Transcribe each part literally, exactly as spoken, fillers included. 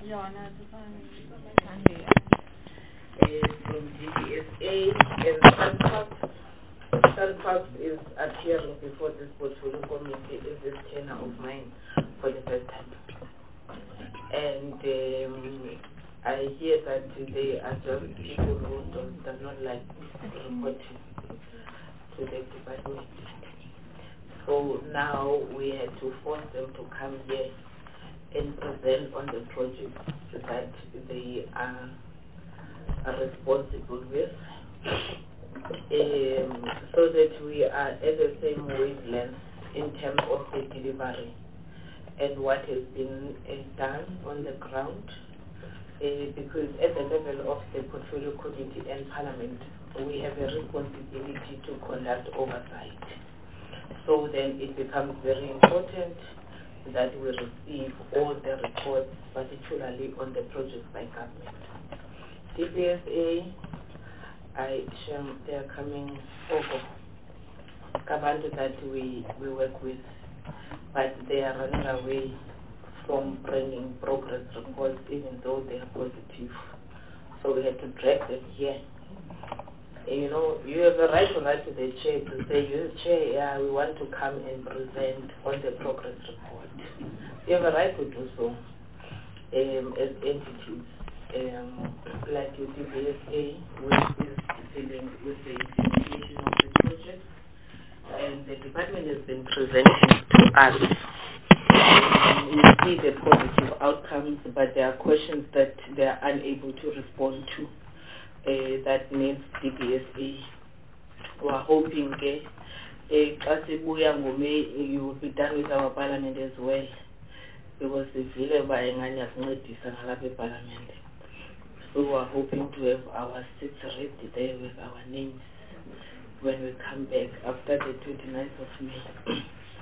Yeah, no, it's fine. Uh, from D B S A and Sunparks. Sunparks is appearing before this portfolio committee is this tenor of mine for the first time. And um, I hear that they are just people who don't, does not like reporting to the department. So now we had to force them to come here and present on the project that they are, are responsible with, um, so that we are at the same wavelength in terms of the delivery and what has been uh, done on the ground. Uh, because at the level of the portfolio committee and parliament, we have a responsibility to conduct oversight. So then it becomes very important that we receive all the reports, particularly on the projects by government. D B S A, I share they are coming over. Kabantu that we, we work with, but they are running away from bringing progress reports even though they are positive. So we had to drag them here. And you know, you have a right to write to the chair to say, you chair, yeah, we want to come and present on the progress report. You have a right to do so um, as entities. Um, like your D B S A, which is dealing with the implementation of the project, and the department has been presenting to us. Um, we see the positive outcomes, but there are questions that they are unable to respond to. Uh, that needs D B S A. We are hoping uh, uh, you will be done with our parliament as well, because the vile by parliament. So we are hoping to have our seats ready there with our names when we come back after the twenty-ninth of May.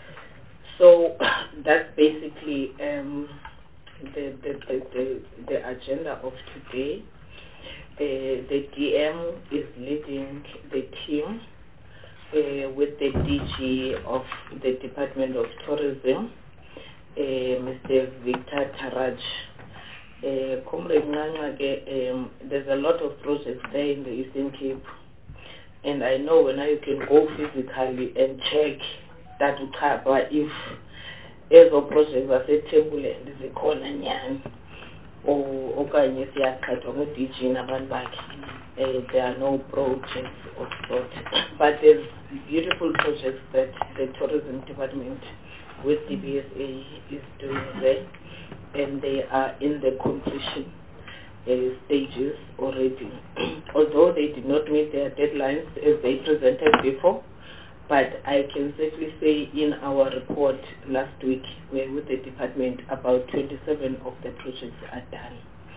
So that's basically um, the, the, the, the, the agenda of today. Uh, the D M is leading the team uh, with the D G of the Department of Tourism, uh, Mister Victor Taraj. Uh, Comrade Nanga, um, there's a lot of projects there in the Eastern Cape, and I know when you can go physically and check that cover if ezo projects asetable and zikhona nyani or okanye siyaqhathwa ngu-D G nabantu bakhe. There are no projects of sort, but there's beautiful projects that the tourism department with D B S A is doing there, and they are in the completion uh, stages already. Although they did not meet their deadlines as they presented before, but I can safely say in our report last week with the department, about twenty-seven of the projects are done.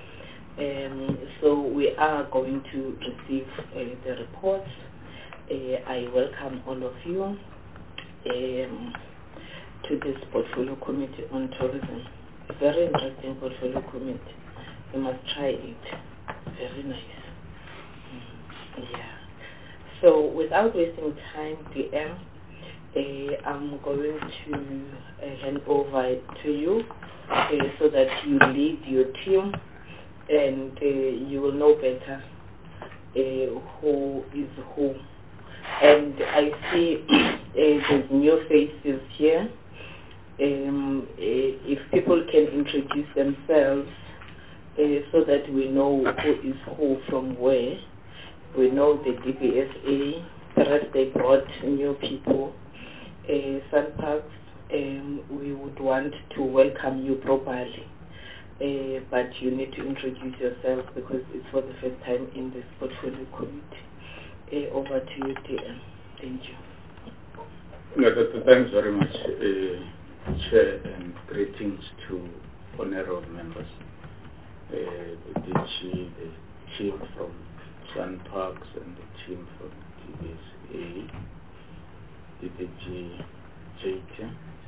Um, so we are going to receive uh, the reports. Uh, I welcome all of you um, to this portfolio committee on tourism. Very interesting portfolio committee. You must try it. Very nice. Mm, yeah. So without wasting time, D M, uh, I'm going to uh, hand over to you uh, so that you lead your team and uh, you will know better uh, who is who. And I see uh, there's new faces here. Um, uh, if people can introduce themselves uh, so that we know who is who from where. We know the D B S A, the rest they brought new people. Uh, Sunparks, um, we would want to welcome you properly, uh, but you need to introduce yourself because it's for the first time in this portfolio committee. Uh, over to you, D M. Thank you. No, thanks very much, uh, Chair, and greetings to honorable members, uh, the D G, the team from Sunparks and the team from D B S A, D D G, J T.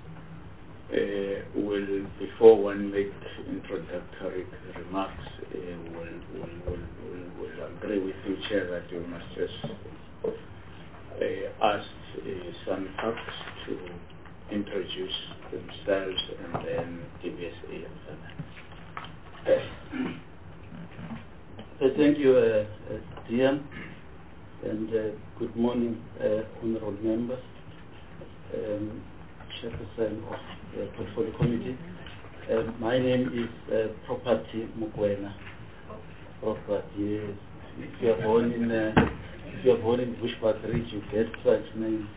Uh, will, before one make introductory remarks, uh, will will will will will agree with you, Chair, that you must just uh, ask uh, Sunparks to introduce themselves and then D B S A and So thank you, uh, uh, Dian, and uh, good morning, uh, honorable members, um, chairperson of the portfolio committee. Uh, my name is uh, Property Mukwena. Property, yes. If you are born in uh, if you are born in Bushbuckridge, you get such names.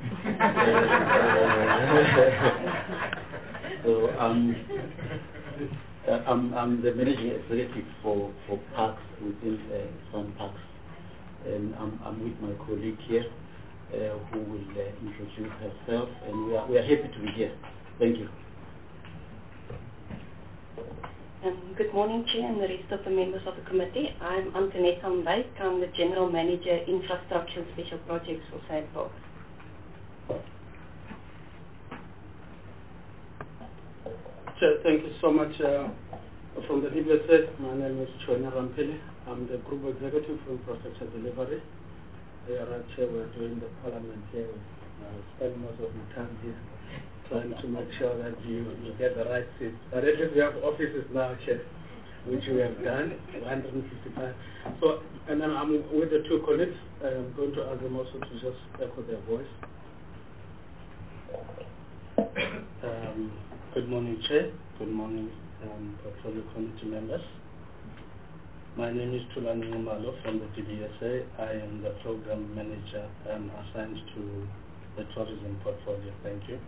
so um, uh, I'm I'm the managing executive for for parks within uh, Sun Parks, and I'm I'm with my colleague here, uh, who will uh, introduce herself, and we are we are happy to be here. Thank you. Um, good morning, Chair, and the rest of the members of the committee. I'm Antoinette van Wyk. I'm the General Manager, Infrastructure and Special Projects for SADPARK. Chair, thank you so much. Uh, from the D B S A, my name is Chwenya Rampili. I'm the Group Executive for Infrastructure Delivery. Here at Chair, we're doing the Parliament here. Uh, spend most of my time here trying to make sure that you, you get the right seats. But at least we have offices now, Chair, which we have done, one hundred fifty-five. So, and then I'm with the two colleagues. I'm going to ask them also to just echo their voice. Um, good morning, Chair. Good morning, um, portfolio committee members. My name is Tulani Umalo from the D B S A. I am the program manager um, assigned to the tourism portfolio. Thank you.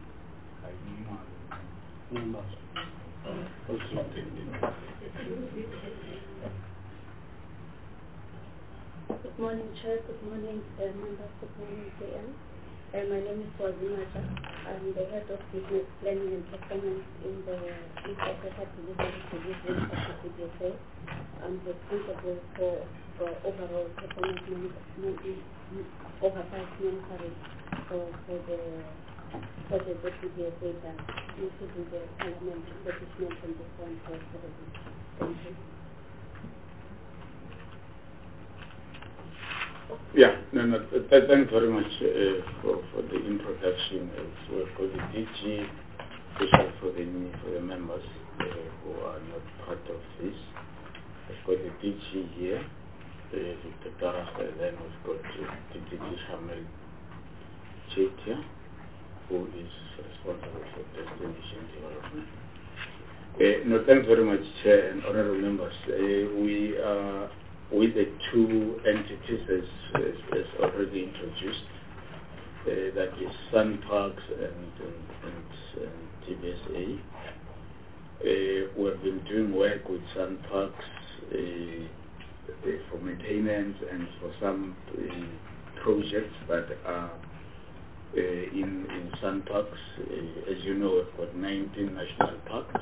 Umalo. Good morning, Chair. Good morning, uh, members. Good morning, P M. Uh, my name is Wazimata. I'm the head of business planning and performance in the East Africa Delivery Division of the D B S A. I'm responsible for, for overall performance monitoring, oversight monitoring for, for the project that D B S A does, including the Parliament establishment and the fund for tourism. Thank you. Yeah, no, no, th th thanks very much uh, for, for the introduction. Uh, so we've got the D G, especially for the, for the members uh, who are not part of this. We've got the D G here, uh, Victor Darasta, then we've got uh, D G Shamel Chetia, who is responsible for destination development. Uh, no, thanks very much, Chair and honorable members. Uh, we are with the two entities as, as, as already introduced, uh, that is Sun Parks and, and, and, and D B S A. Uh, we've been doing work with Sun Parks uh, uh, for maintenance and for some uh, projects that are uh, in, in Sun Parks. Uh, as you know, we've got nineteen national parks.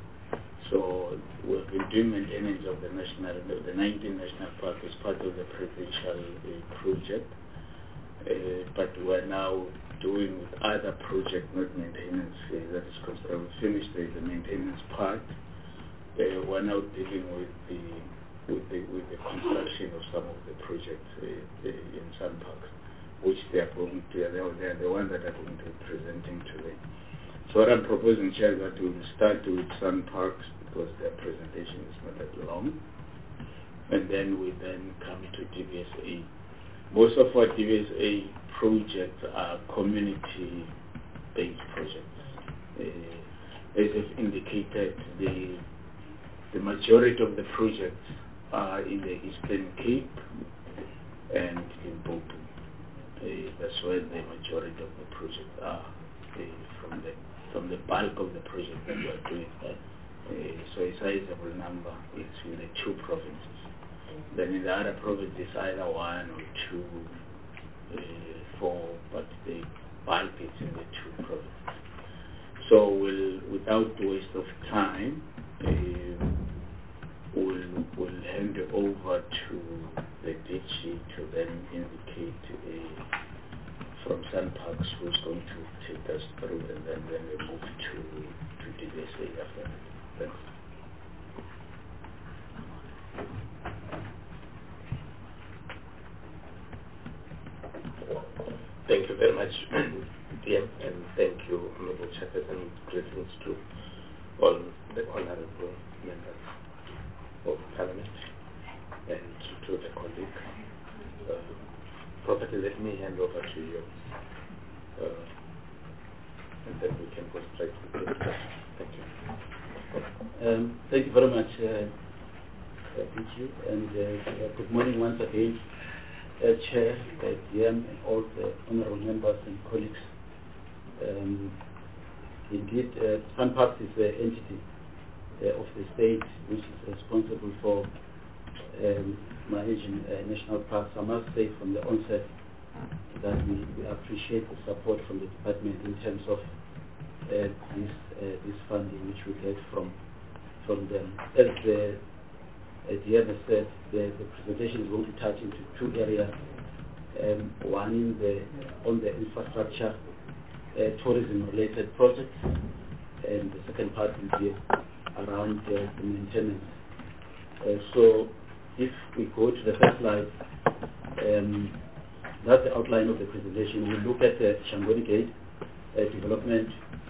So we've been doing maintenance of the national, the nineteen national park as part of the provincial uh, project, uh, but we're now doing with other project, not maintenance. Uh, that is construction. We finished the, the maintenance part. Uh, we're now dealing with the with the with the construction of some of the projects uh, uh, in some parks, which they are going to. They are, they are the ones that are going to be presenting today. So what I'm proposing, Chair, that we will start with Sun Parks because their presentation is not that long, and then we then come to D B S A. Most of our D B S A projects are community-based projects. Uh, as I've indicated, the the majority of the projects are in the Eastern Cape and Limpopo. Uh, that's where the majority of the projects are. Uh, from the from the bulk of the project that we are doing. Uh, so a sizable number is in the two provinces. Then in the other provinces, either one or two, uh, four, but the bulk is in the two provinces. So we'll, without waste of time, uh, we'll, we'll hand over to the D G to then indicate uh, from Sun Parks who's going to take us through, and then, then we move to, to D B S A after that. Thanks. Thank you very much, P M, and thank you, Honorable Chairperson. Greetings to all the honorable members of Parliament and to, to the colleague. Uh, Property, let me hand over to you. Uh, and then we can go straight to the discussion. Thank you. Um, thank you very much, uh, uh, D G, and uh, good morning once again, uh, Chair, uh, D M, and all the honorable members and colleagues. Um, indeed, uh, SANParks is the entity uh, of the state which is responsible for um, managing uh, national parks. I must say from the onset that we, we appreciate the support from the department in terms of uh, this uh, this funding which we get from from them. As the uh, D M has said, the, the presentation is going to touch into two areas. Um, one in the on the infrastructure, uh, tourism-related projects, and the second part will be around uh, the maintenance. Uh, so, if we go to the first slide, um, that's the outline of the presentation. We look at the Shangoni Gate uh, development,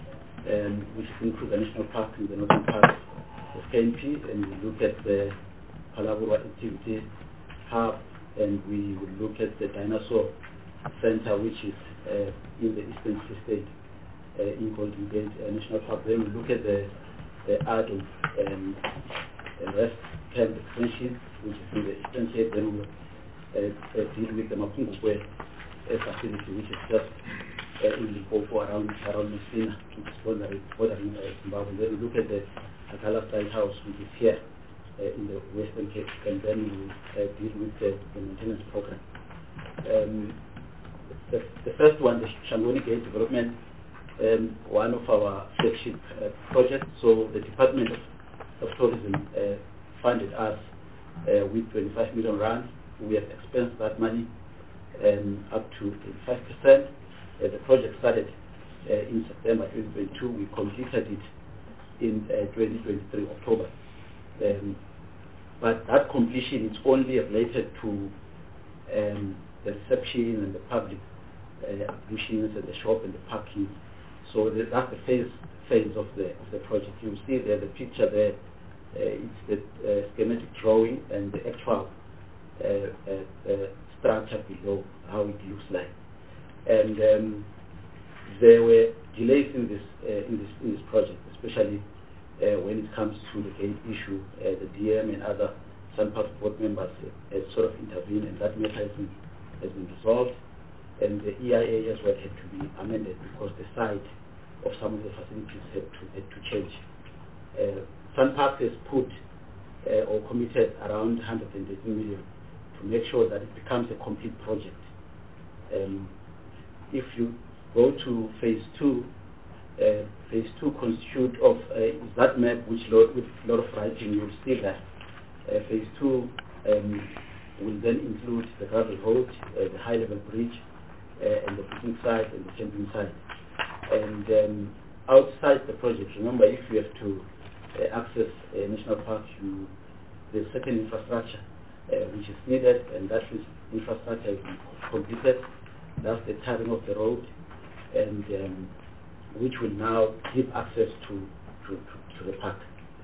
um, which is in Kruger National Park in the northern part of K N P, and we look at the Palabura Activity Hub, and we will look at the Dinosaur Center, which is uh, in the Eastern Free State uh, in Golden Gate uh, National Park. Then we look at the, the Adam um, Rest Camp extension, which is in the Eastern Cape. Then we'll uh, uh, deal with the Mapungubwe uh, facility, which is just uh, in Limpopo around, around Messina, which is bordering, bordering uh, Zimbabwe. Then we look at the Agala Side House, which is here uh, in the Western Cape, and then we uh, deal with the, the maintenance program. Um, the, the first one, the Shangoni Gate development, um, one of our flagship uh, projects. So the Department of, of Tourism uh, funded us uh, with twenty-five million rand. We have expensed that money um, up to eighty-five percent. Uh, the project started uh, in September twenty twenty-two. We completed it in uh, twenty twenty-three, October. Um, but that completion is only related to um, the reception and the public uh, ablutions and the shop and the parking. So the, that's the phase phase of the of the project. You see there the picture there. Uh, it's the uh, schematic drawing and the actual uh, uh, uh, structure below, how it looks like. And um, there were delays in this uh, in this in this project, especially uh, when it comes to the gate issue. Uh, the D M and other SANParks board members uh, sort of intervened, and that matter has been, has been resolved. And the E I A as well had to be amended because the site of some of the facilities had to had to change. Uh, SANParks has put uh, or committed around one hundred eighteen million to make sure that it becomes a complete project. Um, if you go to phase two, uh, phase two constitutes of uh, that map which lot, with a lot of writing. You'll see that uh, phase two um, will then include the gravel road, uh, the high-level bridge, uh, and the picnic site and the camping site. And um, outside the project, remember, if you have to uh, access a national park, you, the second infrastructure uh, which is needed, and that is infrastructure is completed. That's the tarring of the road, and um, which will now give access to, to, to, to the park.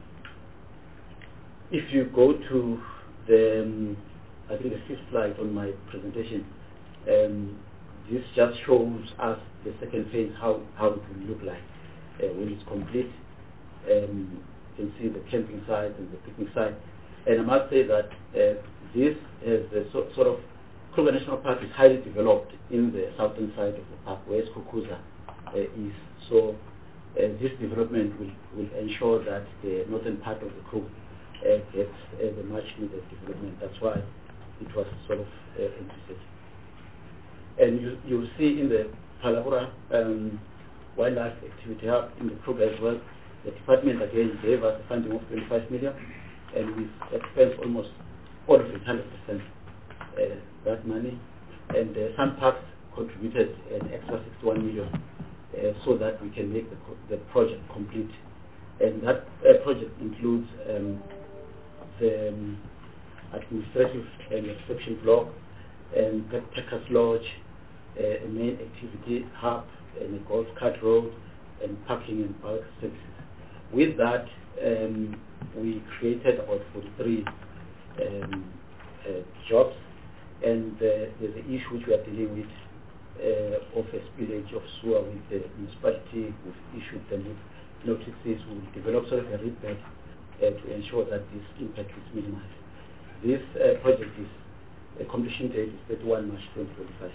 If you go to the, um, I think the fifth slide on my presentation, um, this just shows us the second phase, how, how it will look like uh, when it's complete. Um, you can see the camping site and the picnic site. And I must say that uh, this is a so, sort of, Kruger National Park is highly developed in the southern side of the park, whereas Kukuza uh, is. So uh, this development will, will ensure that the northern part of the Kruger uh, gets uh, the much needed development. That's why it was sort of uh, emphasized. And you, you'll see in the Palabura um, Wildlife Activity Hub in the Kruger as well, the department again gave us a funding of twenty-five million, and we've expensed almost all of it, one hundred percent uh, that money. And uh, SANParks contributed an extra sixty-one million uh, so that we can make the, the project complete. And that uh, project includes um, the um, administrative and reception block, and backpackers lodge, uh, a main activity hub, and a golf cart road, and parking and bulk services. with that, um, we created about forty-three um, uh, jobs, and uh, there's an issue which we are dealing with uh, of a spillage of sewer with the municipality. We've issued them with notices. We will develop sort of a report uh, to ensure that this impact is minimized. This uh, project is, the completion date is thirty-first March twenty twenty-five.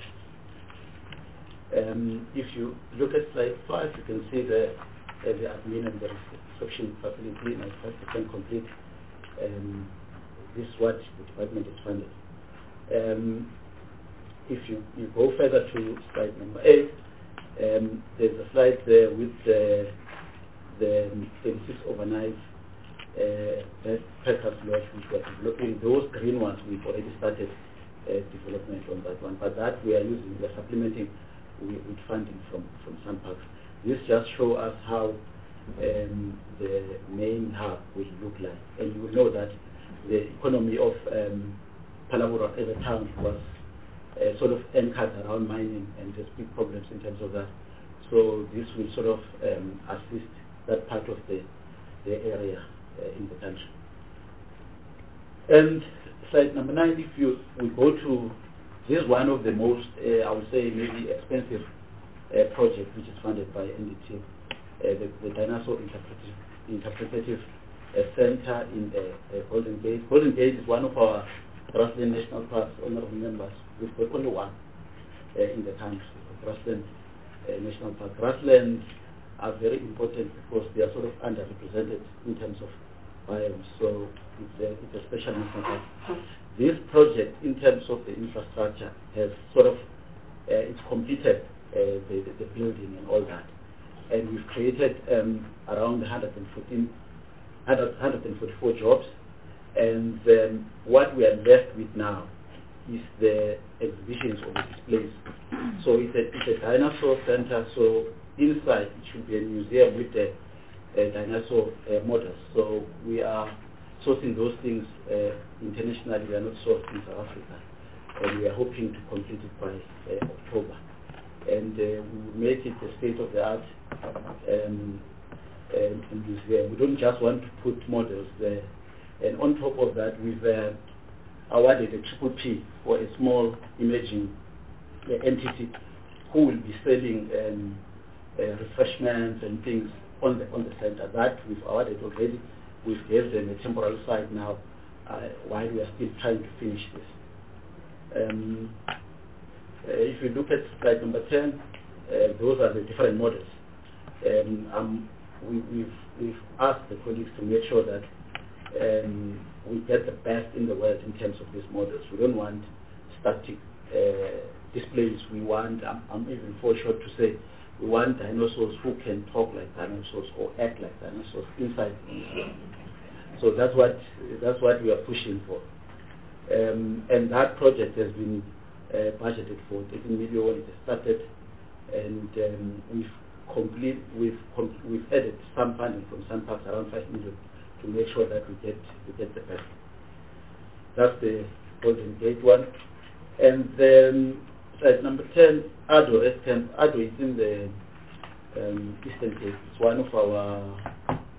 Um, if you look at slide five, you can see the, uh, the admin and the reception facility, ninety-five percent complete. Um, this is what the department is funded. Um, if you, you go further to slide number eight, um, there's a slide there with the, the thirty-six overnight uh, Packers Lodge which we are developing. Those green ones, we've already started uh, development on that one, but that we are using, we are supplementing with, with funding from, from SANParks. This just shows us how um, the main hub will look like. And you will know that the economy of um, Phalaborwa as a town was uh, sort of anchored around mining, and there's big problems in terms of that. So this will sort of um, assist that part of the, the area uh, in the country. And slide number nine, if you we go to, this is one of the most, uh, I would say, maybe expensive uh, project which is funded by N D T, uh, the, the Dinosaur Interpretive, Interpretative uh, Center in uh, uh, Golden Gate. Golden Gate is one of our Grassland National Parks, honorable members. We've got only one uh, in the country, Grassland uh, National Park. Grasslands are very important because they are sort of underrepresented in terms of biomes, so it's a, it's a special national park. This project, in terms of the infrastructure, has sort of, uh, it's completed uh, the, the, the building and all that. And we've created um, around one hundred fourteen, one hundred forty-four jobs. And um, what we are left with now is the exhibitions or the displays. So it's a, it's a dinosaur center, so inside it should be a museum with the uh, dinosaur uh, models. So we are sourcing those things uh, internationally. We are not sourced in South Africa, and we are hoping to complete it by uh, October. And uh, we will make it a state-of-the-art um, um, museum. We don't just want to put models there. And on top of that, we've uh, awarded a triple P for a small imaging uh, entity who will be selling um, uh, refreshments and things on the on the center. That we've awarded already. We've given them a temporary site now uh, while we are still trying to finish this. Um, uh, if you look at slide number ten, uh, those are the different models. Um, um, we, we've, we've asked the colleagues to make sure that um, we get the best in the world in terms of these models. We don't want static uh, displays. We want, I'm, I'm even fortunate to say, we want dinosaurs who can talk like dinosaurs or act like dinosaurs inside the museum. So that's what that's what we are pushing for. Um, and that project has been uh, budgeted for thirteen million. It started, and um, we've complete we've com we've added some funding from SANParks, around five million, to make sure that we get we get the best. That's the Golden Gate one, and then slide number ten, Ado Rest Camp. Ado is in the um, Eastern Cape. It's one of our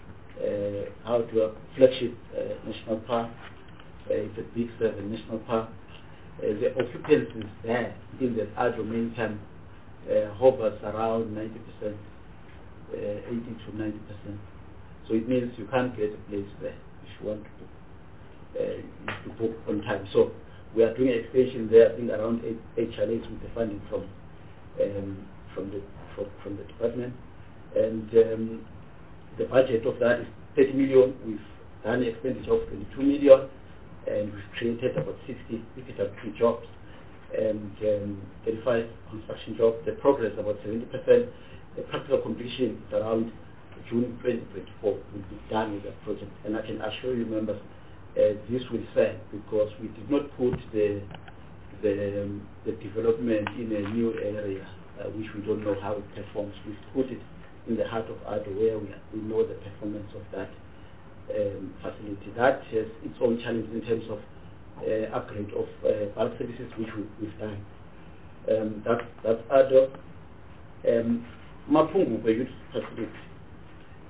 uh, how to uh, flagship uh, national park. Uh, it's a big seven national park. Uh, the occupancy there in the Ado main camp uh, hovers around ninety percent, uh, eighty to ninety percent. So it means you can't get a place there if you want to book. Uh, you have to book on time. So we are doing extension there, I think around eight, eight chalets with the funding from um, from the from, from the department, and um, the budget of that is thirty million. We've done an expenditure of twenty-two million, and we've created about sixty, fifty-two jobs, and um, thirty-five construction jobs. The progress about seventy percent. The practical completion is around June twenty twenty-four. Will be done with that project, and I can assure you, members, Uh, this will fail because we did not put the the, um, the development in a new area uh, which we don't know how it performs. We've put it in the heart of Ado where we, we know the performance of that um, facility. That has its own challenge in terms of uh, upgrade of uh, bulk services which we, we've done. Um, that, that's Ado. Um, Mapungubwe Youth Facility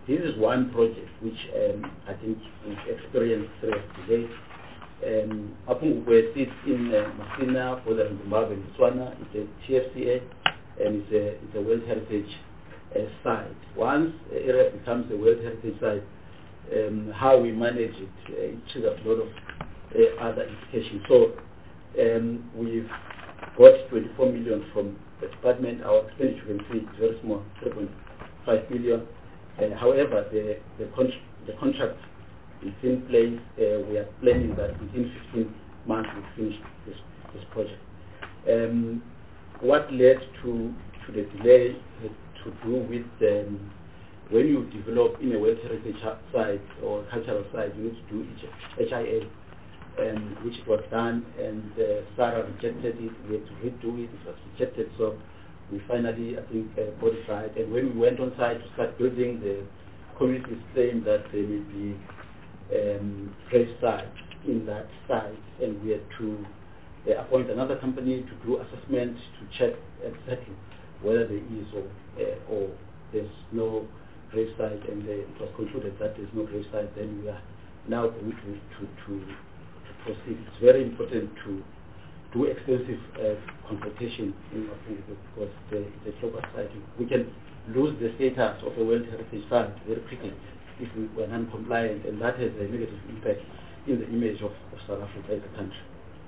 this is one project which um, I think we've experienced serious delays. Um, Apungwe sits in uh, Masina, Further in Zimbabwe, in Botswana. It's a T F C A and it's a, it's a World Heritage uh, site. Once an area becomes a World Heritage site, um, how we manage it, uh, it triggers a lot of uh, other implications. So um, we've got twenty-four million from the department. Our expenditure, you can see, is very small, three point five million. Uh, however, the, the, con the contract is in place. Uh, we are planning that within fifteen months we'll finish this, this project. Um, what led to, to the delay had to do with um, when you develop in a World Heritage site or cultural site, you need to do H I A, um, which was done, and uh, Sarah rejected it. We had to redo it. It was rejected, so we finally, I think, uh, got it right. And when we went on site to start building, the communities claimed that there will be um, grave sites in that site, and we had to uh, appoint another company to do assessment to check exactly whether there is or, uh, or there's no grave site, and uh, it was concluded that there's no grave site. Then we are now committed to, to, to proceed. It's very important to do extensive uh, consultation in Africa because the, the global site, we can lose the status of a World Heritage Site very quickly if we were non-compliant, and that has a negative impact in the image of, of South Africa as a country.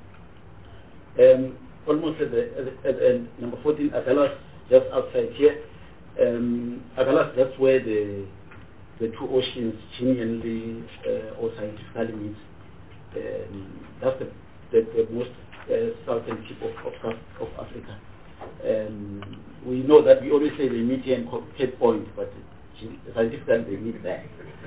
Um, almost at the, at the, at the end, number fourteen, Agalas, just outside here. Um, Agalas, that's where the the two oceans genuinely uh, or scientifically meet. Um, that's the, the, the most uh, southern tip of, of, of Africa. Um, we know that we always say they meet here in Cape Point, but scientifically they meet there.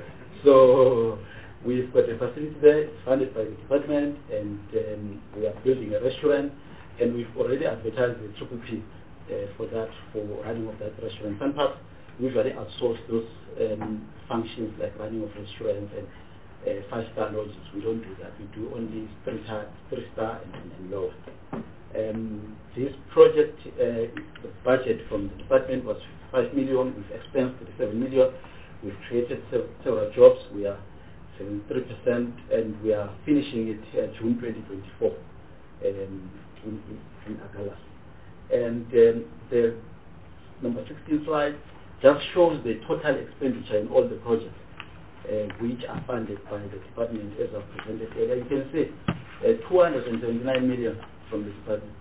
So we've got a facility there, it's funded by the department, and um, we are building a restaurant, and we've already advertised the Triple P uh, for that, for running of that restaurant. Some parts usually outsource those um, functions like running of restaurants and Uh, five-star lodges. We don't do that. We do only three-star, three-star and, and, and lower. Um, this project, uh, the budget from the department was five million. We've expensed thirty-seven million. We've created sev several jobs. We are seventy-three percent, and we are finishing it uh, June twenty twenty-four um, in, in, in Agalas. And um, the number sixteen slide just shows the total expenditure in all the projects, Uh, which are funded by the department as I've presented earlier. You can see uh, two hundred seventy-nine million from the department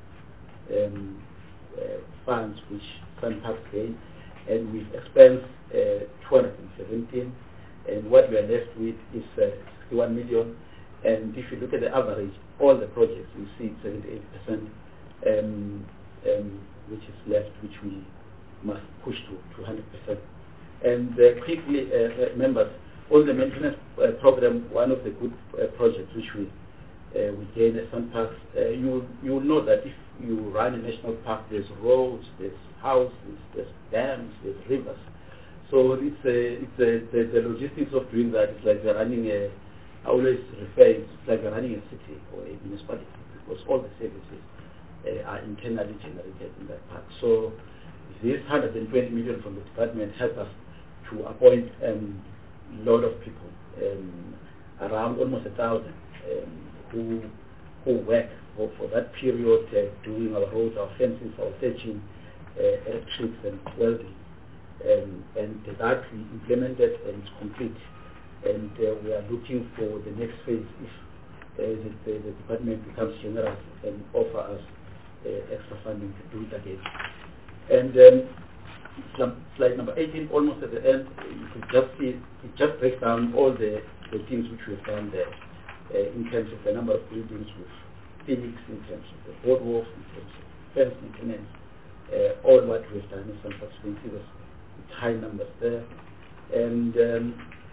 um, uh, funds which SANParks gain, and we've expensed uh, two hundred seventeen, and what we are left with is uh, sixty-one million. And if you look at the average, all the projects, you see seventy-eight percent, um, um, which is left, which we must push to, to one hundred percent. And uh, quickly, uh, members, on the maintenance uh, program, one of the good uh, projects which we uh, we gain at SANParks, uh, you you will know that if you run a national park, there's roads, there's houses, there's dams, there's rivers. So it's a, it's a, the, the logistics of doing that is like you're running a. I always refer it's like you're running a city or a municipality because all the services uh, are internally generated in that park. So this one hundred twenty million from the department helped us to appoint. Um, lot of people, um, around almost a thousand, um, who who work for, for that period, uh, doing our roads, our fences, our setting, uh, electrics and welding, um, and that we implemented and it's complete. And uh, we are looking for the next phase if uh, the, the, the department becomes generous and offer us uh, extra funding to do it again. And um, slide number eighteen, almost at the end, you can just see, it just breaks down all the, the things which we've done there uh, in terms of the number of buildings with Phoenix, in terms of the boardwalk, in terms of fence maintenance, uh, all what we've done in some parts. You can see the high numbers there. And um,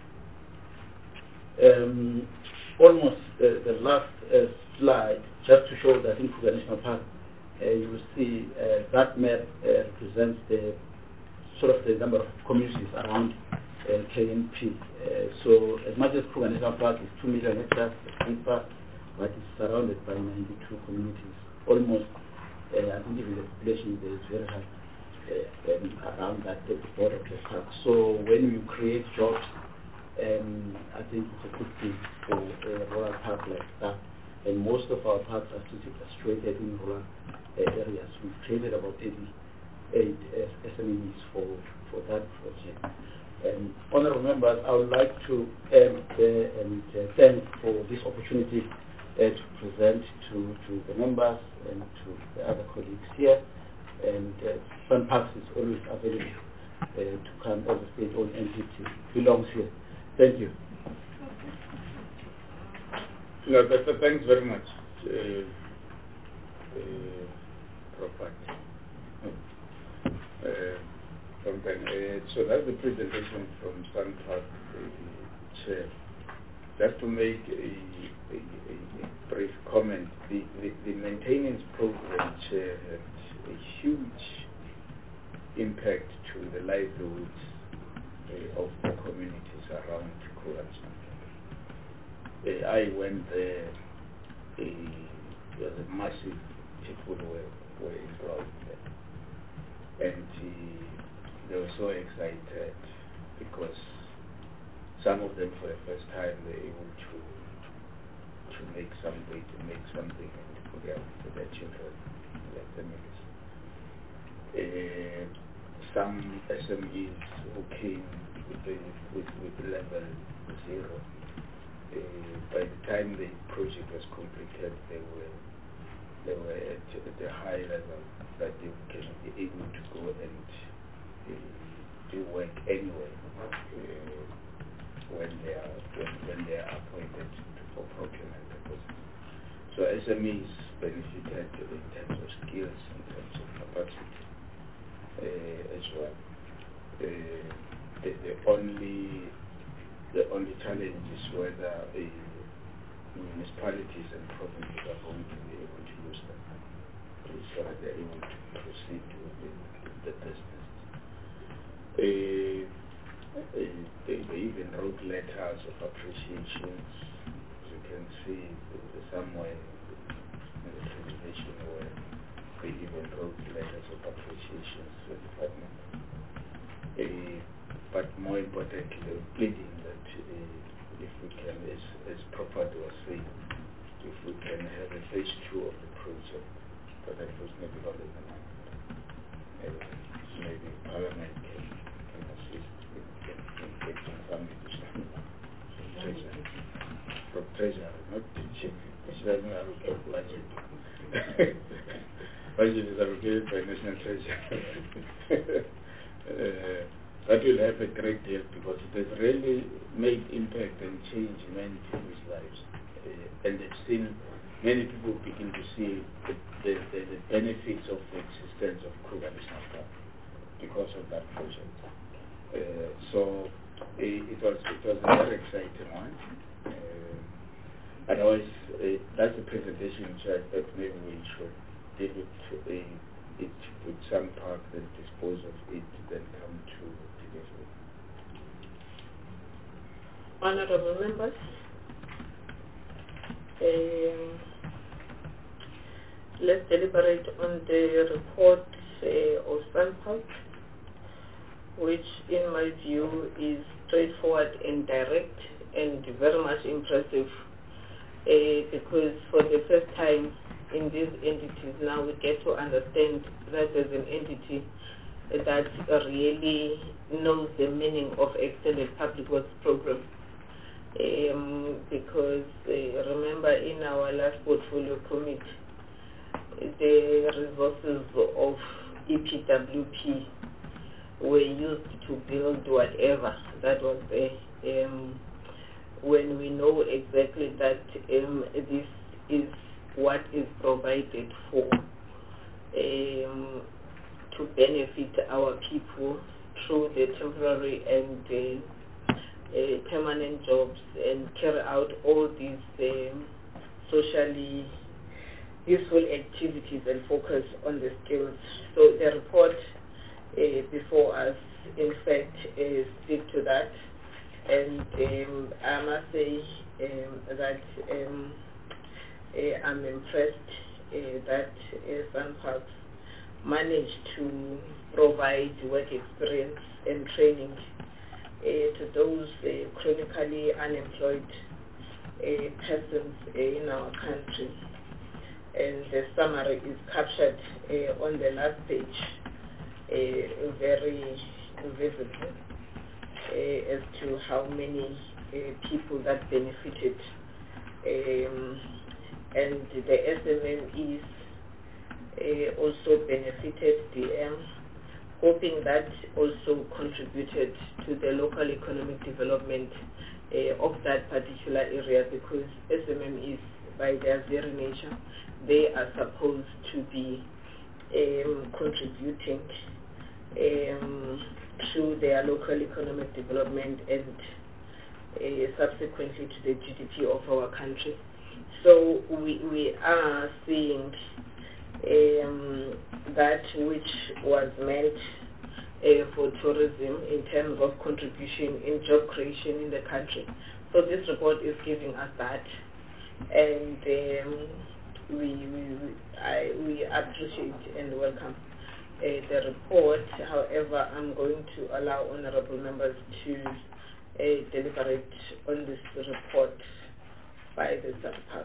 um, almost uh, the last uh, slide, just to show that in Kruger National Park, uh, you will see uh, that map uh, represents the sort of the number of communities around uh, K N P. Uh, so as much as Kruger National Park is two million hectares, park, but it's surrounded by ninety-two communities. Almost, uh, I think even the population there is very high. uh, um, around that the board of the park. So when you create jobs, um, I think it's a good thing for a rural park like that. And most of our parks are situated in rural uh, areas. We've created about eighty-eight uh, S M Es for, for that project. Um, honourable members, I would like to um, uh, and uh, thank for this opportunity uh, to present to, to the members and to the other colleagues here. And uh, SANParks is always available uh, to come as a state-owned entity. Belongs here. Thank you. No, but, but thanks very much, uh, uh, Prof. Uh, from then, uh, so that's the presentation from SANParks uh, Chair. Just to make a, a, a brief comment, the, the, the maintenance program, Chair, had a huge impact to the livelihoods uh, of the communities around Krugersdorp. Uh, I went there, uh, there was a massive people were, were involved there. And uh, they were so excited because some of them for the first time were able to to make something, to make something and to put out for their children, their families. Uh, some S M Es who came with, the, with, with level zero. Uh, by the time the project was completed, they were they were at, at a high level that they can be able to go and uh, do work anyway uh, when they are when, when they are appointed to, for procurement purposes. So S M Es benefited in terms of skills, in terms of capacity uh, as well. Uh, the, the only The only challenge is whether uh, municipalities and provinces are going to be able to use them so that they're able to proceed with the, the business. Uh, uh, they, they even wrote letters of appreciation. As you can see, there's somewhere in the presentation where they even wrote letters of appreciation to the department. Uh, but more importantly, they're pleading that uh, if we can, as, as Prophet was saying, if we can have a phase two of the project, but that was maybe not in the mind. Uh, maybe Parliament can, can assist in, in, in getting some additional from Treasury. From Treasury, not the chief. She doesn't allocate budget. Budget is allocated by National Treasury. uh, That will have a great deal because it has really made impact and change in many people's lives. Uh, and they've seen many people begin to see the, the, the, the benefits of the existence of Krugersdorp because of that project. Uh, so it, it was it was a very exciting one. Uh, otherwise, uh, that's a presentation which I thought maybe we should deal with uh, it with SANParks, then dispose of it, then come to Honorable members, um, let's deliberate on the report uh, of SANParks, which in my view is straightforward and direct and very much impressive uh, because for the first time in these entities now we get to understand that as an entity that really knows the meaning of extended public works program. Um, because uh, remember in our last portfolio committee, the resources of E P W P were used to build whatever that was there. Um, when we know exactly that um, this is what is provided for um, to benefit our people through the temporary and uh, uh, permanent jobs and carry out all these um, socially useful activities and focus on the skills. So the report uh, before us, in fact, uh, speak to that. And um, I must say um, that um, uh, I'm impressed uh, that uh, SANParks managed to provide work experience and training uh, to those uh, chronically unemployed uh, persons uh, in our country. And the summary is captured uh, on the last page uh, very vividly uh, as to how many uh, people that benefited. Um, and the S M M Es uh, also benefited D M, hoping that also contributed to the local economic development uh, of that particular area, because S M M Es, by their very nature, they are supposed to be um, contributing um, to their local economic development and uh, subsequently to the G D P of our country. So we, we are seeing um, that which was meant uh, for tourism in terms of contribution in job creation in the country. So this report is giving us that, and um, we, we, we, I, we appreciate and welcome uh, the report. However, I'm going to allow honorable members to uh, deliberate on this report by the subparts.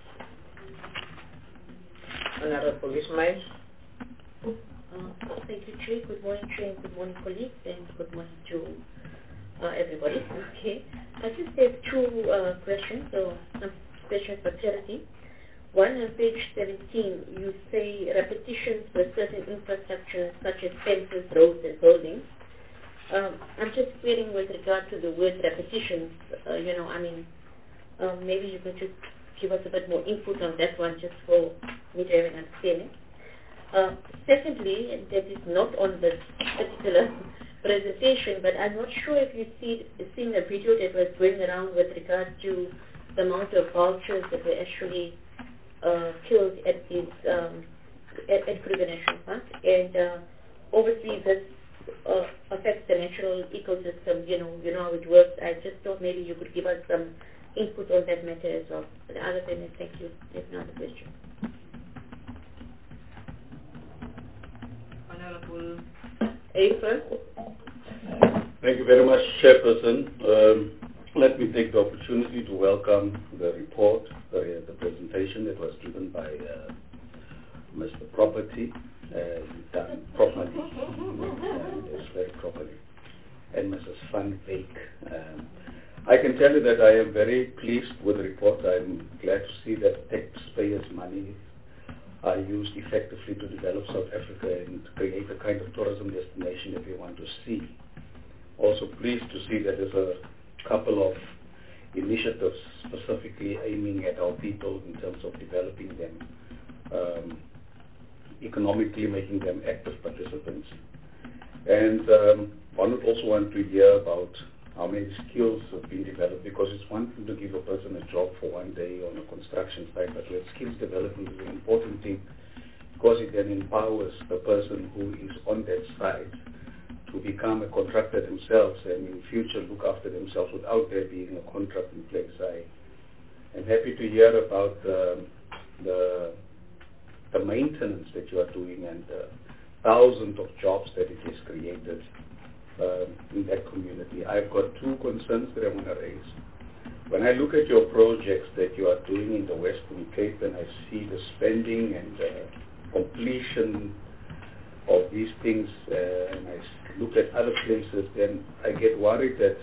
Honorable Ismail. Uh, thank you, Chair. Good morning, Chair, and good morning, colleagues, and good morning to uh, everybody. Okay, I just have two uh, questions, so some questions for clarity. One, on page seventeen, you say repetitions for certain infrastructure such as fences, roads, and buildings. Um, I'm just querying with regard to the word repetitions. Uh, you know, I mean, um, maybe you could just give us a bit more input on that one, just for me to have an understanding. Uh, secondly, that is not on this particular presentation, but I'm not sure if you've see, seen a video that was going around with regard to the amount of vultures that were actually uh, killed at these um, at, at Kruger National Park, and uh, obviously this uh, affects the natural ecosystem. You know, you know how it works. I just thought maybe you could give us some input on that matter as well. But other than that, thank you. There's another question. Honorable April. Thank you very much, Chairperson. Um, let me take the opportunity to welcome the report, uh, the presentation that was given by uh, Mister Property, uh, done properly, and it's very properly, and Missus Van Beek. Um, I can tell you that I am very pleased with the report. I'm glad to see that taxpayers' money are used effectively to develop South Africa and create the kind of tourism destination that we want to see. Also pleased to see that there's a couple of initiatives specifically aiming at our people in terms of developing them, um, economically making them active participants. And um, one would also want to hear about how many skills have been developed, because it's one thing to give a person a job for one day on a construction site, but with skills development is an important thing, because it then empowers the person who is on that site to become a contractor themselves and in future look after themselves without there being a contract in place. I am happy to hear about um, the, the maintenance that you are doing and uh, thousands of jobs that it has created Um, in that community. I've got two concerns that I want to raise. When I look at your projects that you are doing in the Western Cape and I see the spending and uh, completion of these things uh, and I look at other places, then I get worried that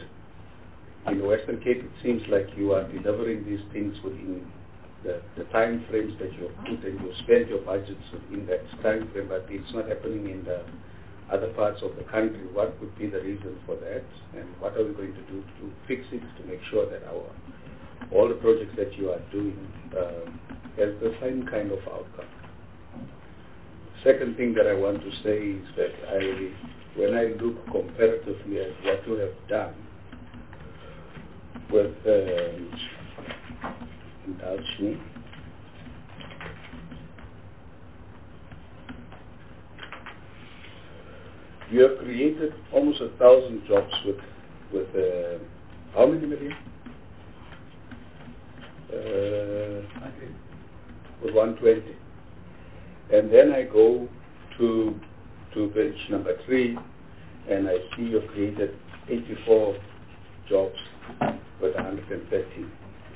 in the Western Cape it seems like you are delivering these things within the, the time frames that you put and you spend your budgets within that time frame, but it's not happening in the other parts of the country. What would be the reason for that, and what are we going to do to fix it to make sure that our all the projects that you are doing um, has the same kind of outcome? Second thing that I want to say is that I, when I look comparatively at what you have done with, um, indulge me, you have created almost a thousand jobs with, with uh, how many million? Uh, with one hundred twenty. And then I go to to page number three, and I see you've created eighty-four jobs with one hundred thirty.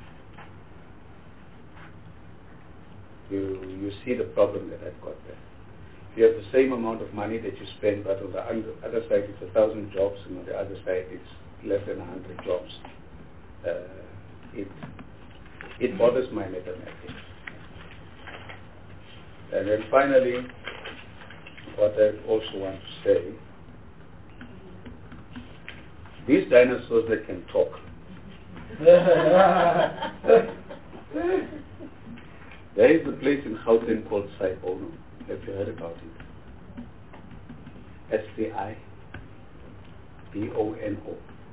You you see the problem that I've got there. You have the same amount of money that you spend, but on the other side it's a thousand jobs, and on the other side it's less than a hundred jobs. Uh, it it bothers my mathematics. And then finally, what I also want to say, these dinosaurs that can talk. There is a place in Gauteng called Saibono. Have you heard about it? S C I B O N O.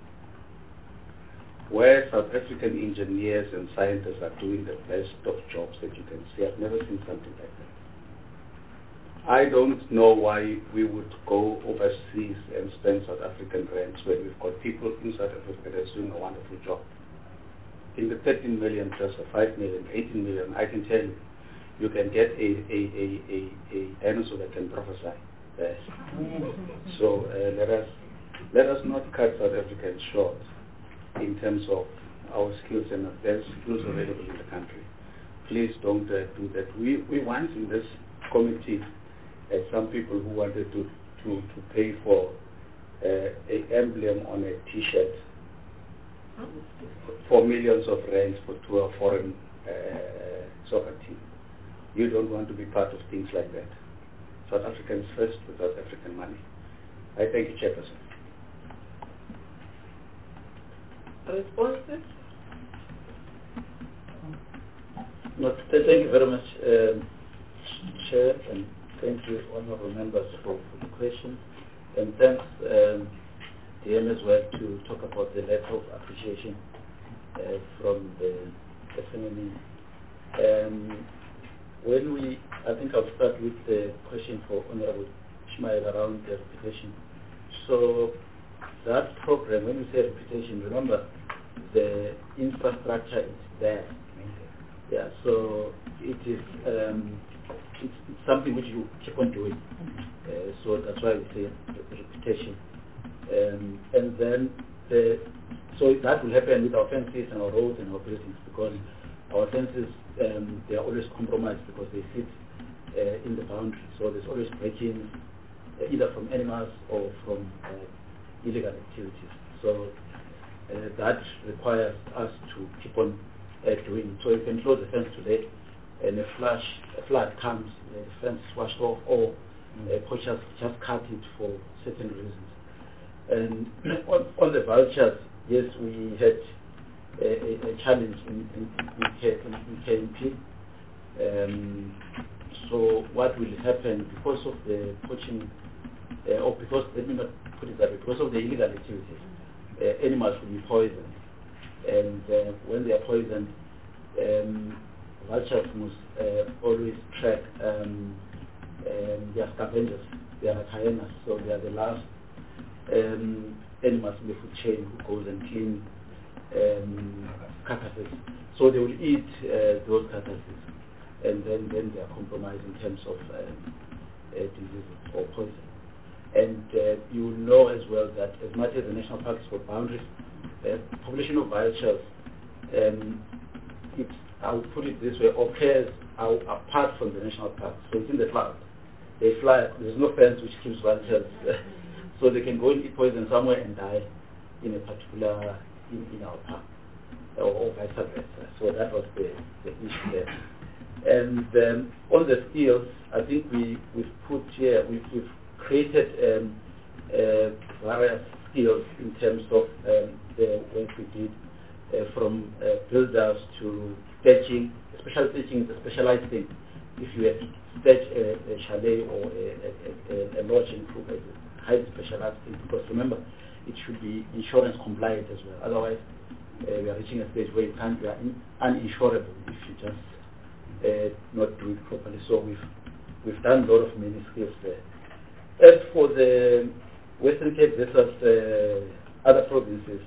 Where South African engineers and scientists are doing the best of jobs that you can see. I've never seen something like that. I don't know why we would go overseas and spend South African rents when we've got people in South Africa that are doing a wonderful job. In the thirteen million plus or five million, eighteen million, I can tell you, you can get a, a, a, a, a dinosaur that can prophesy. Yes. So uh, let us let us not cut South Africans short in terms of our skills, and there's skills available in the country. Please don't uh, do that. We we once in this committee had some people who wanted to to, to pay for uh, an emblem on a T-shirt for millions of rands for to a foreign uh, soccer team. You don't want to be part of things like that. South Africans first with South African money. I thank you, Chairperson. Responses? No, th- thank you very much, um, Chair, and thank you, honourable members, for, for the question. And thanks, um, D M as well, to talk about the letter of appreciation uh, from the S M M E. Um, when we, I think I'll start with the question for Honourable Ishmael around the reputation. So that program, when we say reputation, remember the infrastructure is there. Yeah, so it is um, it's, it's something which you keep on doing. Uh, so that's why we say reputation. Um, and then the, so that will happen with our fences and our roads and our buildings, because our fences um, they are always compromised because they sit uh, in the boundary. So there's always break-ins, uh, either from animals or from uh, illegal activities. So uh, that requires us to keep on uh, doing. So you can close the fence today, and a flash, a flood comes, the fence is washed off, or uh, poachers just cut it for certain reasons. And on, on the vultures, yes, we had a, a, a challenge in, in, in K M P. Um, so what will happen because of the poaching, uh, or because, let me not put it that way, because of the illegal activities, uh, animals will be poisoned. And uh, when they are poisoned, um, vultures must uh, always track um, um, their scavengers. They are like hyenas, so they are the last um, animals in the food chain who goes and clean um, carcasses. So they will eat uh, those carcasses, and then, then they are compromised in terms of um, uh, diseases or poison. And uh, you will know as well that as much as the national parks got boundaries, the uh, population of vultures, um, it's, I would put it this way, occurs out, apart from the national park. So it's in the cloud. They fly, there's no fence which keeps vultures. So they can go and eat poison somewhere and die in a particular, in, in our park, or, or vice versa. So that was the, the issue there. And um, on the skills, I think we, we've put here, we've, we've created um, uh, various skills in terms of um, the work we did, uh, from uh, builders to staging. Special staging is a specialized thing. If you have to stage a, a chalet or a, a, a, a lodge in Kruger, it's a highly specialized thing, because remember, it should be insurance compliant as well. Otherwise, uh, we are reaching a stage where you can't, you are in, uninsurable if you just uh, not do it properly. So we've we've done a lot of many skills there. As for the Western Cape versus uh, other provinces,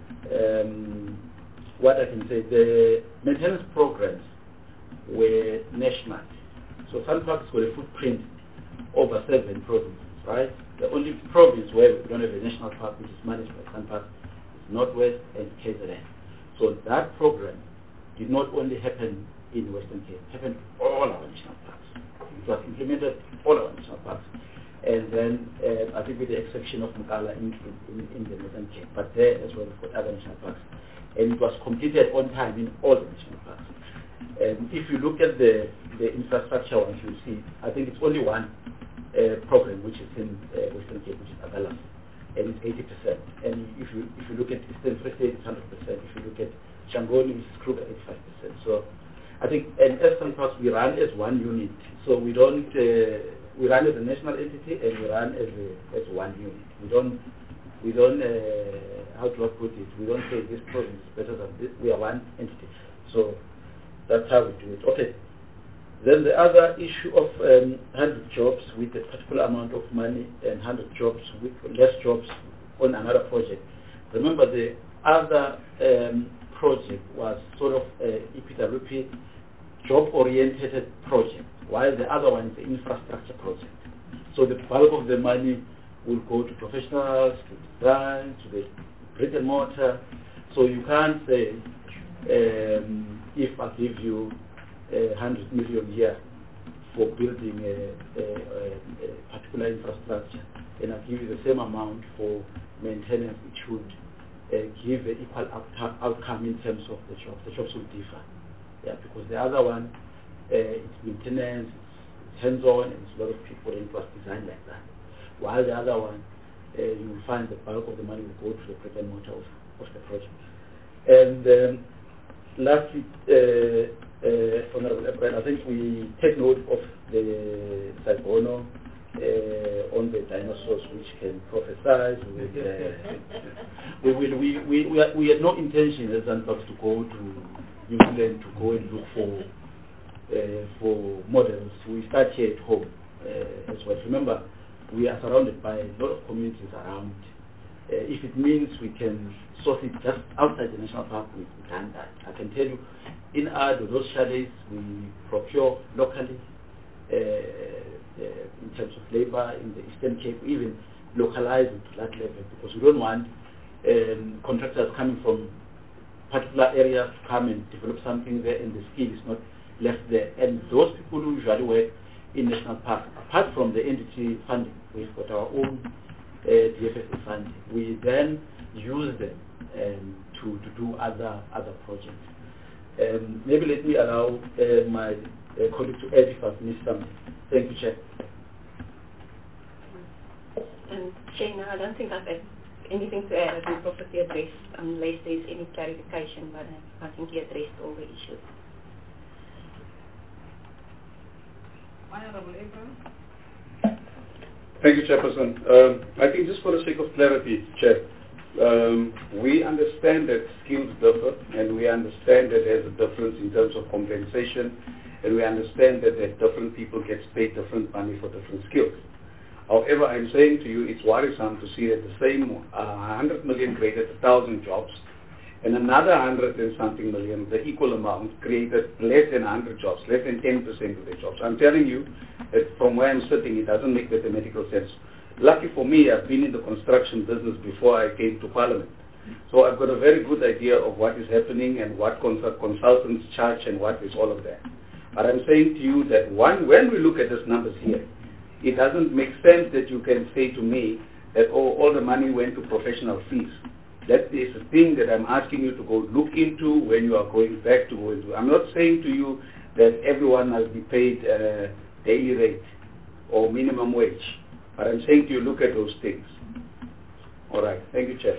um, what I can say, the maintenance programs were national. So some parks got a footprint over seven provinces, right? The only province where we don't have a national park, which is managed by SANParks, is Northwest and K Z N. So that program did not only happen in Western Cape, it happened in all our national parks. It was implemented in all our national parks. And then, uh, I think with the exception of Mkala in, in, in the Northern Cape, but there as well for other national parks. And it was completed on time in all the national parks. And if you look at the, the infrastructure ones, you see, I think it's only one uh, program which is in uh, Western Cape, which is Agalas, and it's eighty percent. And if you if you look at Eastern Free State, it's one hundred percent. If you look at Shangoni, which is Kruger, eighty-five percent. So I think, and as SANParks, we run as one unit. So we don't, uh, we run as a national entity and we run as a, as one unit. We don't, we don't, uh, how do I put it? We don't say this province is better than this. We are one entity. So that's how we do it. Okay. Then the other issue of um, one hundred jobs with a particular amount of money and one hundred jobs with less jobs on another project. Remember, the other um, project was sort of a E P W P job-oriented project, while the other one is an infrastructure project. So the bulk of the money will go to professionals, to design, to the brick and mortar. So you can't say, um, if I give you a hundred million here for building a, a, a, a particular infrastructure, and I give you the same amount for maintenance, it should uh, give an equal outcome, outcome in terms of the jobs. The jobs will differ. Yeah, because the other one, uh, it's maintenance, it's hands-on, and it's a lot of people, and it was designed like that. While the other one, uh, you will find the bulk of the money will go to the brick and mortar of, of the project. And um, lastly, uh, uh, Honorable April, I think we take note of the Saigono uh, on the dinosaurs which can prophesize. With, uh, we, will, we, we, we, we had no intention as SANParks to go to New Zealand to go and look for uh, for models. We start here at home uh, as well. Remember, we are surrounded by a lot of communities around. Uh, if it means we can source it just outside the national park, we've done that. I can tell you, in Ado, those chalets we procure locally uh, uh, in terms of labor in the Eastern Cape, even localize it to that level, because we don't want um, contractors coming from particular areas to come and develop something there and the skill is not left there. And those people who usually work in national parks, apart from the N D T funding, we've got our own uh, D F S A funding. We then use them um, to, to do other other projects. Um, maybe let me allow uh, my uh, colleague to add if I've missed something. Thank you, Chair. Um, Chair, no, I don't think I've had anything to add. I think properly addressed, unless there's any clarification, but I, I think he addressed all the issues. Honorable Abraham. Thank you, Chairperson. Um, I think just for the sake of clarity, Chair, um, we understand that skills differ, and we understand that there's a difference in terms of compensation, and we understand that, that different people get paid different money for different skills. However, I'm saying to you, it's worrisome to see that the same uh, one hundred million created one thousand jobs, and another one hundred and something million, the equal amount, created less than one hundred jobs, less than ten percent of the jobs. I'm telling you that from where I'm sitting, it doesn't make mathematical sense. Lucky for me, I've been in the construction business before I came to Parliament. So I've got a very good idea of what is happening and what consult consultants charge and what is all of that. But I'm saying to you that one, when we look at these numbers here, it doesn't make sense that you can say to me that, oh, all the money went to professional fees. That is a thing that I'm asking you to go look into when you are going back to go into. I'm not saying to you that everyone must be paid uh, daily rate or minimum wage, but I'm saying to you, look at those things. All right. Thank you, Chair.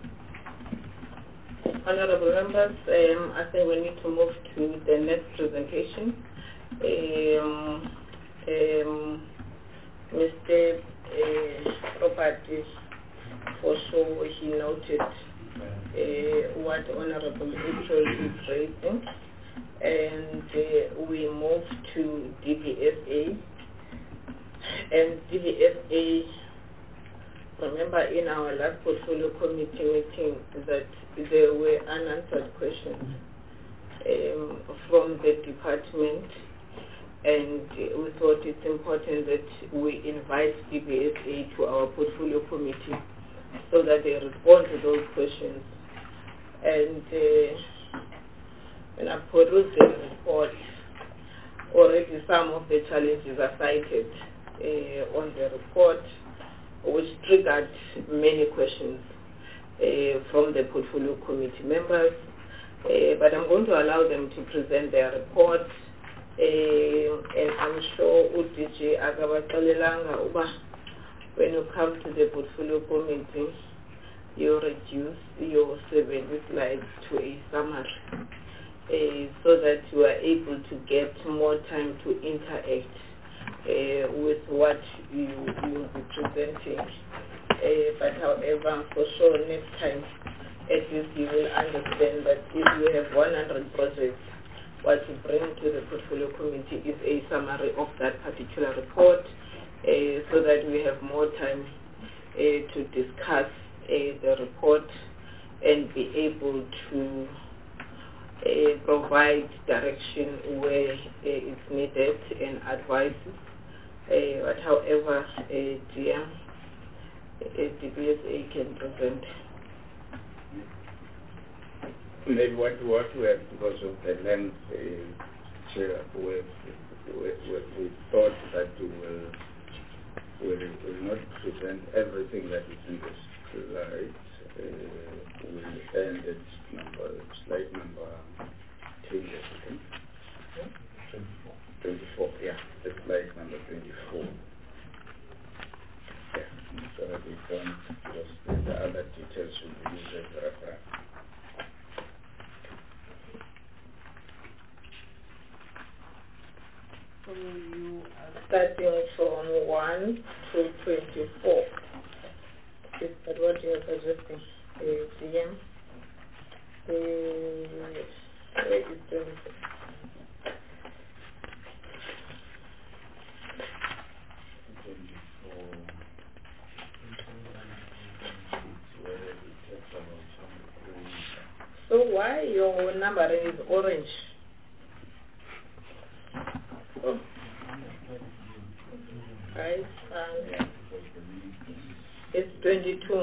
Honorable members, um, I think we need to move to the next presentation. Um, um, Mister Uh, Properties, for sure he noted uh, what Honorable April is raising, and uh, we move to D V S A. And D V S A, remember in our last portfolio committee meeting that there were unanswered questions um, from the department, and we thought it's important that we invite D B S A to our portfolio committee so that they respond to those questions. And uh, when I perused the report, already some of the challenges are cited uh, on the report, which triggered many questions uh, from the portfolio committee members. Uh, but I'm going to allow them to present their report. Uh, and I'm sure U D G Agabatalelanga Uba, when you come to the portfolio committee, you reduce your seven slides to a summary uh, so that you are able to get more time to interact uh, with what you will be presenting. Uh, but however, for sure, next time, at least you will understand that if you have one hundred projects, what you bring to the portfolio committee is a summary of that particular report uh, so that we have more time uh, to discuss uh, the report and be able to uh, provide direction where uh, it's needed and advice. Uh, but however, uh, dear, uh, D B S A can present. Maybe what, what we have, because of the length, uh, Chair, we, we, we, we thought that we will, we will not present everything that is in the slide. Uh, we will end at number, slide number ten, I think. twenty-four. twenty-four, yeah, the slide number twenty-four. Yeah, so that we don't, because the other details will be used as a reference. So you are starting from one to twenty-four. Is that what you are suggesting? The D M? The where is twenty-four? So why your numbering is orange? Oh. Right, um, it's twenty-two.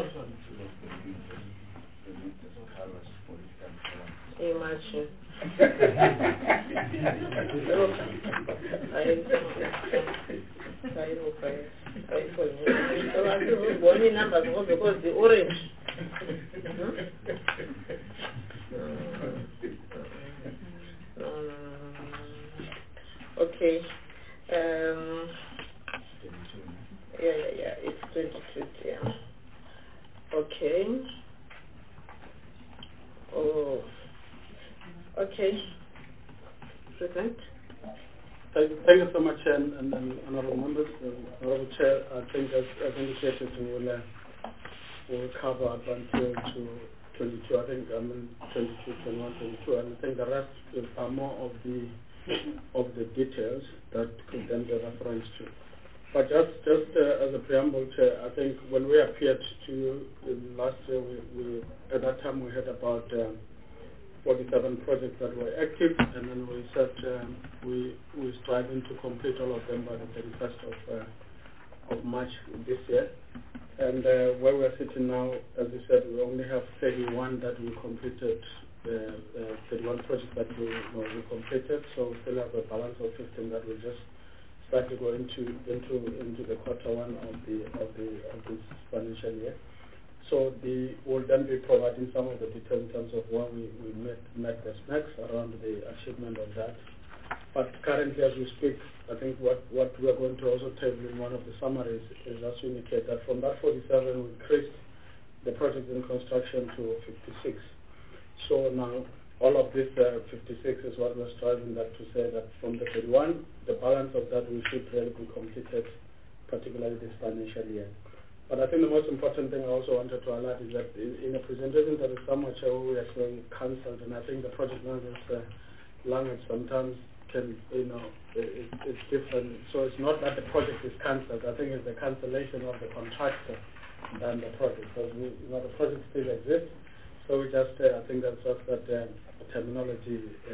Imagine. Only numbers because the orange. No, no, no, no. Okay. Um, yeah, yeah, yeah. It's twenty-two. Yeah. Okay. Oh. Okay. Present. Thank, thank you so much, and, and, and honorable members. Uh, honorable Chair, I think as, as indicated, we will, uh, we will cover up until to twenty-two. I think I mean twenty-two, twenty-one, twenty-two, and I think the rest are more of the of the details that could then be referenced to. But just just uh, as a preamble, Chair, I think when we appeared to you last year, we, we at that time we had about uh, forty-seven projects that were active, and then we said um, we we striving to complete all of them by the thirty-first of uh, of March this year. And uh, where we're sitting now, as you said, we only have thirty-one that we completed, uh, uh, thirty-one projects that we, no, we completed. So we still have a balance of fifteen that we just start to go into into into the quarter one of the of the of this financial year. So the we'll then be providing some of the details in terms of what we, we met, met the specs around the achievement of that. But currently, as we speak, I think what, what we are going to also table in one of the summaries is as to indicate that from that forty-seven, we increased the project in construction to fifty-six. So now, all of this uh, fifty-six is what we're striving that to say that from the thirty-one, the balance of that we should really be completed, particularly this financial year. But I think the most important thing I also wanted to highlight is that in, in a presentation that is somewhat where we are saying cancelled, and I think the project manager's uh, language sometimes can, you know, it, it's different. So it's not that the project is cancelled. I think it's the cancellation of the contractor than the project. Because we, you know, the project still exists. So we just, uh, I think that's just that uh, terminology uh,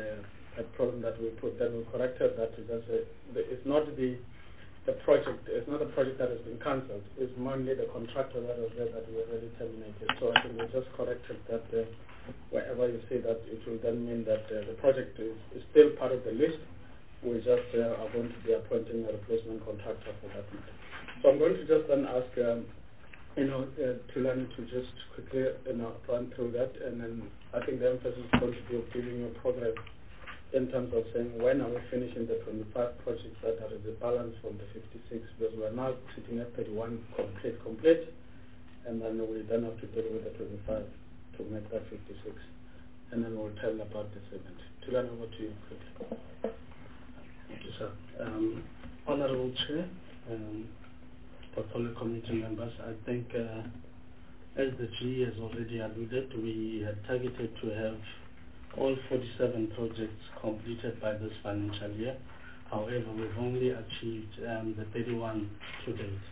a problem that we put. Then we corrected that to just say the, it's not the the project. It's not a project that has been cancelled. It's mainly the contractor that was there that we already terminated. So I think we just corrected that. Uh, wherever you say that, it will then mean that uh, the project is, is still part of the list. We just uh, are going to be appointing a replacement contractor for that matter. So I'm going to just then ask, um, you know, uh, Thulani to just quickly, you know, run through that, and then I think the emphasis is going to be of giving you progress in terms of saying when are we finishing the twenty-five projects that are the balance from the fifty-six, because we're now sitting at thirty-one complete, complete, and then we then have to deal with the twenty-five to make that fifty-six, and then we'll tell about the seventy. Thulani, over to you quickly. Thank you, sir. Um, Honorable Chair, um, portfolio committee members, I think uh, as the G has already alluded, we had targeted to have all forty-seven projects completed by this financial year. However, we've only achieved um, the thirty-one to date.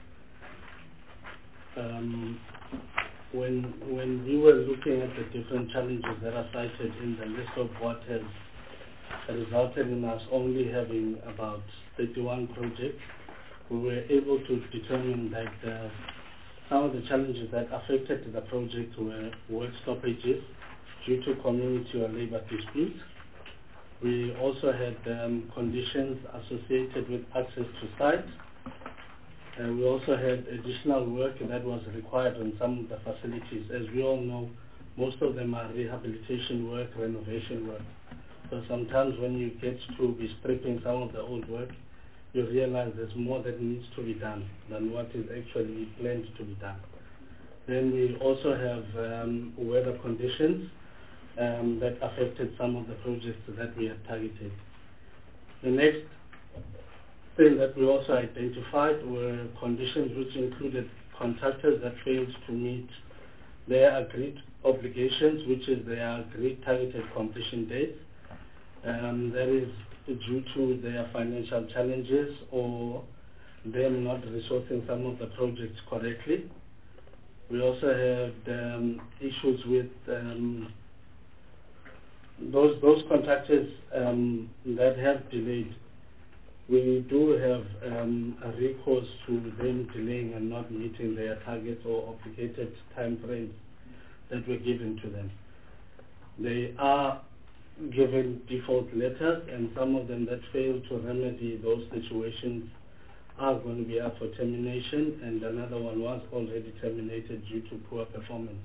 Um, when, when we were looking at the different challenges that are cited in the list of what has resulted in us only having about thirty-one projects, we were able to determine that uh, some of the challenges that affected the project were work stoppages due to community or labor disputes. We also had um, conditions associated with access to sites. Uh, we also had additional work that was required on some of the facilities. As we all know, most of them are rehabilitation work, renovation work. So sometimes when you get to be stripping some of the old work, you realize there's more that needs to be done than what is actually planned to be done. Then we also have um, weather conditions um, that affected some of the projects that we had targeted. The next thing that we also identified were conditions which included contractors that failed to meet their agreed obligations, which is their agreed targeted completion dates. Um, that is due to their financial challenges or them not resourcing some of the projects correctly. We also had um, issues with um, those those contractors um, that have delayed. We do have um, a recourse to them delaying and not meeting their targets or obligated time frames that were given to them. They are given default letters, and some of them that fail to remedy those situations are going to be up for termination, and another one was already terminated due to poor performance.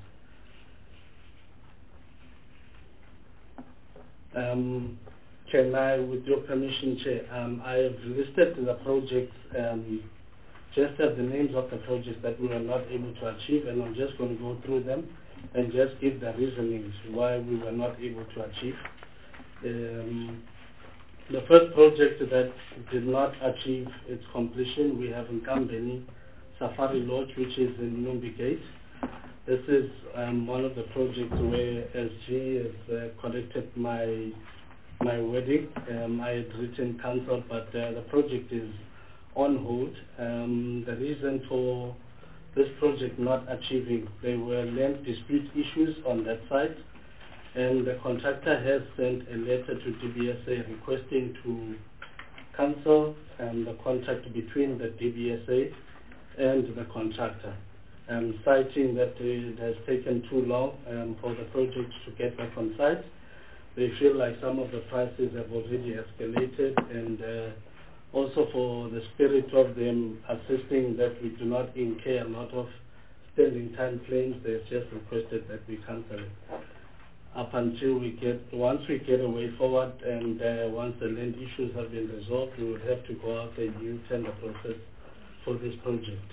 Um, can I, with your permission, Chair, um, I have listed the projects, um, just as the names of the projects that we were not able to achieve, and I'm just going to go through them and just give the reasonings why we were not able to achieve. Um, the first project that did not achieve its completion, we have in Kambeni Safari Lodge, which is in Numbi Gate. This is um, one of the projects where S G has uh, collected my my wedding. Um, I had written cancel, but uh, the project is on hold. Um, the reason for this project not achieving, there were land dispute issues on that site, and the contractor has sent a letter to D B S A requesting to cancel um, the contract between the D B S A and the contractor, um, citing that it has taken too long um, for the project to get back on site. They feel like some of the prices have already escalated, and uh, also for the spirit of them assisting that we do not incur a lot of standing time claims, they've just requested that we cancel it. Up until we get, once we get a way forward and uh, once the land issues have been resolved, we would have to go out a new tender process for this project.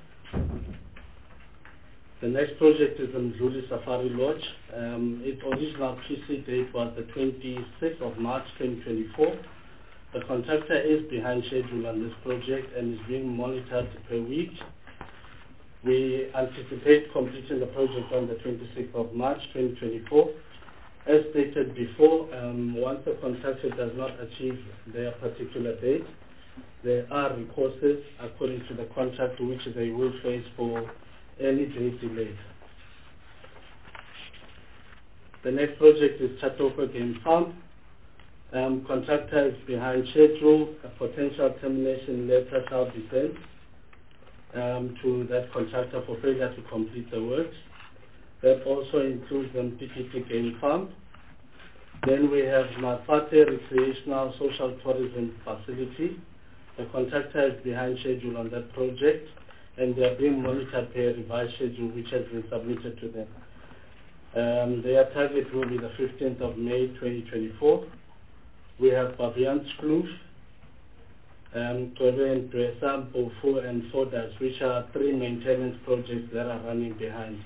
The next project is in Mdluli Safari Lodge. Um, its original P C date was the twenty-sixth of March twenty twenty-four. The contractor is behind schedule on this project and is being monitored per week. We anticipate completing the project on the twenty-sixth of March twenty twenty-four. As stated before, um, once the contractor does not achieve their particular date, there are recourses according to the contract which they will face for any date delayed. The next project is Chatopa Game Farm. Um, contractor is behind schedule. A potential termination letter shall be sent um, to that contractor for failure to complete the works. That also includes the P P T Game Farm. Then we have Mafate Recreational Social Tourism Facility. The contractor is behind schedule on that project, and they are being monitored per revised schedule which has been submitted to them. Um, their target will be the fifteenth of May twenty twenty-four. We have Babians Kloof, um, Toren, Dwesam, Bofu, and Fodas, which are three maintenance projects that are running behind.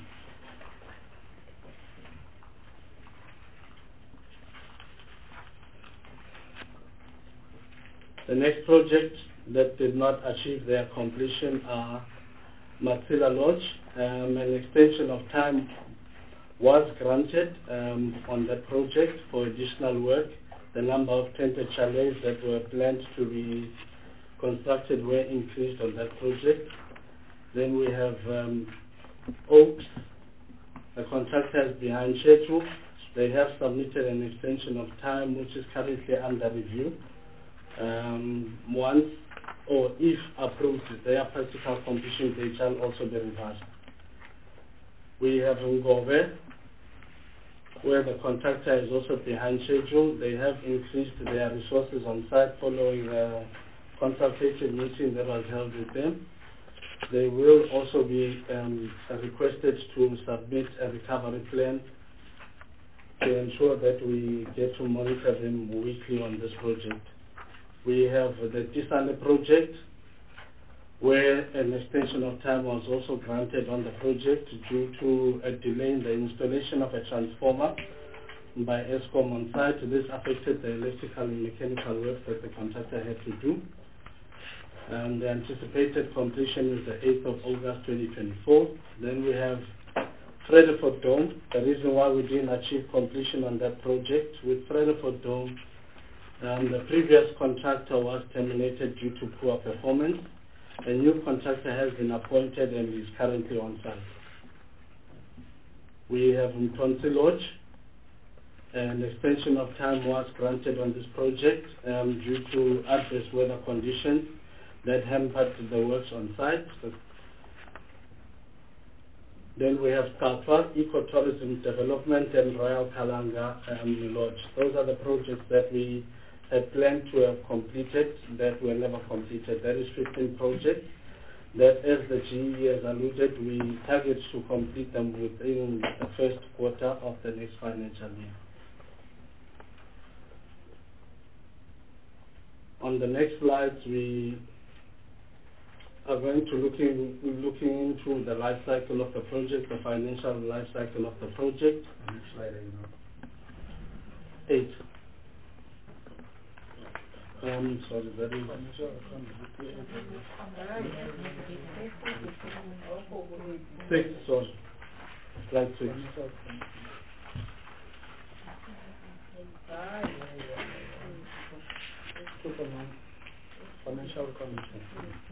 The next project that did not achieve their completion are Matsila Lodge. Um, an extension of time was granted um, on that project for additional work. The number of tented chalets that were planned to be constructed were increased on that project. Then we have um, Oaks. The contractor is behind schedule. They have submitted an extension of time which is currently under review. Um, once or if approved, their practical completion date shall also be revised. We have Ngove, where the contractor is also behind schedule. They have increased their resources on site following a consultation meeting that was held with them. They will also be um, requested to submit a recovery plan to ensure that we get to monitor them weekly on this project. We have the Tisane project, where an extension of time was also granted on the project due to a delay in the installation of a transformer by ESCOM on site. This affected the electrical and mechanical work that the contractor had to do. And the anticipated completion is the eighth of August twenty twenty-four. Then we have Fredeford Dome. The reason why we didn't achieve completion on that project with Fredeford Dome, um, the previous contractor was terminated due to poor performance. A new contractor has been appointed and is currently on site. We have Mtonsi Lodge. An extension of time was granted on this project um, due to adverse weather conditions that hampered the works on site. Then we have Kaltwa, Ecotourism Development, and Royal Kalanga um, Lodge. Those are the projects that we had planned to have completed that were never completed. That is fifteen projects that, as the G E has alluded, we target to complete them within the first quarter of the next financial year. On the next slides, we are going to looking looking into the life cycle of the project, the financial life cycle of the project. Which slide are you on? Eight. Um, sorry, that is six. Sorry, slide six. Financial condition.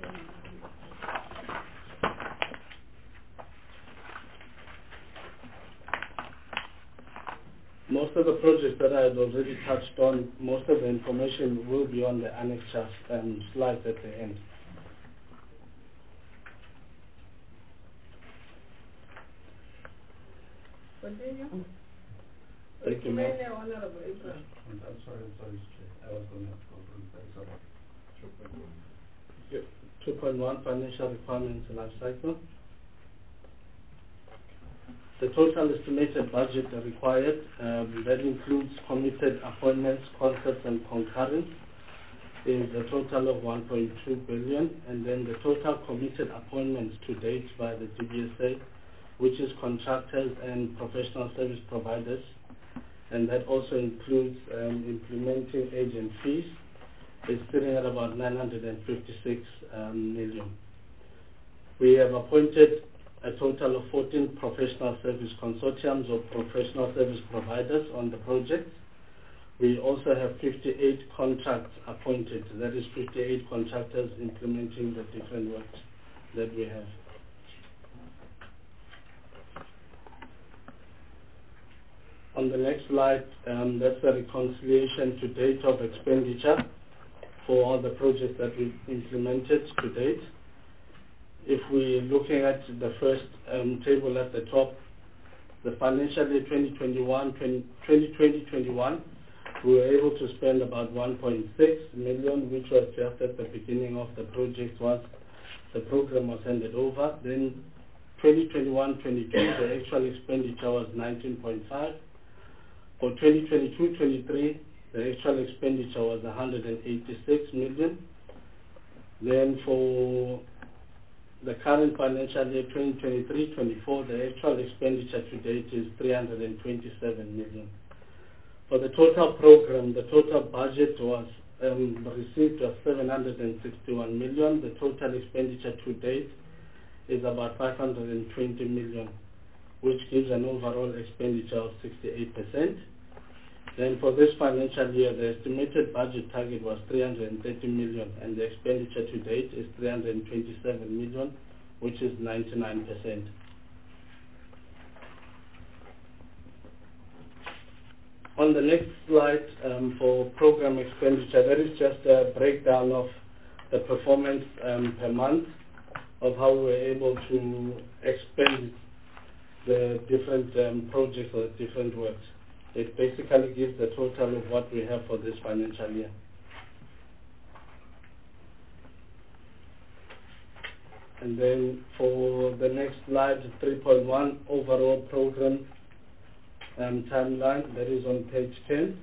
Most of the projects that I had already touched on, most of the information will be on the annexure um, slides at the end. Continue. Thank you, ma'am. I'm sorry, I'm sorry, I was going to go through that. two point one financial requirements life cycle. The total estimated budget required, um, that includes committed appointments, concepts, and concurrence, is a total of one point two billion, and then the total committed appointments to date by the D B S A, which is contractors and professional service providers, and that also includes um, implementing agent fees, is sitting at about nine hundred fifty-six um, million. We have appointed a total of fourteen professional service consortiums or professional service providers on the project. We also have fifty-eight contracts appointed. That is fifty-eight contractors implementing the different works that we have. On the next slide, um, that's the reconciliation to date of expenditure for all the projects that we've implemented to date. If we're looking at the first um, table at the top, the financial year twenty twenty-one, twenty twenty twenty-one, we were able to spend about one point six million, which was just at the beginning of the project once the program was handed over. Then twenty twenty-one twenty-two, the actual expenditure was nineteen point five. For twenty twenty-two twenty-three, the actual expenditure was one hundred eighty-six million. Then for the current financial year twenty twenty-three twenty-four, the actual expenditure to date is three hundred twenty-seven million. For the total program, the total budget was um, received was seven hundred sixty-one million. The total expenditure to date is about five hundred twenty million, which gives an overall expenditure of sixty-eight percent. Then for this financial year, the estimated budget target was three hundred thirty million, and the expenditure to date is three hundred twenty-seven million, which is ninety-nine percent. On the next slide, um, for program expenditure, there is just a breakdown of the performance um, per month of how we were able to expend the different um, projects or the different works. It basically gives the total of what we have for this financial year. And then for the next slide, three point one overall program um, timeline, that is on page ten.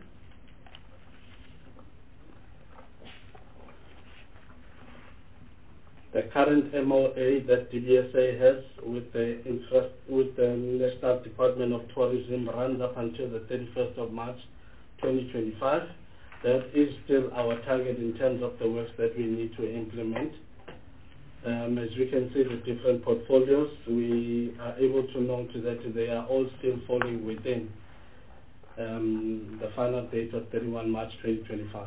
The current M O A that D B S A has with the infra with the National Department of Tourism runs up until the thirty-first of March twenty twenty-five. That is still our target in terms of the works that we need to implement. Um, as we can see, the different portfolios, we are able to note that they are all still falling within um, the final date of thirty-first of March twenty twenty-five.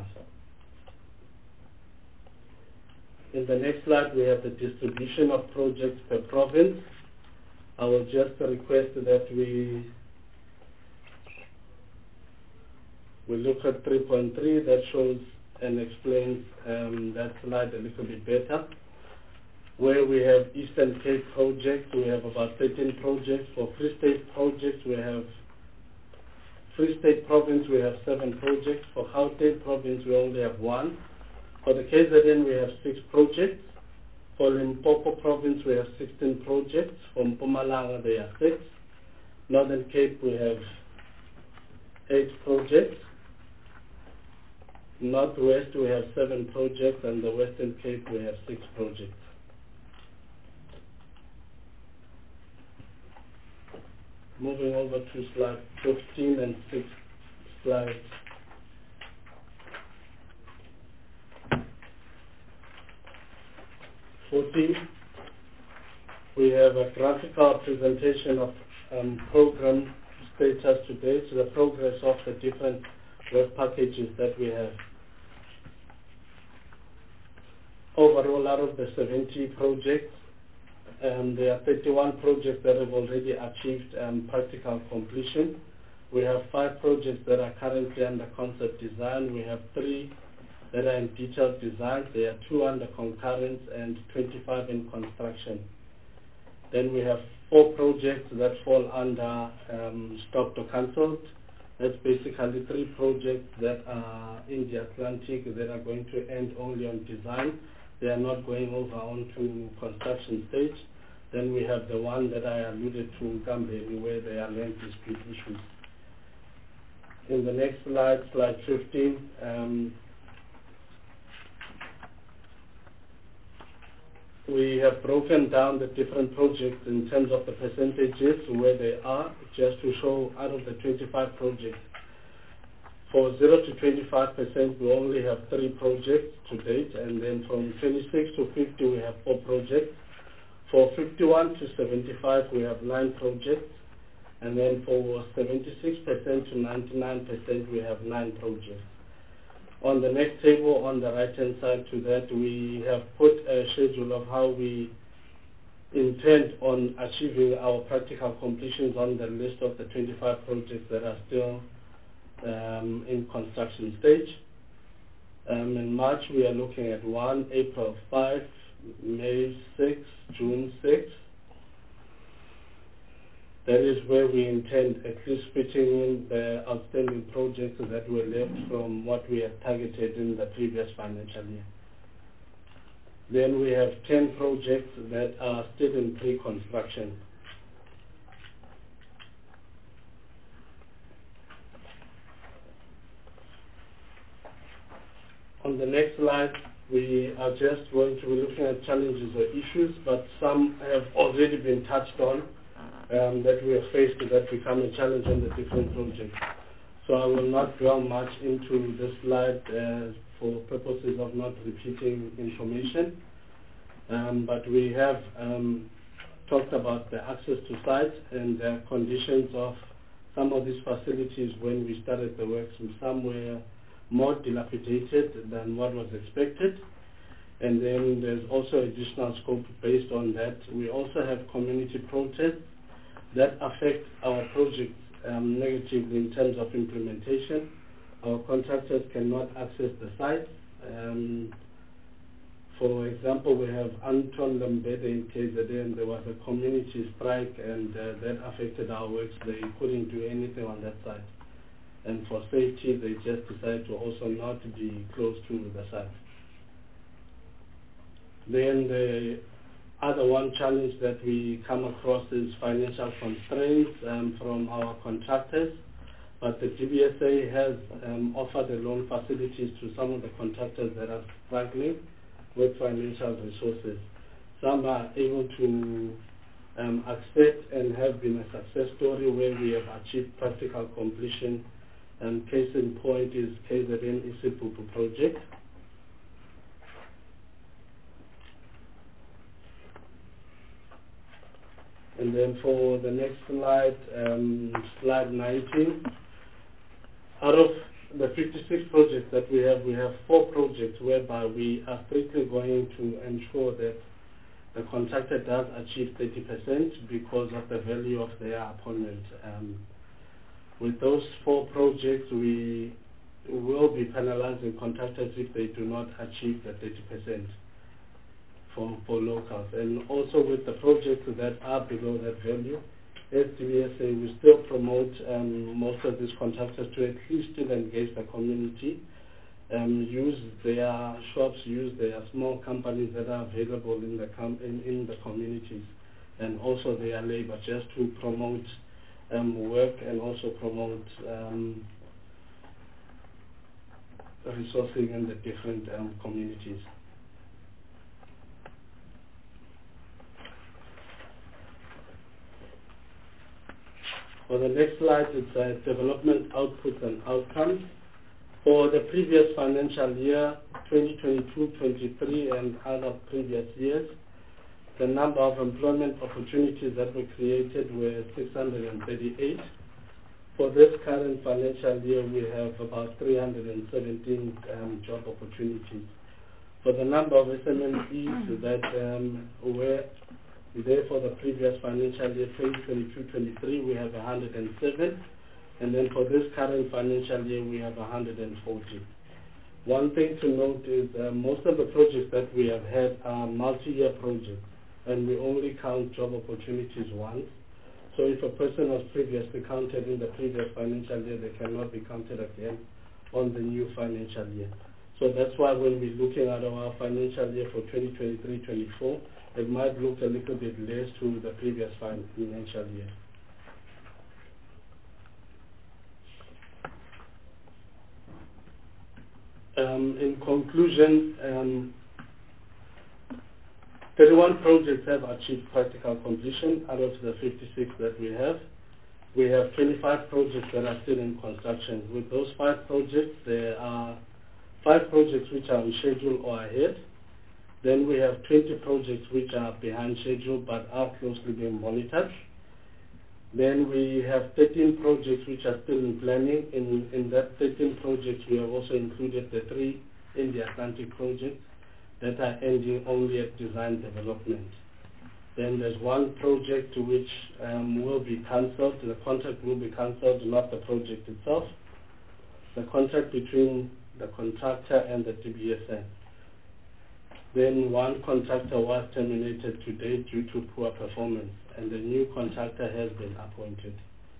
In the next slide, we have the distribution of projects per province. I will just request that we we look at three point three that shows and explains um, that slide a little bit better. Where we have Eastern Cape projects, we have about thirteen projects. For Free State projects, we have Free State province, we have seven projects. For Gauteng province, we only have one. For the K Z N, we have six projects. For Limpopo province, we have sixteen projects. For Mpumalanga, there are six. Northern Cape, we have eight projects. Northwest, we have seven projects, and the Western Cape, we have six projects. Moving over to slide fifteen and six slides. fourteen, we have a graphical presentation of um, program status to date, so the progress of the different work packages that we have. Overall, out of the seventy projects, um, there are thirty-one projects that have already achieved um, practical completion. We have five projects that are currently under concept design. We have three that are in detailed design. There are two under concurrence and twenty-five in construction. Then we have four projects that fall under um, stopped or cancelled. That's basically three projects that are in the Atlantic that are going to end only on design. They are not going over onto construction stage. Then we have the one that I alluded to in Gambeli, where there are land dispute issues. In the next slide, slide fifteen, um, we have broken down the different projects in terms of the percentages where they are, just to show out of the twenty-five projects. For zero to twenty-five percent, we only have three projects to date, and then from twenty-six to fifty, we have four projects. For fifty-one to seventy-five, we have nine projects, and then for seventy-six percent to ninety-nine percent, we have nine projects. On the next table, on the right-hand side to that, we have put a schedule of how we intent on achieving our practical completions on the list of the twenty-five projects that are still um, in construction stage. Um, in March, we are looking at one, April five, May six, June six. That is where we intend at least fitting in the outstanding projects that were left from what we had targeted in the previous financial year. Then we have ten projects that are still in pre-construction. On the next slide, we are just going to be looking at challenges or issues, but some have already been touched on um, that we are faced with that become a challenge on the different projects. So I will not dwell much into this slide uh, for purposes of not repeating information. Um, but we have um, talked about the access to sites and the conditions of some of these facilities when we started the works, and some were more dilapidated than what was expected. And then there's also additional scope based on that. We also have community protests that affect our projects um, negatively in terms of implementation. Our contractors cannot access the sites. Um, for example, we have Anton Lambede in K Z N, and there was a community strike, and uh, that affected our works. They couldn't do anything on that site. And for safety, they just decided to also not be close to the site. Then the other one challenge that we come across is financial constraints um, from our contractors. But the D B S A has um, offered the loan facilities to some of the contractors that are struggling with financial resources. Some are able to um, accept and have been a success story where we have achieved practical completion. And case in point is K Z N Isipupu project. And then for the next slide, um, slide nineteen, out of the fifty-six projects that we have, we have four projects whereby we are strictly going to ensure that the contractor does achieve thirty percent because of the value of their appointment. Um, with those four projects, we will be penalizing contractors if they do not achieve the thirty percent. For, for locals. And also with the projects that are below that value, as D B S A, we still promote um, most of these contractors to at least still engage the community, um, use their shops, use their small companies that are available in the, com in, in the communities, and also their labor, just to promote um, work and also promote um, resourcing in the different um, communities. For the next slide, it's uh, development outputs and outcomes. For the previous financial year, twenty twenty-two twenty-three and other previous years, the number of employment opportunities that were created were six hundred thirty-eight. For this current financial year, we have about three hundred seventeen um, job opportunities. For the number of S M Es that um, were there for the previous financial year, twenty twenty-two twenty-three, we have one hundred seven. And then for this current financial year, we have one hundred forty. One thing to note is uh, most of the projects that we have had are multi-year projects, and we only count job opportunities once. So if a person was previously counted in the previous financial year, they cannot be counted again on the new financial year. So that's why when we're looking at our financial year for twenty twenty-three twenty-four, it might look a little bit less to the previous financial year. Um, in conclusion, um, thirty-one projects have achieved practical completion out of the fifty-six that we have. We have twenty-five projects that are still in construction. With those five projects, there are five projects which are on schedule or ahead. Then we have twenty projects which are behind schedule but are closely being monitored. Then we have thirteen projects which are still in planning. In, in that thirteen projects, we have also included the three in the Atlantic projects that are ending only at design development. Then there's one project to which um, will be cancelled. The contract will be cancelled, not the project itself. The contract between the contractor and the D B S N. Then one contractor was terminated today due to poor performance, and the new contractor has been appointed.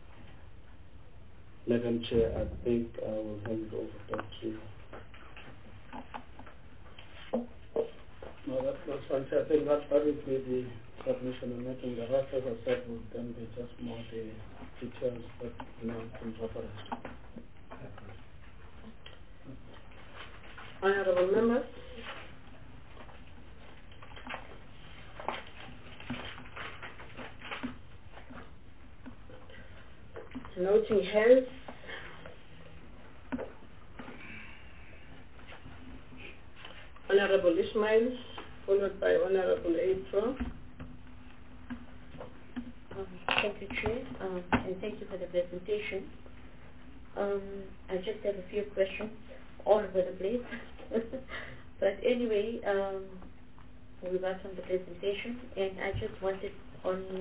Madam Chair, I think I will hand it over back to you. No, that, that's fine. I think that, that will be the submission and making the rest, as I said, will then be just more the details that now can reference. Honorable members, noting hands, Honorable Ismail, followed by Honorable April. Um, thank you, Chair, um, and thank you for the presentation. Um, I just have a few questions all over the place. But anyway, um, we got from the presentation, and I just wanted on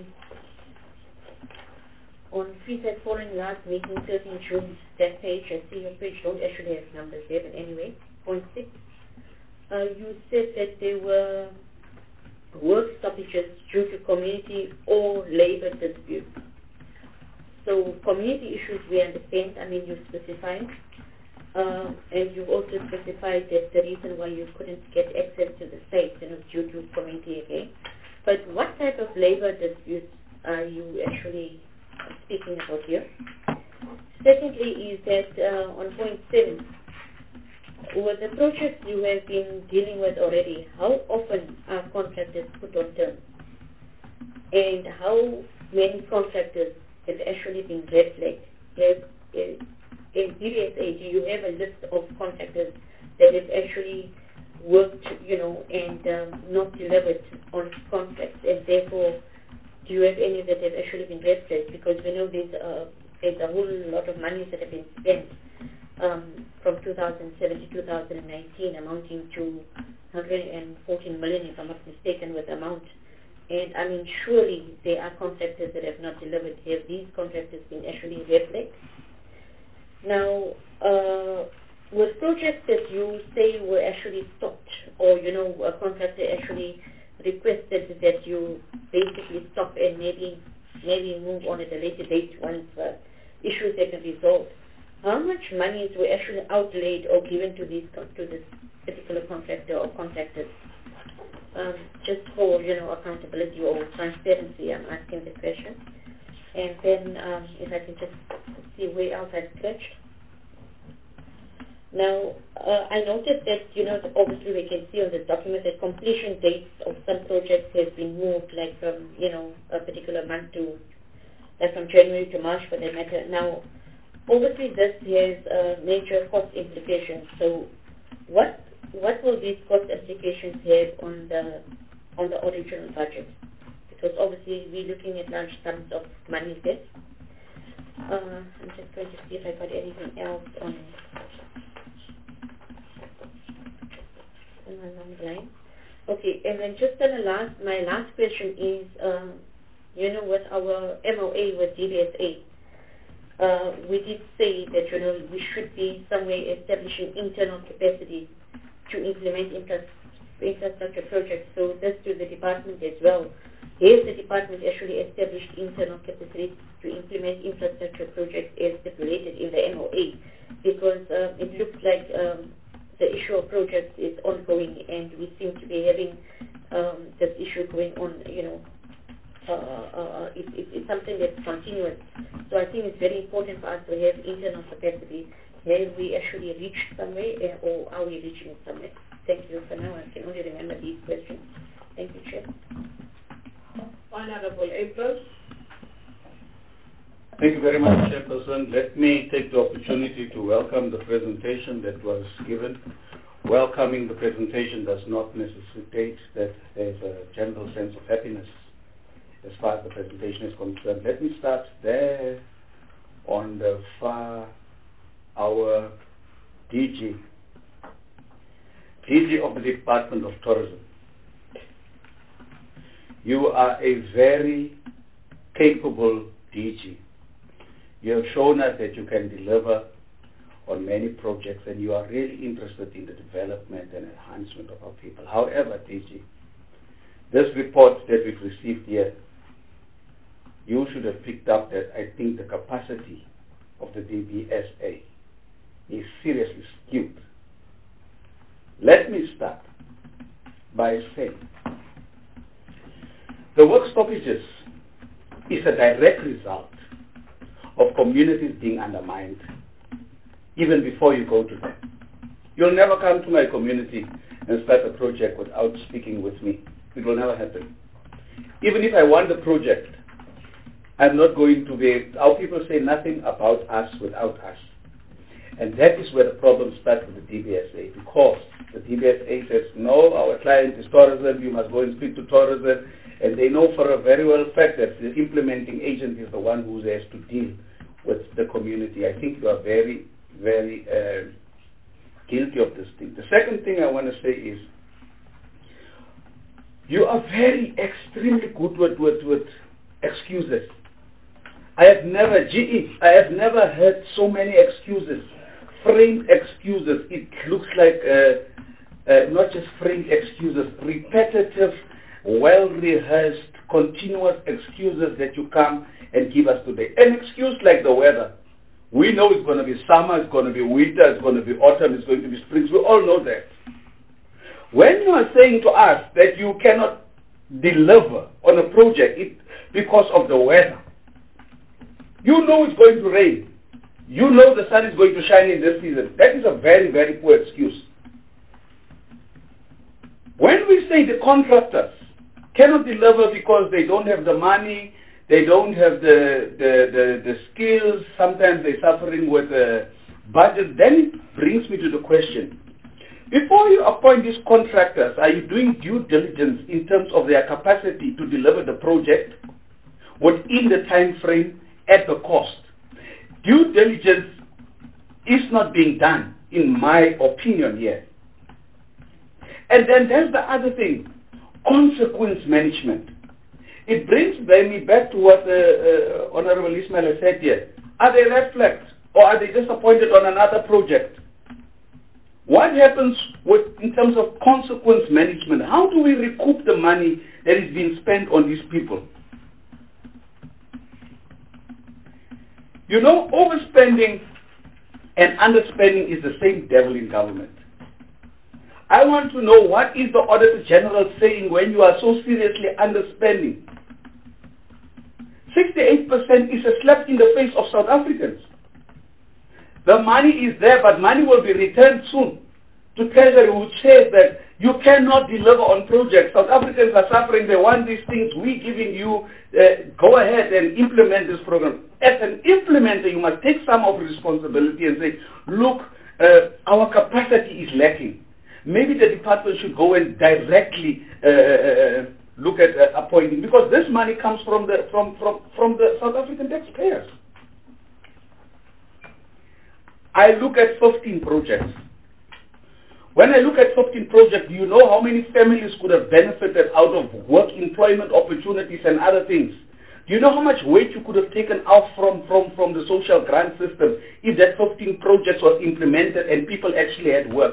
on feedback following last meeting, thirteenth June, that page, I see your page don't actually have numbers there, but anyway, point six. Uh, you said that there were work stoppages due to community or labor disputes. So community issues we understand, I mean you specified, uh, and you also specified that the reason why you couldn't get access to the site, you know, due to community again. But what type of labor disputes are you actually speaking about here? Secondly is that uh, on point seven, with the projects you have been dealing with already, how often are contractors put on term? And how many contractors have actually been red flagged? Have, uh, in D B S A, do you have a list of contractors that have actually worked, you know, and um, not delivered on contracts, and therefore do you have any that have actually been red flagged? Because we know there's, uh, there's a whole lot of money that have been spent um, from two thousand seven to two thousand nineteen, amounting to one hundred fourteen million, if I'm not mistaken, with the amount. And I mean, surely there are contractors that have not delivered. Have these contractors been actually red flagged? Now, uh, with projects that you say were actually stopped, or you know, a contractor actually requested that you basically stop and maybe maybe move on at a later date once uh, issues have been resolved. How much monies were actually outlaid or given to these to this particular contractor or contractors? Um, just for you know accountability or transparency, I'm asking the question. And then um, if I can just see where else I scratched. Now, uh, I noticed that, you know, obviously we can see on the document that completion dates of some projects has been moved, like from, you know, a particular month to, like from January to March for that matter. Now, obviously this has uh, major cost implications. So what what will these cost implications have on the on the original budget? Because obviously we're looking at large sums of money there. Uh, I'm just going to see if I got anything else on on my long line. Okay, and then just on the last, my last question is, um, you know, with our M O A with D B S A, uh, we did say that, you know, we should be somewhere establishing internal capacity to implement infra infrastructure projects. So this to the department as well. Has the department actually established internal capacity to implement infrastructure projects as stipulated in the M O A? Because uh, it looks like um, the issue of projects is ongoing, and we seem to be having um, this issue going on, you know, uh, uh, it, it, it's something that's continuous. So I think it's very important for us to have internal capacity. Have we actually reached somewhere, uh, or are we reaching somewhere? Thank you. For now, I can only remember these questions. Thank you, Chair. Honorable April. Thank you very much, Chairperson. Let me take the opportunity to welcome the presentation that was given. Welcoming the presentation does not necessitate that there's a general sense of happiness as far as the presentation is concerned. Let me start there on the far, our D G, D G of the Department of Tourism. You are a very capable D G. You have shown us that you can deliver on many projects, and you are really interested in the development and enhancement of our people. However, D G, this report that we've received here, you should have picked up that I think the capacity of the D B S A is seriously skewed. Let me start by saying the work stoppages is a direct result of communities being undermined even before you go to them. You'll never come to my community and start a project without speaking with me. It will never happen. Even if I want the project, I'm not going to be, our people say nothing about us without us. And that is where the problem starts with the D B S A, because the D B S A says, no, our client is tourism, you must go and speak to tourism, and they know for a very well fact that the implementing agent is the one who has to deal with the community. I think you are very, very uh, guilty of this thing. The second thing I want to say is, you are very extremely good with, with, with excuses. I have never, G E, I have never heard so many excuses, framed excuses. It looks like uh, uh, not just framed excuses, repetitive, well-rehearsed, continuous excuses that you come and give us today. An excuse like the weather. We know it's going to be summer, it's going to be winter, it's going to be autumn, it's going to be spring. We all know that. When you are saying to us that you cannot deliver on a project it, because of the weather, you know it's going to rain. You know the sun is going to shine in this season. That is a very, very poor excuse. When we say the contractors cannot deliver because they don't have the money, they don't have the, the, the, the skills, sometimes they're suffering with a budget, then it brings me to the question. Before you appoint these contractors, are you doing due diligence in terms of their capacity to deliver the project within the time frame at the cost? Due diligence is not being done, in my opinion here. And then there's the other thing, consequence management. It brings me back to what uh, uh, Honorable Ismail has said here. Are they red flags, or are they just appointed on another project? What happens with, in terms of consequence management? How do we recoup the money that is being spent on these people? You know, overspending and underspending is the same devil in government. I want to know, what is the Auditor General saying when you are so seriously underspending? sixty-eight percent is a slap in the face of South Africans. The money is there, but money will be returned soon to Treasury, which says that you cannot deliver on projects. South Africans are suffering. They want these things. We're giving you, uh, go ahead and implement this program. As an implementer, you must take some of responsibility and say, look, uh, our capacity is lacking. Maybe the department should go and directly uh, look at uh, appointing, because this money comes from the, from, from, from the South African taxpayers. I look at fifteen projects. When I look at fifteen projects, do you know how many families could have benefited out of work employment opportunities and other things? Do you know how much weight you could have taken out from, from, from the social grant system if that fifteen projects was implemented and people actually had work?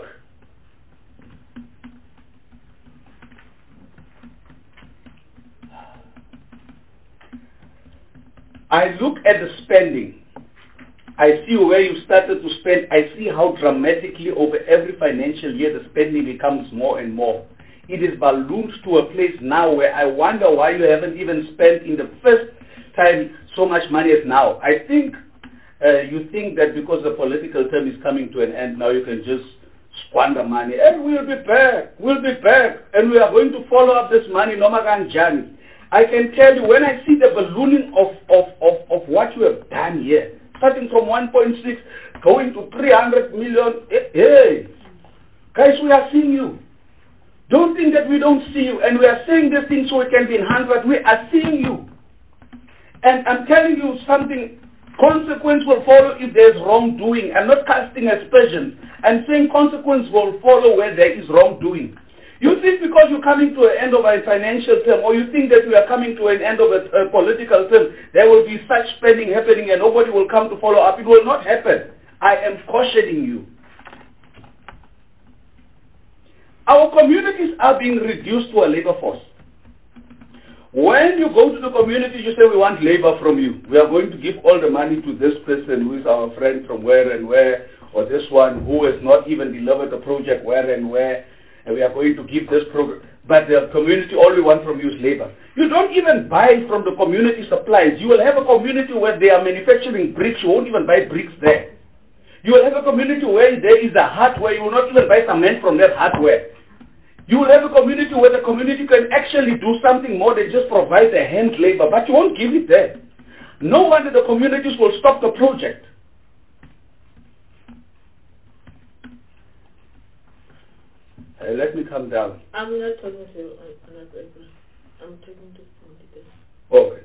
I look at the spending. I see where you started to spend. I see how dramatically over every financial year the spending becomes more and more. It is ballooned to a place now where I wonder why you haven't even spent in the first time so much money as now. I think uh, you think that because the political term is coming to an end, now you can just squander money. And we'll be back, we'll be back, and we are going to follow up this money, no maganjani. I can tell you, when I see the ballooning of, of, of, of what you have done here, starting from one point six, going to three hundred million, hey, guys, we are seeing you. Don't think that we don't see you, and we are saying this thing so it can be enhanced, but we are seeing you. And I'm telling you something, consequence will follow if there's wrongdoing. I'm not casting aspersions. I'm saying consequence will follow where there is wrongdoing. You think because you're coming to an end of a financial term, or you think that we are coming to an end of a, a political term, there will be such spending happening and nobody will come to follow up. It will not happen. I am cautioning you. Our communities are being reduced to a labor force. When you go to the communities, you say, we want labor from you. We are going to give all the money to this person who is our friend from where and where, or this one who has not even delivered the project where and where, and we are going to give this program. But the community, all we want from you is labor. You don't even buy from the community supplies. You will have a community where they are manufacturing bricks. You won't even buy bricks there. You will have a community where there is a hardware. You will not even buy cement from that hardware. You will have a community where the community can actually do something more than just provide the hand labor, but you won't give it there. No wonder the communities will stop the project. Uh, let me come down. I'm not talking to you, I'm talking to somebody. Okay.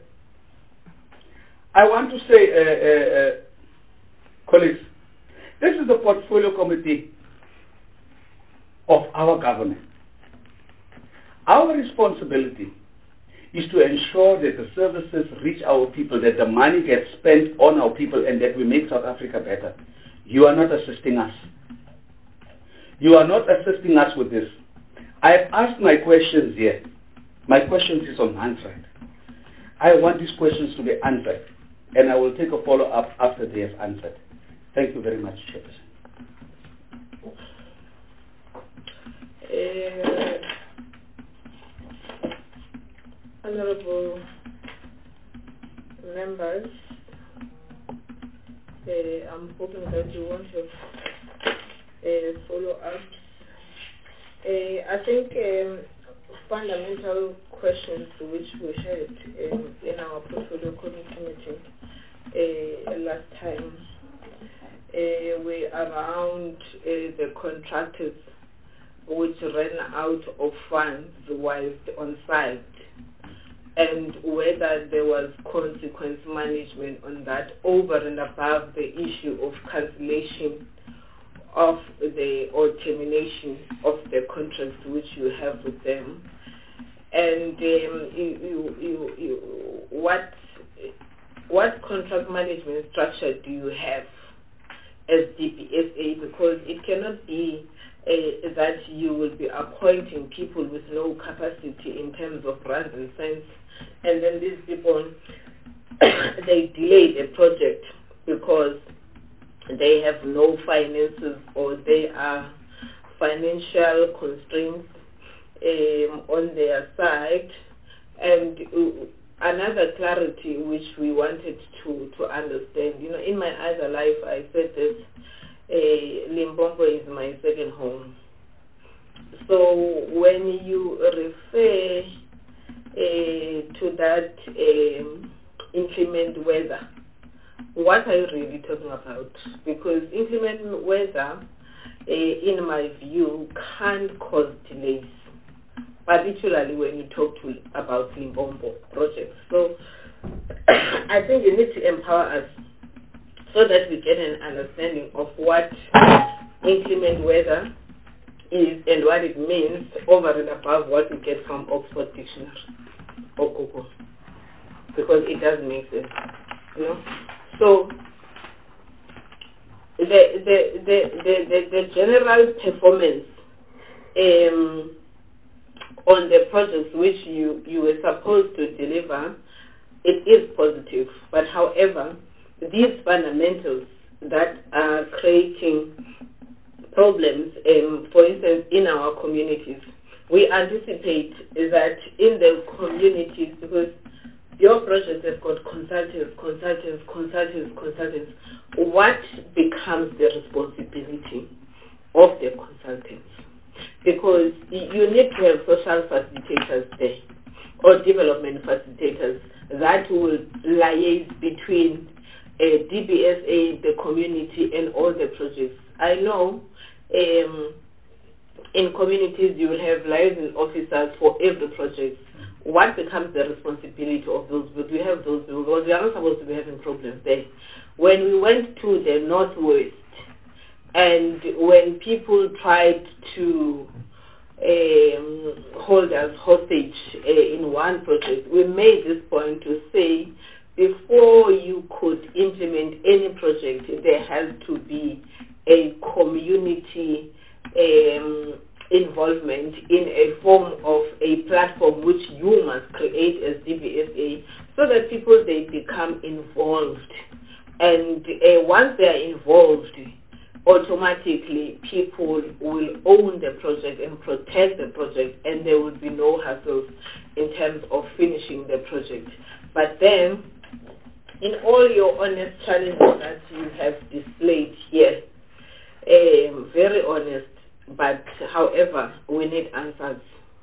I want to say, uh, uh, uh, colleagues, this is the portfolio committee of our government. Our responsibility is to ensure that the services reach our people, that the money gets spent on our people, and that we make South Africa better. You are not assisting us. You are not assisting us with this. I have asked my questions here. My questions is on one side. I want these questions to be answered, and I will take a follow-up after they have answered. Thank you very much, Chairperson. Uh, Honorable members, uh, I'm hoping that you want to uh, follow up. Uh, I think um, fundamental questions which we had um, in our portfolio committee uh, last time uh, were around uh, the contractors which ran out of funds whilst on site, and whether there was consequence management on that over and above the issue of cancellation of the or termination of the contracts which you have with them, and um, you, you, you, you, what what contract management structure do you have as D P S A, because it cannot be uh, that you will be appointing people with no capacity in terms of rands and cents, and then these people they delay the project because they have no finances or they are financial constraints um, on their side. And uh, another clarity which we wanted to, to understand, you know, in my other life I said this, uh, Limpopo is my second home. So when you refer uh, to that um, inclement weather, what are you really talking about? Because inclement weather, uh, in my view, can cause delays, particularly when you talk to about Limpopo projects. So I think you need to empower us so that we get an understanding of what inclement weather is and what it means over and above what we get from Oxford Dictionary or Google, because it doesn't make sense, you know. So the the the the, the, the general performance um, on the projects which you, you were supposed to deliver, it is positive. But however, these fundamentals that are creating problems, um, for instance, in our communities, we anticipate that in the communities, because your projects have got consultants, consultants, consultants, consultants, what becomes the responsibility of the consultants? Because you need to have social facilitators there, or development facilitators that will liaise between uh, D B S A, the community, and all the projects. I know um, in communities you will have liaison officers for every project. What becomes the responsibility of those? But we have those because we are not supposed to be having problems there. When we went to the northwest, and when people tried to um, hold us hostage uh, in one project. We made this point to say before you could implement any project, there has to be a community um, involvement in a form of a platform which you must create as D V S A so that people, they become involved. And uh, once they are involved, automatically people will own the project and protect the project, and there will be no hassles in terms of finishing the project. But then, in all your honest challenges that you have displayed here, um, very honest, but however, we need answers.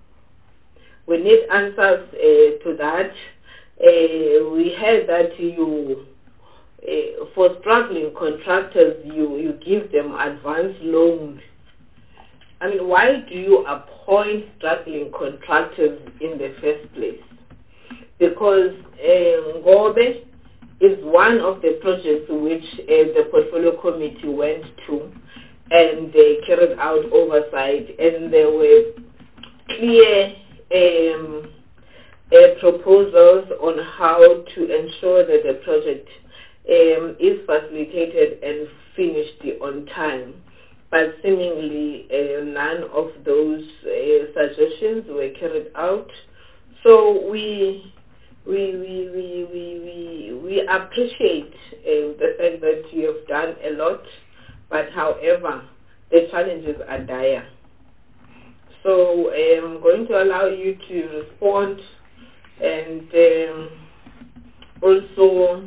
We need answers uh, to that. Uh, we heard that you Uh, for struggling contractors, you, you give them advance loans. I mean, why do you appoint struggling contractors in the first place? Because uh, Ngobe is one of the projects which uh, the portfolio committee went to, and they carried out oversight, and there were clear um, uh, proposals on how to ensure that the project Um, is facilitated and finished on time, but seemingly uh, none of those uh, suggestions were carried out. So we we we we we we, we appreciate uh, the fact that you have done a lot, but however, the challenges are dire. So I'm going to allow you to respond, and um, also.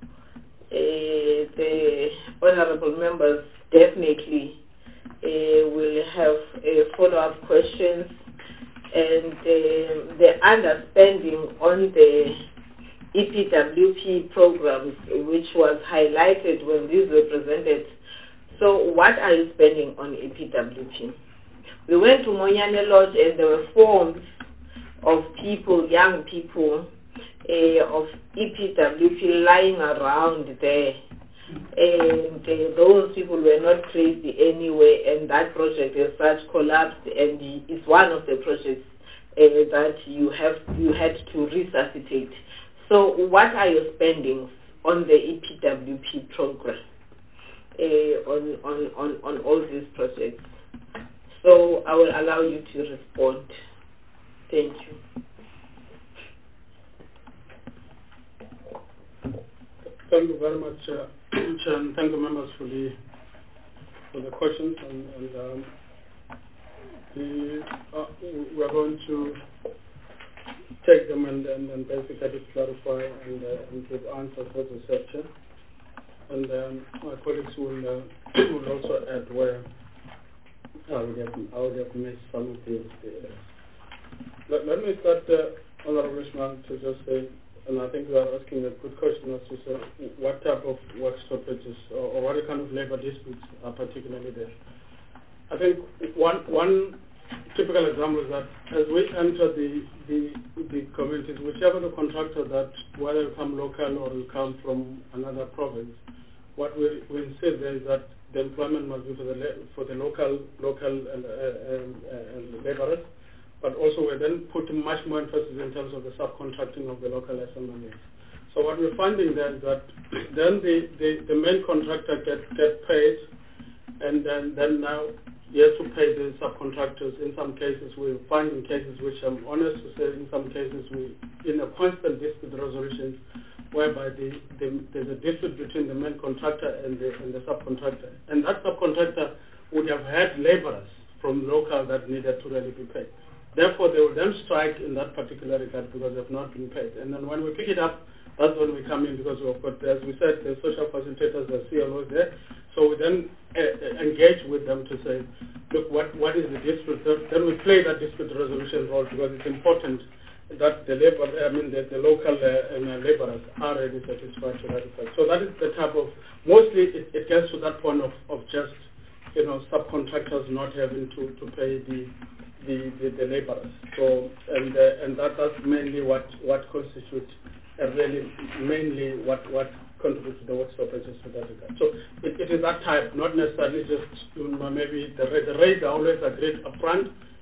Uh, the honorable members definitely uh, will have uh, follow-up questions, and uh, the underspending on the E P W P programs, which was highlighted when these were presented. So what are you spending on E P W P? We went to Monyane Lodge, and there were forms of people, young people, Uh, of E P W P lying around there, and uh, those people were not traced anywhere, and that project as such collapsed, and it's one of the projects uh, that you have you had to resuscitate. So what are you spending on the E P W P program, uh, on, on, on, on all these projects? So I will allow you to respond. Thank you. Thank you very much, uh, Chair, and thank you, members, for the for the questions. And, and um, the, uh, we are going to take them and, and, and basically clarify and, uh, and give answers for the sector. And um, my colleagues will uh, will also add where I would have, I would have missed some of the. the let, let me start, uh, Honorable Ishmael, to just say. And I think we are asking a good question as to say what type of work stoppages or, or what kind of labor disputes are particularly there. I think one one typical example is that as we enter the the, the communities, whichever the contractor that, whether you come local or you come from another province, what we, we insist there is that the employment must be for the for the local local uh, uh, uh, laborers. But also we're then putting much more emphasis in terms of the subcontracting of the local S M Es. So what we're finding there is that then the, the, the main contractor gets get paid, and then, then now he has to pay the subcontractors. In some cases, we're finding cases which I'm honest to say, in some cases we in a constant dispute resolution, whereby the, the, there's a dispute between the main contractor and the, and the subcontractor. And that subcontractor would have had laborers from local that needed to really be paid. Therefore, they will then strike in that particular regard because they have not been paid. And then when we pick it up, that's when we come in because we've got, as we said, the social facilitators, the C L Os there. So we then uh, engage with them to say, look, what, what is the dispute? Then we play that dispute resolution role because it's important that the labor, I mean, the, the local uh, and, uh, laborers are really satisfied to that effect. So that is the type of, mostly it, it gets to that point of, of just, you know, subcontractors not having to, to pay the The, the, the laborers. So, and uh, and that, that's mainly what, what constitutes uh, really mainly what, what contributes to the work stoppages to that regard. So it, it is that type, not necessarily just, you know, maybe the, the rates are always agreed upfront,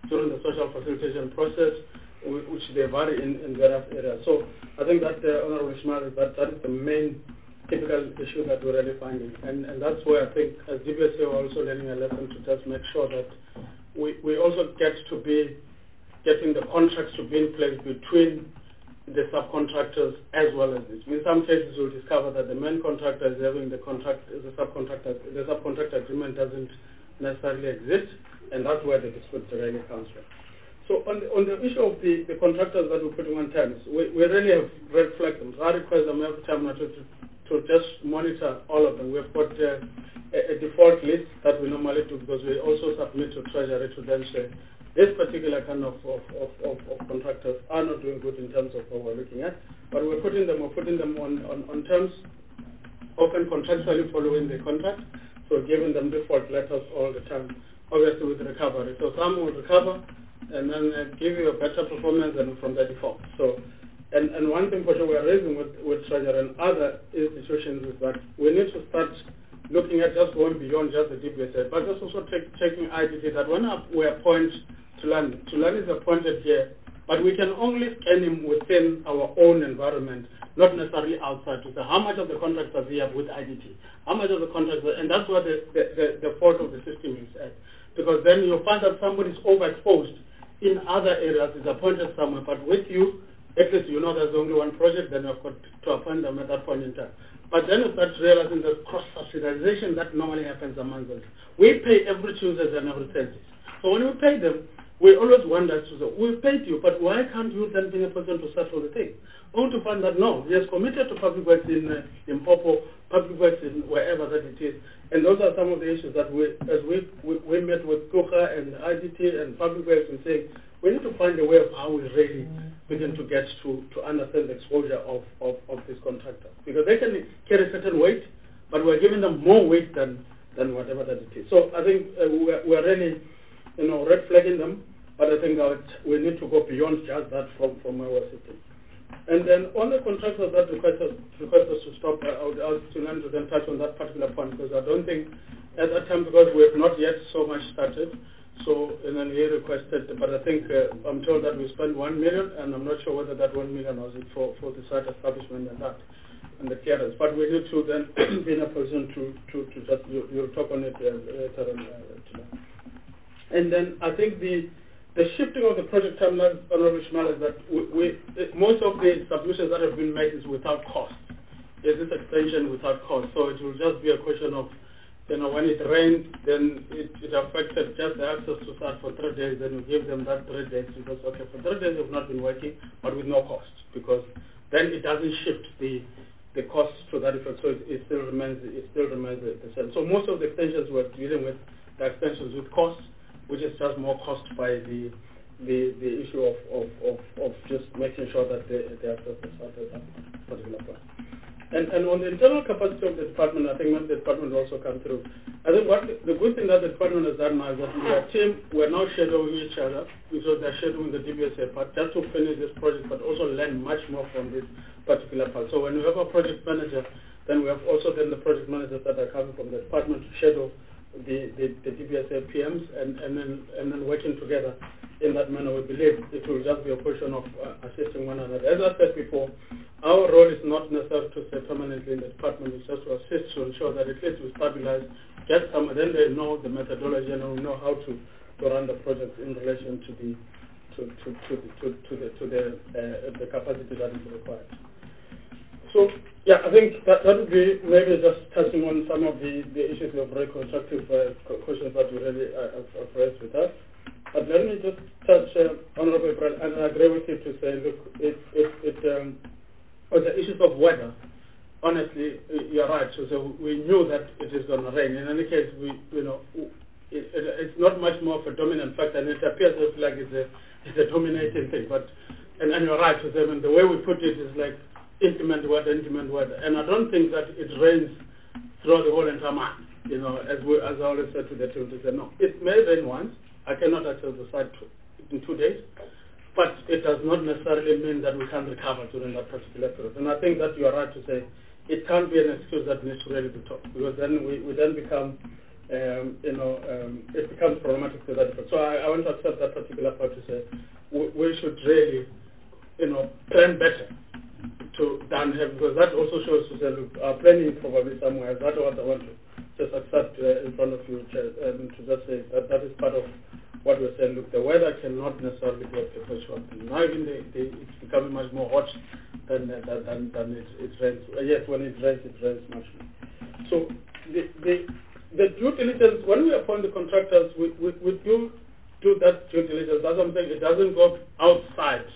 during the social facilitation process, which they vary in, in various areas. So I think that, uh, Honorable Ishmael, that, that is the main typical issue that we're really finding. And, and that's where I think as D B S A we're also learning a lesson to just make sure that we, we also get to be getting the contracts to be in place between the subcontractors as well as this. In some cases you'll discover that the main contractor is having the contract, the subcontractor, the subcontractor agreement doesn't necessarily exist, and that's where the dispute really comes from. So on the, on the issue of the, the contractors that we're putting on terms, we, we really have red flagged them. I request them every time to, to, to just monitor all of them. We've got uh, a, a default list that we normally do because we also submit to Treasury to then say this particular kind of, of, of, of, of contractors are not doing good in terms of what we're looking at, but we're putting them, we're putting them on, on, on terms, often contractually following the contract, so giving them default letters all the time, obviously with recovery. So some will recover and then uh, give you a better performance than from the default. So, and, and one thing for sure we are raising with, with Treasury and other institutions is that we need to start looking at just going beyond just the D B S A, but just also take, checking I D T that when we appoint Tulani, Tulani is appointed here, but we can only scan him within our own environment, not necessarily outside, to say how much of the contracts does he have with I D T, how much of the contracts, and that's what the, the, the, the fault of the system is at. Because then you'll find that somebody is overexposed in other areas, is appointed somewhere, but with you, at least you know there's only one project, then you've got to appoint them at that point in time. But then you start realizing the cross-subsidization that normally happens among us. We pay every Tuesday and every Thursday. So when we pay them, we always wonder, to say, we paid you, but why can't you then be in a position to settle the thing? Only to find that, no, he has committed to public works in uh, Limpopo, public works in wherever that it is. And those are some of the issues that we, as we, we, we met with Kuka and I D T and public works and saying, we need to find a way of how we really begin to get to, to understand the exposure of, of, of this contractor. Because they can carry certain weight, but we're giving them more weight than, than whatever that it is. So I think uh, we're, we're really, you know, red flagging them, but I think that we need to go beyond just that from, from where we're sitting. And then on the contractors that request us, request us to stop, uh, I would ask Tulan to then touch on that particular point, because I don't think at that time, because we have not yet so much started, so, and then he requested, but I think uh, I'm told that we spent one million, and I'm not sure whether that one million was it for, for the site establishment and that, and the carers. But we need to then be in a position to, to, to just, you, you'll talk on it uh, later on. Uh, and then I think the the shifting of the project timeline, Honorable Ishmael, is that we, we it, most of the submissions that have been made is without cost. Is this extension without cost? So it will just be a question of, you know, when it rained, then it, it affected just the access to start for three days, then you give them that three days because, okay, for three days you've not been working, but with no cost, because then it doesn't shift the the cost to that effect, so it, it still remains it still remains the, the same. So most of the extensions we're dealing with, the extensions with costs, which is just more cost by the the, the issue of, of, of, of just making sure that they, they access the start at that particular point. And, and on the internal capacity of the department, I think the department will also come through. I think what the, the good thing that the department has done now is that our team, we're now shadowing each other, because they're shadowing the D B S A part, just to finish this project, but also learn much more from this particular part. So when we have a project manager, then we have also then the project managers that are coming from the department to shadow the, the, the D B S A P Ms, and, and, then, and then working together in that manner. We believe it will just be a question of uh, assisting one another. As I said before, our role is not necessarily to stay permanently in the department, it's just to assist to ensure that at least we stabilize, get some, then they know the methodology and we know how to, to run the project in relation to the to to to to, to the to the uh, the capacity that is required. So yeah, I think that that would be maybe just touching on some of the, the issues of very constructive uh, questions that you really uh, have, have raised with us. But let me just touch, uh, Honorable Ibrahim, and I agree with you to say, look, it it it um, on the issues of weather, honestly, you're right. So, so we knew that it is going to rain. In any case, we, you know, it, it, it's not much more of a dominant factor, and it appears like it's a, it's a dominating thing. But, and, and you're right, so, I mean, the way we put it is like inclement weather, inclement weather. And I don't think that it rains throughout the whole entire month, you know, as we, as I always said to the team, to say, no, it may rain once. I cannot access the site in two days. But it does not necessarily mean that we can't recover during that particular period. And I think that you are right to say it can't be an excuse that needs to really be taught, because then we, we then become, um, you know, um, it becomes problematic to that effect. So I, I want to accept that particular part to say we, we should really, you know, plan better to than have, because that also shows to say, look, our planning is probably somewhere. That's what I want to just accept uh, in front of you, Chair, um, to just say that that is part of what we're saying. Look, the weather cannot necessarily be a perpetual thing. Now even the, the, it's becoming much more hot than uh, than, than it, it rains. Uh, yes, when it rains, it rains much more. So the the the due diligence, when we appoint the contractors, we, we, we do do that due diligence. That's what I'm saying. It doesn't go outside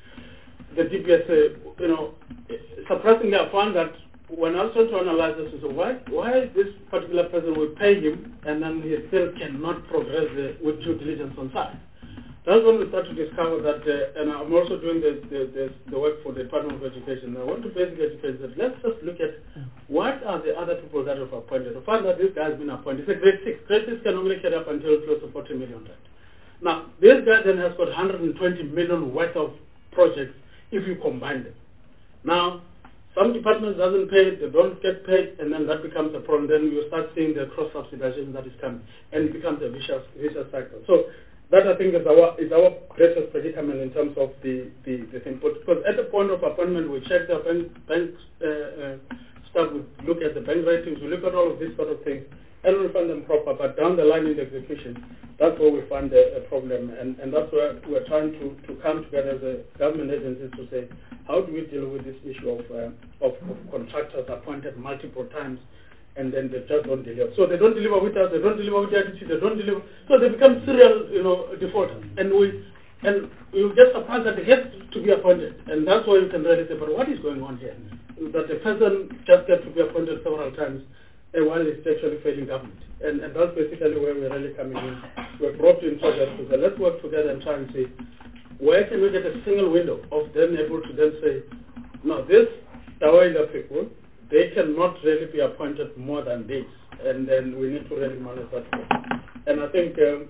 the D P S A. You know, surprisingly, I found that when I was trying to analyze this, I said, why, why this particular person will pay him and then he still cannot progress the, with due diligence on site? That's when we start to discover that, uh, and I'm also doing the, the, the, the work for the Department of Education. I want to basically educate that let's just look at what are the other people that have appointed. I find that this guy has been appointed. It's a grade six. Grade six can only get up until close to forty million rand. Now, this guy then has got one hundred twenty million worth of projects if you combine them. Now, some departments doesn't pay, they don't get paid, and then that becomes a problem. Then you start seeing the cross-subsidization that is coming, and it becomes a vicious, vicious cycle. So that, I think, is our is our greatest predicament in terms of the, the, the thing. But because at the point of appointment, we check the bank, bank uh, uh, stuff, we look at the bank ratings, we look at all of these sort of things, and we find them proper. But down the line in the execution, that's where we find a, a problem, and, and that's where we're trying to, to come together as a government agencies to say, how do we deal with this issue of, uh, of, of contractors appointed multiple times and then they just don't deliver? So they don't deliver with us, they don't deliver with the I T C, they don't deliver. So they become serial, you know, defaulters. And we and you get surprised that they get to be appointed. And that's why you can really say, but what is going on here? That the person just gets to be appointed several times and while it's actually failing government. And, and that's basically where we're really coming in. We're brought in projects to say, let's work together and try and see where can we get a single window of them able to then say, no, this Tawaida people, they cannot really be appointed more than this, and then we need to really manage that. And I think um,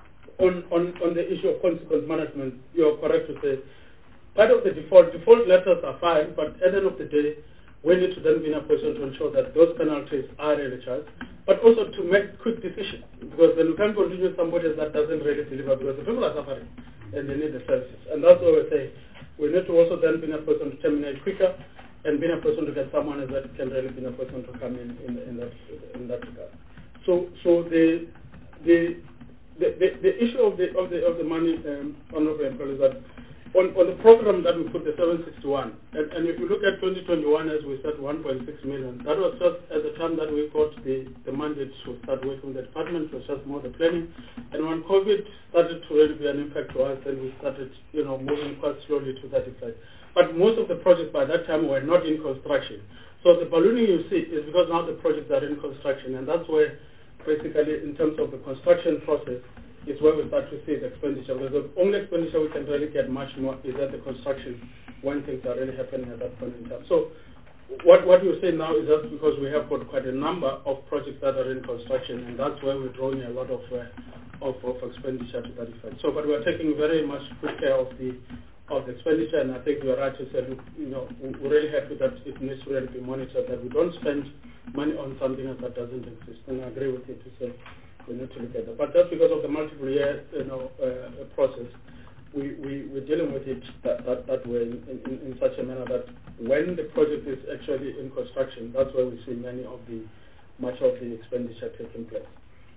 on, on, on the issue of consequence management, you're correct to say, part of the default, default letters are fine, but at the end of the day, we need to then be in a position to ensure that those penalties are really charged, but also to make quick decisions, because then we can't continue somebody that doesn't really deliver, because the people are suffering and they need the services. And that's why we say we need to also then be in a position to terminate quicker and be in a position to get someone that can really be in a position to come in in, in that in that regard. So so the the the, the, the issue of the of the of the money, um, honorable employees, is that on, on the program that we put the seven sixty-one, and, and if you look at twenty twenty-one as we said one point six million, that was just at the time that we got the, the mandate to start working with the department, was just more the planning. And when COVID started to really be an impact to us, then we started, you know, moving quite slowly to that effect. But most of the projects by that time were not in construction. So the ballooning you see is because now the projects are in construction, and that's where basically in terms of the construction process is where we start to see the expenditure. Because the only expenditure we can really get much more is at the construction when things are really happening at that point in time. So what what you say now is just because we have got quite a number of projects that are in construction, and that's where we're drawing a lot of uh, of, of expenditure to that effect. So, but we're taking very much good care of the of the expenditure, and I think you're right to say, look, you know, we're really happy that it needs to really be monitored, that we don't spend money on something that doesn't exist. And I agree with you to say we need to look at that. But just because of the multiple year, you know, uh, process, we, we, we're dealing with it that, that, that way in, in, in such a manner that when the project is actually in construction, that's where we see many of the, much of the expenditure taking place.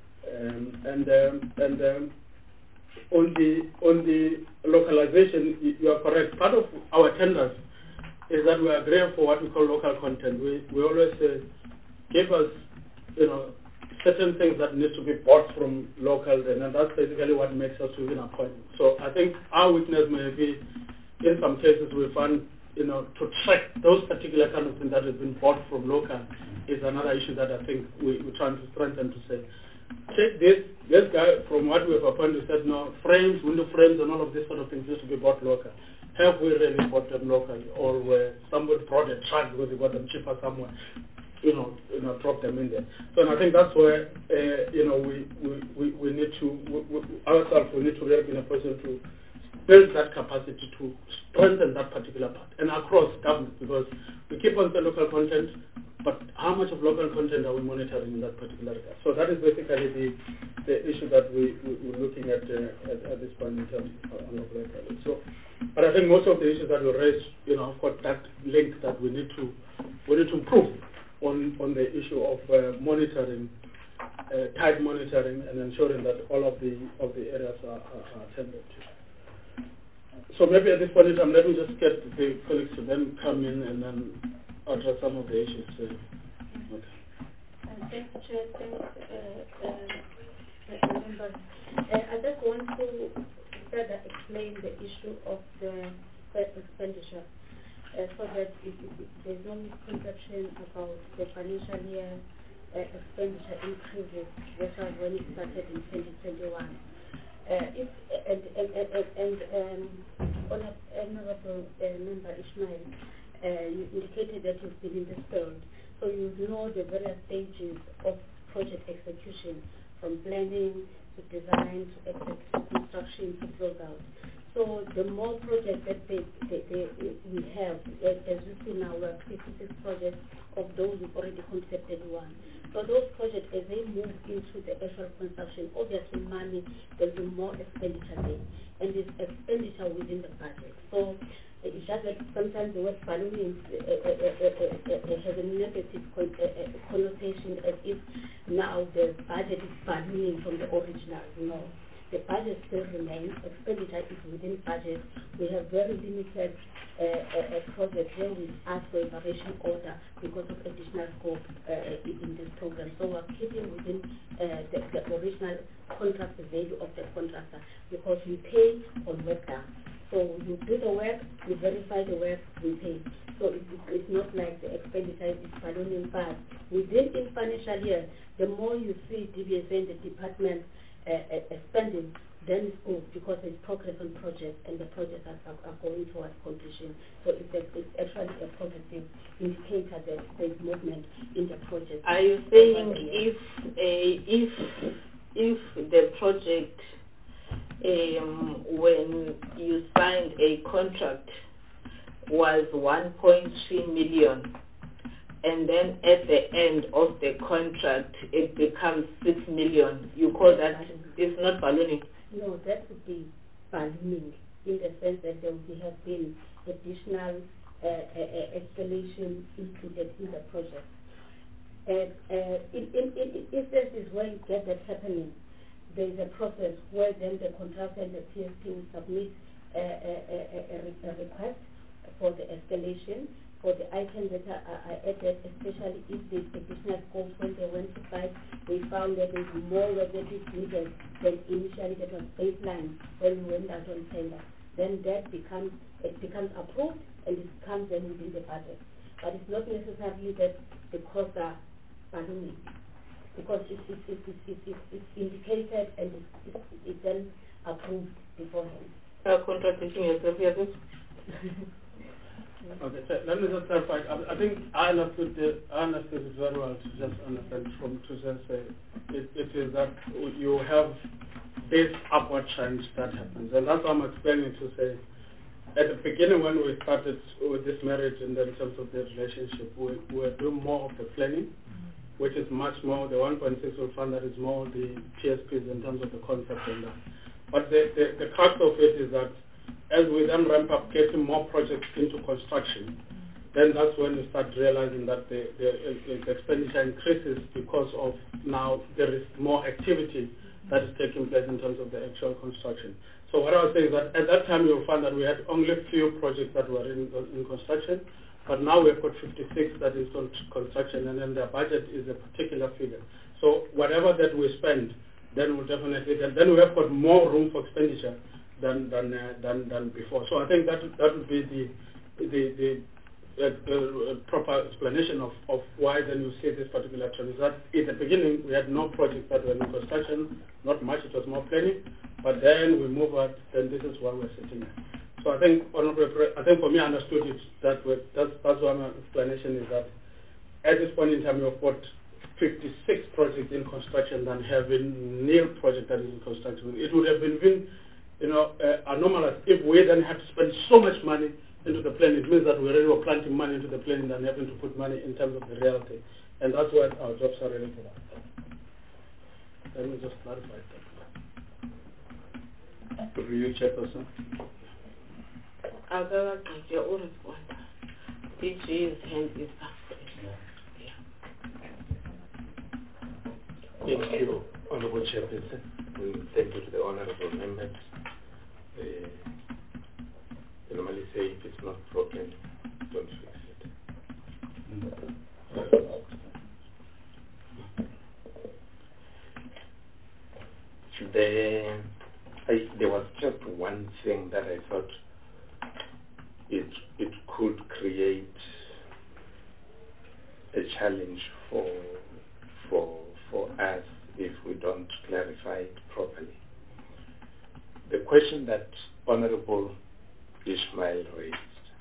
Um, and um, and um, on the on the localization, you are correct. Part of our tenders is that we are agreeing for what we call local content. We we always say, give us, you know, certain things that need to be bought from local, and that's basically what makes us win appointment. So I think our weakness may be, in some cases, we find, you know, to track those particular kind of things that have been bought from local is another issue that I think we, we're trying to strengthen to say, take this, this guy from what we have appointed said, no, frames, window frames and all of this sort of things used to be bought local. Have we really bought them locally, or where somebody brought a truck because they got them cheaper somewhere? You know, you know, drop them in there. So, and I think that's where, uh, you know, we, we, we, we need to, we, we, ourselves, we need to really be in a position to build that capacity to strengthen that particular part and across government, because we keep on the local content, but how much of local content are we monitoring in that particular regard? So that is basically the, the issue that we, we, we're looking at, uh, at at this point in terms of local content. So, but I think most of the issues that we raised, you know, have got that link that we need to we need to improve on on the issue of uh, monitoring, uh, tight monitoring, and ensuring that all of the of the areas are, are, are attended to. So maybe at this point in time, let me just get the colleagues to then come in and then address some of the issues. Uh, okay. Uh, thanks, Chair. Thanks, uh, uh, members. Uh, I just want to further explain the issue of the expenditure, uh, so that it, it, it, there's no misconception about the financial year uh, expenditure increases versus when it started in twenty twenty-one. Uh, if, and and, and, and um, Honorable uh, Member Ismail, uh, you indicated that you've been in this field, so you know the various stages of project execution, from planning to design to execution, construction to closeout. So the more projects that they, they, they, we have, as, as we see now, we have fifty-six projects. Of those we've already concepted one. So those projects, as they move into the actual construction, obviously money, there'll be more expenditure there, and there's expenditure within the budget. So it's just that sometimes the word ballooning uh, uh, uh, uh, uh, has a negative con uh, uh, connotation, as if now the budget is ballooning from the original. No. The budget still remains, expenditure is within budget. We have very limited uh, uh, projects where we ask for a variation order because of additional scope uh, in this program. So we're keeping within uh, the, the original contract value of the contractor, because we pay on work done. So you do the work, you verify the work, we pay. So it, it, it's not like the expenditure is ballooning, but within the financial year, the more you see D B S A and the department Uh, uh, spending, then it's good, because there's progress on projects and the projects are, are, are going towards completion. So it's, a, it's actually a positive indicator that there's movement in the project. Are you saying if a, if if the project, um, when you signed a contract, was one point three million, and then at the end of the contract it becomes six million, you call that, it's not ballooning? No, that would be ballooning, in the sense that there would have been additional uh, uh, escalation included in the project. And uh, in, in, in instances where you get that happening, there is a process where then the contractor and the P S P will submit a, a, a, a request for the escalation, for the items that are, are added, especially if there's additional scope. When they went to site, we found that there's more work that is needed than initially that was baseline when we went out on tender. Then that becomes, it becomes approved, and it comes then within the budget. But it's not necessarily that the costs are ballooning, because it's, it's, it's, it's, it's, it's indicated and it's, it's, it's then approved beforehand. Uh, contradicting yourself, yes? Okay, so let me just clarify. I, I think I understood, the, I understood it very well, to just understand from to just say it, it is that you have this upward trend that happens, and that's what I'm explaining to say. At the beginning, when we started with this marriage, and in terms of the relationship, we, we were doing more of the planning, which is much more the one point six will fund that is more the P S Ps in terms of the concept and that. But the, the, the crux of it is that as we then ramp up getting more projects into construction, then that's when we start realizing that the, the, the expenditure increases, because of now there is more activity that is taking place in terms of the actual construction. So what I was saying is that at that time you'll find that we had only a few projects that were in, in construction, but now we've got fifty-six that is on construction, and then the budget is a particular figure. So whatever that we spend, then we'll definitely, then, then we have got more room for expenditure than than uh, than than before. So I think that that would be the the the uh, uh, proper explanation of, of why then you see this particular trend. Is that in the beginning we had no projects that were in construction, not much. It was more planning, but then we move out. Then this is where we're sitting at. So I think I think for me I understood it that way. That's that's why my explanation is that at this point in time you've got fifty-six projects in construction than having nil project that is in construction. It would have been, been you know, uh, anomalous. If we then have to spend so much money into the plan, it means that we already were planting money into the plan than having to put money in terms of the reality. And that's what our jobs are really for. Let me just clarify that. For you, Chairperson. I'll go back to your own response. D G's hand is up. Thank you, Honorable Chairperson. And thank you to the honorable members. Uh, they normally say if it's not broken, don't fix it. Mm-hmm. The, I, there was just one thing that I thought it it could create a challenge for for for us if we don't clarify it properly. The question that Honorable Ismail raised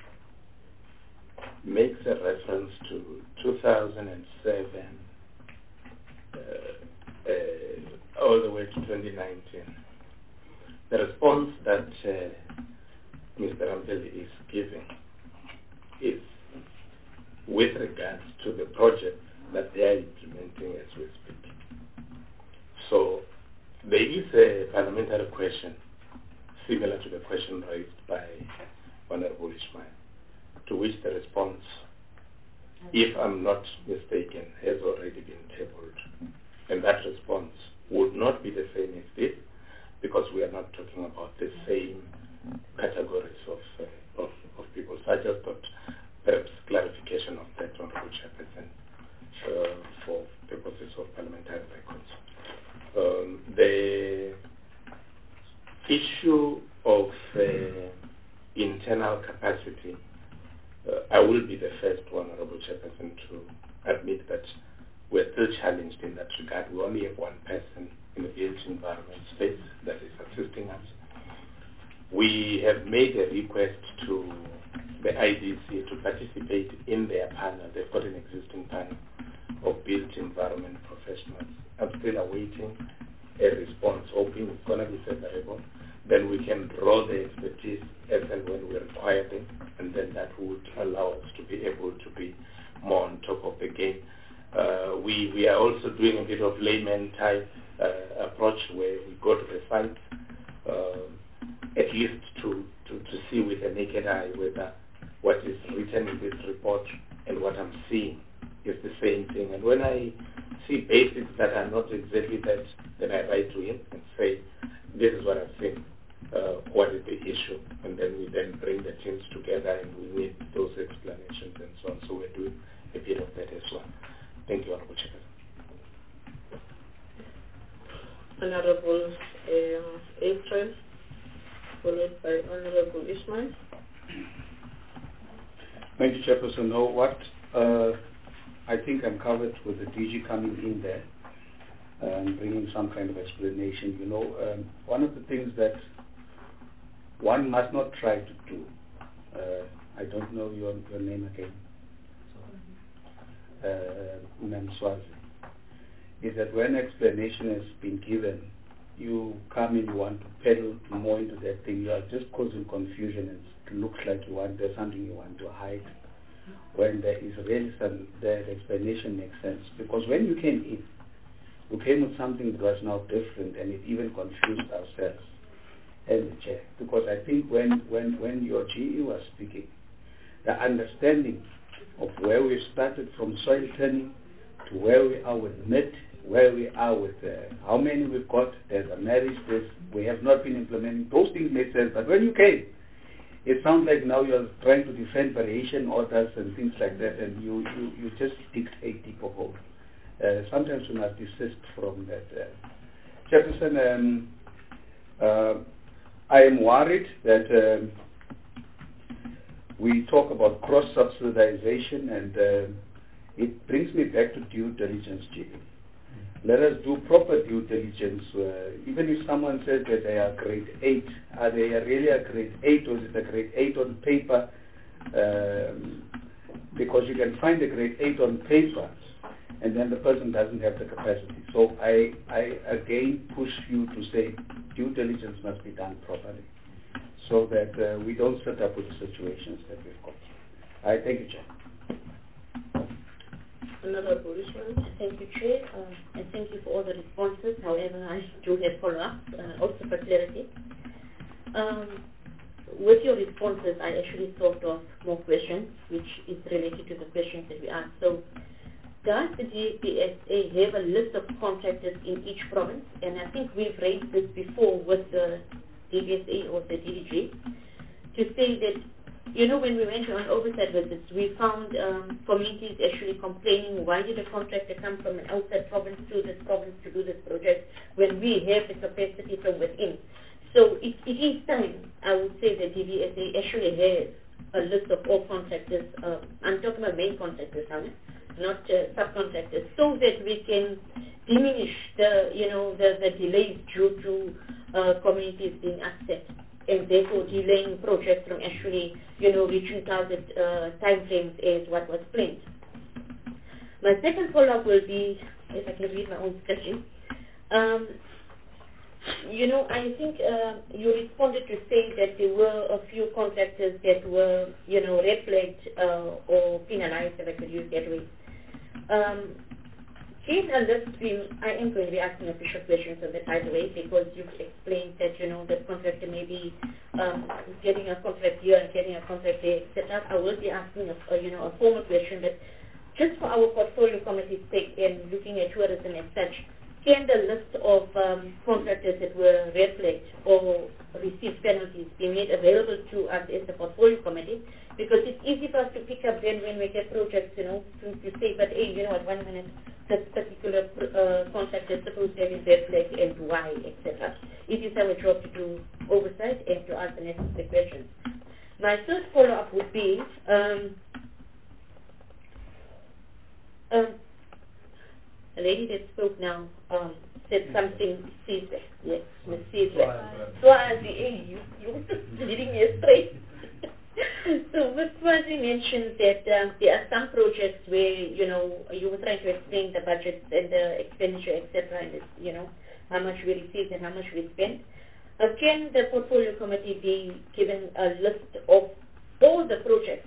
makes a reference to two thousand seven uh, uh, all the way to twenty nineteen. The response that uh, Mister Rampelli is giving is with regards to the project that they are implementing as we speak. So there is a parliamentary question similar to the question raised by Honorable Ismail, to which the response, if I'm not mistaken, has already been tabled. And that response would not be the same as this, because we are not talking about the same categories of, uh, of, of people. So I just thought perhaps clarification of that, Honorable Chairperson, uh, for purposes of parliamentary records. Um, the issue of uh, internal capacity, uh, I will be the first, Honorable Chairperson, to admit that we're still challenged in that regard. We only have one person in the built environment space that is assisting us. We have made a request to the I D C to participate in their panel. They've got an existing panel of built environment professionals. I'm still awaiting a response, hoping it's going to be favorable. Then we can draw the expertise as and when we require them, and then that would allow us to be able to be more on top of the game. Uh, we, we are also doing a bit of layman type uh, approach where we go to the site uh, at least to, to, to see with a naked eye whether what is written in this report and what I'm seeing is the same thing. And when I see basics that are not exactly that, then I write to him and say, this is what I've seen. Uh, what is the issue? And then we then bring the teams together and we need those explanations and so on. So we're doing a bit of that as well. Thank you, Honorable Chairman. Honorable uh, April, followed by Honorable Ismail. Thank you, Chairperson. No, what uh, I think I'm covered with the D G coming in there and bringing some kind of explanation. You know, um, one of the things that one must not try to do, uh, I don't know your, your name again, uh, Ma'am Swazi, is that when explanation has been given, you come in, you want to pedal more into that thing, you are just causing confusion and it looks like you want, there's something you want to hide, when there is really some, the explanation makes sense. Because when you came in, you came with something that was now different and it even confused ourselves and the chair. Because I think when, when, when your G E was speaking, the understanding of where we started from soil turning to where we are with M I T, where we are with uh, how many we've got, there's a marriage, there's, we have not been implementing, those things made sense. But when you came, it sounds like now you're trying to defend variation orders and things like that, and you, you, you just digged a deeper hole. Uh, sometimes we must desist from that. Uh, Chairperson, um, uh, I am worried that um, we talk about cross-subsidization, and uh, it brings me back to due diligence, G P. Let us do proper due diligence. Uh, even if someone says that they are grade eight, are they really a grade eight, or is it a grade eight on paper? Um, because you can find a grade eight on paper and then the person doesn't have the capacity. So I, I again push you to say due diligence must be done properly, so that uh, we don't set up with the situations that we've got. I thank you, Chair. Another Bushman. Thank you, Chair, um, and thank you for all the responses. However, I do have follow-up, uh, also for clarity. Um, with your responses, I actually thought of more questions, which is related to the questions that we asked. So, does the D B S A have a list of contractors in each province? And I think we've raised this before with the D B S A or the D D G, to say that, you know, when we went on oversight visits, we found um, communities actually complaining, why did a contractor come from an outside province to this province to do this project when we have the capacity from within? So it, it is time, I would say, that D B S A actually has a list of all contractors. Uh, I'm talking about main contractors now, not uh, subcontractors, so that we can diminish the, you know, the, the delays due to uh, communities being upset, and therefore delaying projects from actually, you know, reaching target uh, time frames as what was planned. My second follow-up will be, if I can read my own sketching. Um, you know, I think uh, you responded to say that there were a few contractors that were, you know, red flagged uh, or penalized, if I could use that way. Um, Can a list be, I am going to be asking official questions on that, by the way, because you've explained that, you know, the contractor may be um, getting a contract here and getting a contract there, et cetera. I will be asking, a, a, you know, a formal question, but just for our portfolio committee's sake and looking at tourism as such, can the list of um, contractors that were red flagged or received penalties be made available to us as a portfolio committee? Because it's easy for us to pick up then when we get projects, you know, to, to say, but hey, you know what, one minute, this particular uh, contractor is supposed to have his red flag and why, et cetera. It is our job to do oversight and to ask the necessary questions. My third follow-up would be, um, um, a lady that spoke now um, said something, Caesar, yes, Miz Caesar. Swazi, hey, you, you leading me astray. So Miz Swazi mentioned that um, there are some projects where, you know, you were trying to explain the budgets and the expenditure, et cetera, and, you know, how much we received and how much we spent. Uh, can the portfolio committee be given a list of all the projects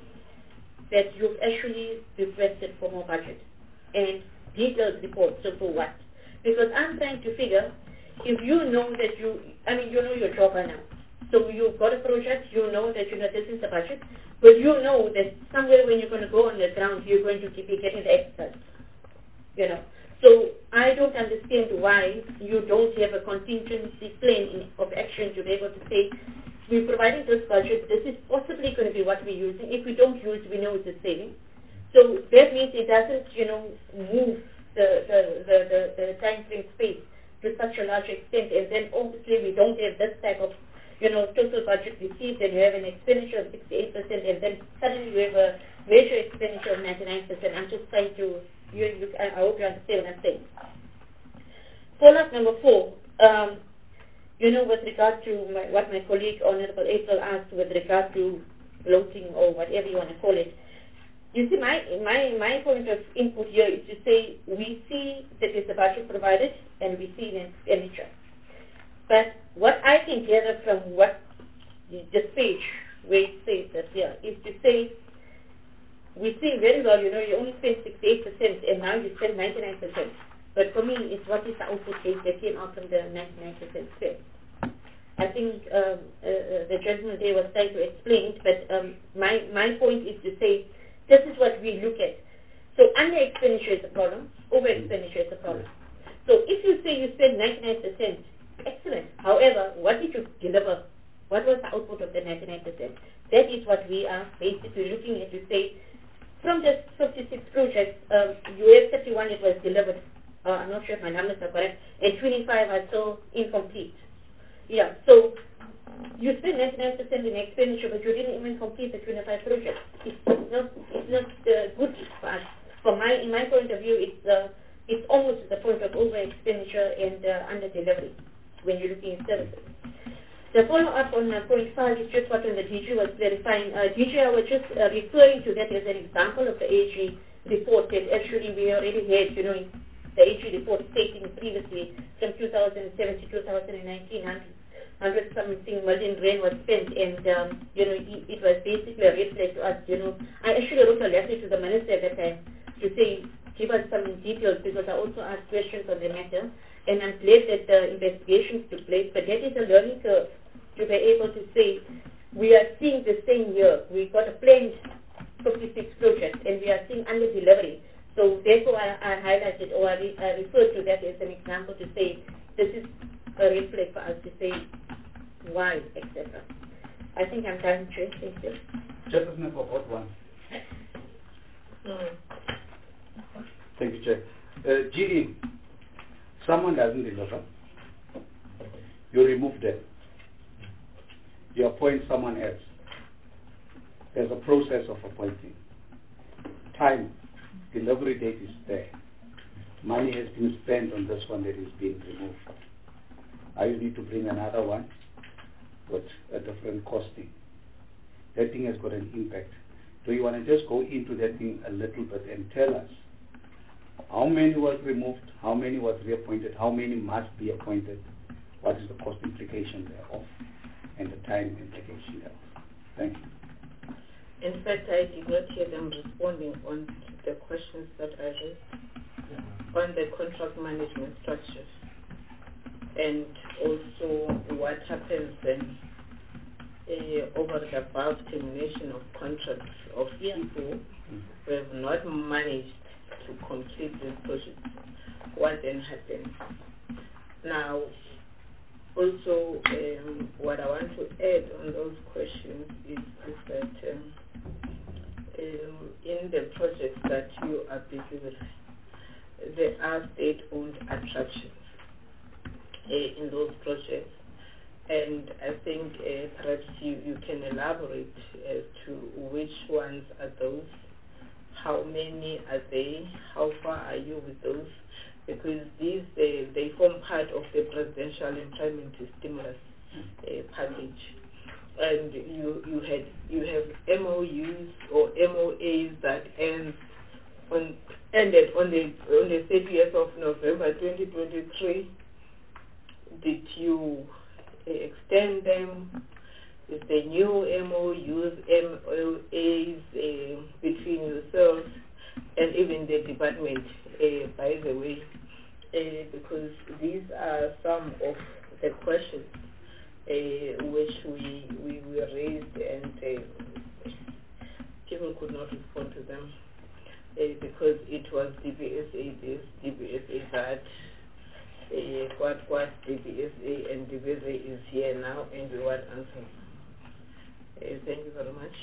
that you've actually requested for more budget and detailed reports? So for what? Because I'm trying to figure, if you know that you, I mean, you know your job by now. So you've got a project, you know that, you know, this is the budget, but you know that somewhere when you're going to go on the ground, you're going to be getting the extras, you know. So I don't understand why you don't have a contingency plan in, of action to be able to say, we're providing this budget, this is possibly going to be what we're using. If we don't use, we know it's a saving. So that means it doesn't, you know, move the, the, the, the, the time frame space to such a large extent, and then obviously we don't have this type of, you know, total budget received, and you have an expenditure of sixty-eight percent, and then suddenly you have a major expenditure of ninety-nine percent. I'm just trying to, you, you, I hope you understand what I'm saying. Follow-up number four, um, you know, with regard to my, what my colleague, Honorable April, asked with regard to bloating or whatever you want to call it. You see, my, my, my point of input here is to say we see that there's a budget provided and we see an expenditure. But what I can gather from what this page where it says that here is to say we see very well, you know, you only spend sixty-eight percent and now you spend ninety-nine percent. But for me, it's what is the output case that came out from the ninety-nine percent spend. I think um, uh, the gentleman there was trying to explain it, but um, my, my point is to say this is what we look at. So under expenditure is a problem, over expenditure is a problem. So if you say you spend ninety-nine percent, excellent. However, what did you deliver? What was the output of the ninety-nine percent? That is what we are basically looking at to say, from the fifty-six projects, um, you have thirty-one that was delivered. Uh, I'm not sure if my numbers are correct, and twenty-five are still incomplete. Yeah, so you spend ninety-nine percent in expenditure, but you didn't even complete the twenty-five projects. It's not, it's not uh, good for us. From my, in my point of view, it's uh, it's almost the point of over expenditure and uh, under delivery when you're looking at services. The follow-up on uh, point five is just what the D G was clarifying. Uh, D G, I was just uh, referring to that as an example of the A G report that actually we already had, you know, the entry report stating previously from two thousand seven to two thousand nineteen, one hundred something million rand was spent, and um, you know, it, it was basically a red flag to us. You know, I actually wrote a letter to the minister at that time to say, give us some details, because I also asked questions on the matter, and I'm glad that the investigations took place, but that is a learning curve to be able to say, we are seeing the same year, we got a planned fifty-six projects, and we are seeing under delivery. So therefore I, I highlighted, or I, re, I referred to that as an example to say, this is a red flag for us to say why, et cetera. I think I'm done, Chair. Thank you. Chairperson for vote one. Mm. Thank you, Chair. Uh, G E, someone doesn't deliver, you remove them. You appoint someone else. There's a process of appointing. Time, delivery date is there. Money has been spent on this one that is being removed. I need to bring another one with a different costing. That thing has got an impact. Do you want to just go into that thing a little bit and tell us how many was removed, how many was reappointed, how many must be appointed, what is the cost implication thereof, and the time implication thereof? Thank you. In fact, I did not hear them responding on the questions that I raised on the contract management structure, and also what happens then uh, over the above termination of contracts of people who have not managed to complete this project. What then happens? Now, also, um, what I want to add on those questions is, is that um, um, in the projects that you are busy with, there are state-owned attractions uh, in those projects, and I think uh, perhaps you, you can elaborate as to which ones are those, how many are they, how far are you with those, because these they, they form part of the presidential employment stimulus uh, package, and you you had you have M O Us or M O As that ends on ended on the on the thirtieth of November twenty twenty-three. Did you uh, extend them? Is the new M O Us, M O As uh, between yourselves and even the department, uh, by the way, uh, because these are some of the questions uh, which we, we, we raised, and uh, people could not respond to them uh, because it was D B S A this, D B S A that, uh, what, what D B S A and D B S A is here now, and we want answers. Uh, thank you very much.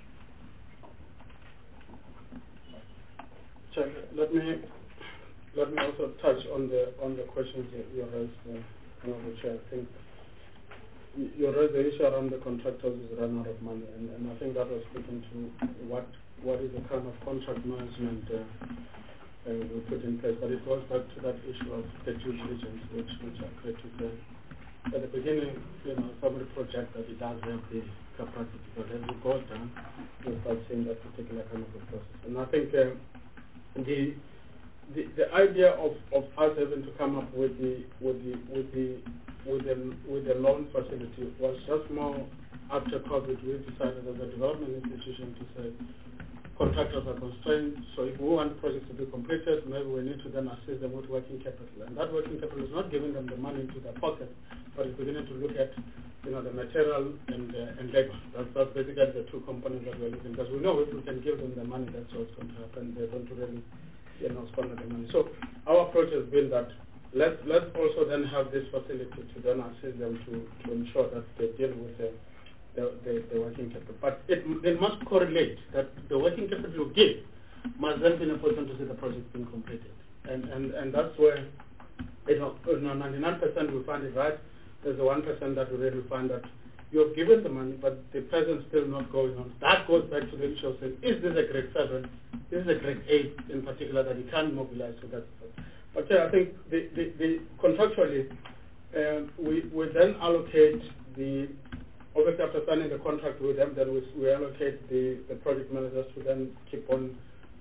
Chair, let me let me also touch on the on the questions you, you raised, uh, Honourable Chair. I think you raised the issue around the contractors is run out of money, and, and I think that was speaking to what what is the kind of contract management uh, uh, we put in place. But it goes back to that issue of the due diligence, which which I agreed to say. At the beginning, you know, somebody project that it does have the capacity, but as it goes down, you start seeing that particular kind of a process. And I think uh, the, the the idea of, of us having to come up with the with the with the with the with the loan facility was just more after COVID. We decided as a development institution to say contractors are constrained, so if we want projects to be completed, maybe we need to then assist them with working capital. And that working capital is not giving them the money into their pocket, but it's beginning to look at, you know, the material and uh, and labor. That's, that's basically the two components that we're looking at. Because we know if we can give them the money, that's what's going to happen. They're going to really, you know, spend the money. So our approach has been that let's let's also then have this facility to then assist them to, to ensure that they deal with the The, the, the working capital. But it, it must correlate that the working capital you give must then be in a position to see the project being completed. And, and, and that's where, you know, ninety-nine percent we find it right. There's the one percent that we really find that you have given the money, but the present's still not going on. That goes back to the issue of saying, is this a grade seven? Is this a grade eight in particular that you can mobilize for that? But yeah, I think the, the, the contractually, uh, we, we then allocate the obviously, after signing the contract with them, then we, we allocate the, the project managers to then keep on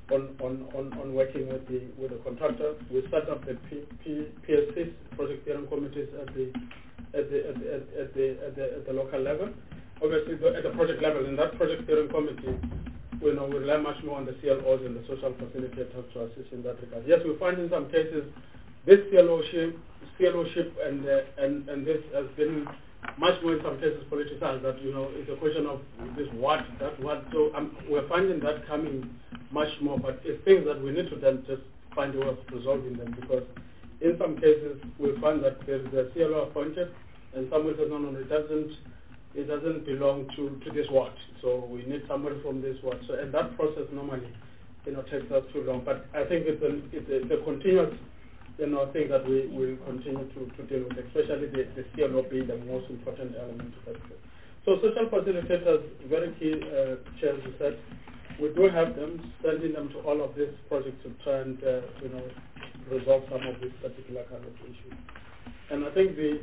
on, on, on, on working with the with the contractor. We set up the P, P, P S Cs, project steering committees at the at the at the at, at the, at the at the local level. Obviously, the, at the project level, in that project steering committee, we know we rely much more on the C L Os and the social facilitators to assist in that regard. Yes, we find in some cases this C L O ship, C L O ship, and uh, and and this has been much more in some cases politicized. That you know, it's a question of this what, that what. So um, we're finding that coming much more, but it's things that we need to then just find a way of resolving them, because in some cases we find that there is a C L O appointed, and someone says no, no, it doesn't. It doesn't belong to, to this ward, so we need somebody from this ward. So, and that process normally, you know, takes us too long. But I think it's a, it's a, it's a continuous, you know, thing that we will continue to, to deal with, especially the, the C L O being the most important element of that. So, social facilitators, very key, uh, Chair, as you said, we do have them, sending them to all of these projects to try and, uh, you know, resolve some of these particular kind of issues. And I think the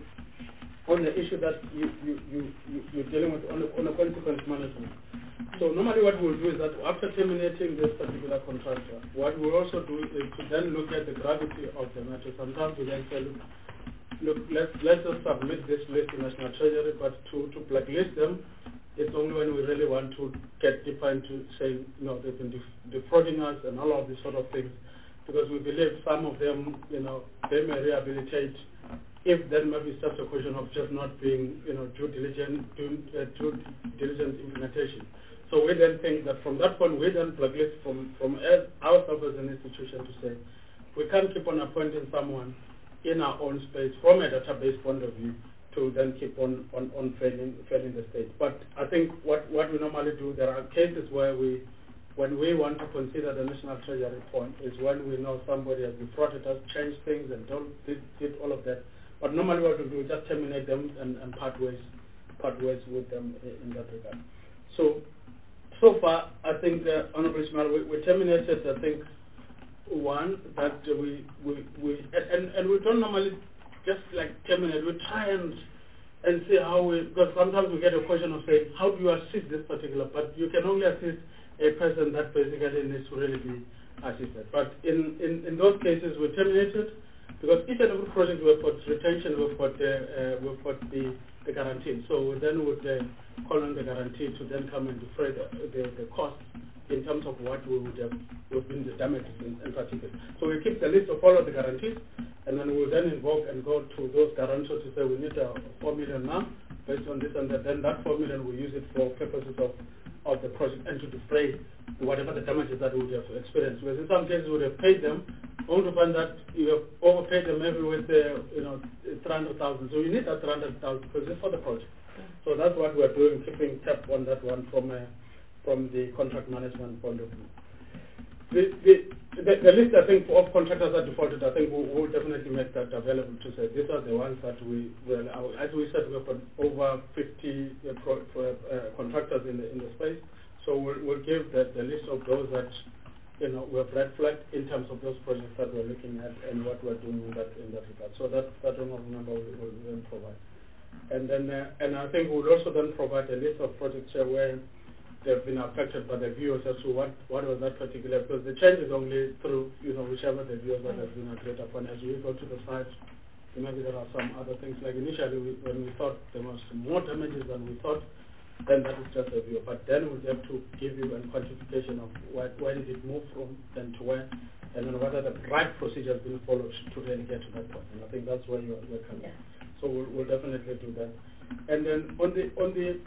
on the issue that you, you, you, you, you're dealing with on the, on the consequence management. So normally what we'll do is that after terminating this particular contractor, what we'll also do is to then look at the gravity of the matter. Sometimes we then say, look, look let's, let's just submit this list to National Treasury, but to, to blacklist them, it's only when we really want to get deeper into saying, you know, they've been def- defrauding us and all of these sort of things, because we believe some of them, you know, they may rehabilitate if then maybe it's just a question of just not being, you know, due diligent, due, uh, due diligent implementation. So we then think that from that point, we then blacklist from, from ourselves as an institution to say, we can't keep on appointing someone in our own space from a database point of view to then keep on, on, on failing, failing the state. But I think what, what we normally do, there are cases where we, when we want to consider the National Treasury point, is when we know somebody has defrauded us, changed things, and don't, did, did all of that. But normally what we do is just terminate them and, and part ways, part ways with them in that regard. So, so far, I think, uh, Honorable Ismail, we, we terminated, I think, one, that we, we, we and, and we don't normally just like terminate, we try and, and see how we, because sometimes we get a question of saying, how do you assist this particular, but you can only assist a person that basically needs to really be assisted. But in, in, in those cases, we terminated, because each and every project we've got retention, we've got, uh, uh, we've got the, the guarantee. So we then would uh, call on the guarantee to then come and defray the, the, the cost in terms of what we would have, would have been the damages in, in particular. So we keep the list of all of the guarantees, and then we'll then invoke and go to those guarantors to say we need uh, four million now, based on this and that. Then that four million we use it for purposes of of the project and to defray whatever the damages that we would have experienced. Whereas in some cases we would have paid them, only to find that you have overpaid them maybe with uh, you know three hundred thousand. So you need that three hundred thousand because it's for the project. So that's what we're doing, keeping tab on that one from uh, from the contract management point of view. The, the, the, the list, I think, of contractors that defaulted, I think we'll, we'll definitely make that available to say these are the ones that we, well, as we said, we've got over fifty uh, pro, for, uh, contractors in the, in the space. So we'll, we'll give the, the list of those that, you know, we have red flagged in terms of those projects that we're looking at and what we're doing in that, in that regard. So that, that number we will then provide. And then, uh, and I think we'll also then provide a list of projects uh, where they've been affected by the viewers as to what, what was that particular, because the change is only through, you know, whichever the viewers that has been agreed upon. As we go to the site, maybe there are some other things, like initially we, when we thought there was more damages than we thought, then that is just a view. But then we have to give you a quantification of what, where did it move from, then to where, and then whether the right procedure has been followed to really get to that point. And I think that's where you're, you're coming. Yeah. So we'll, we'll definitely do that. And then on the on the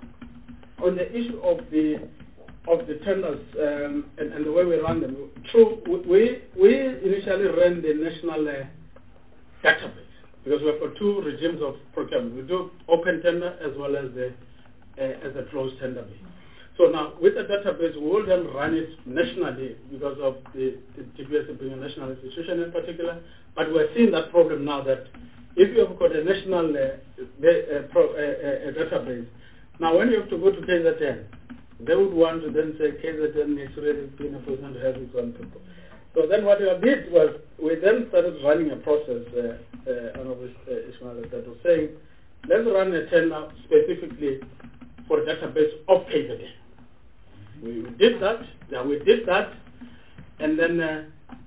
on the issue of the of the tenders um, and, and the way we run them, true, we we initially ran the national uh, database because we've got two regimes of procurement. We do open tender as well as the uh, as a closed tender base. So now with the database, we will then run it nationally because of the, the T B S being a national institution in particular. But we're seeing that problem now that if you have got a national uh, the, uh, pro, uh, uh, database, now when you have to go to K Z N, they would want to then say K Z N is really being a person to have its own people. So then what we did was we then started running a process, uh, uh, and uh, Ismail that was saying, let's run a tender specifically for a database of K Z N. We, we did that, yeah, we did that, And then uh,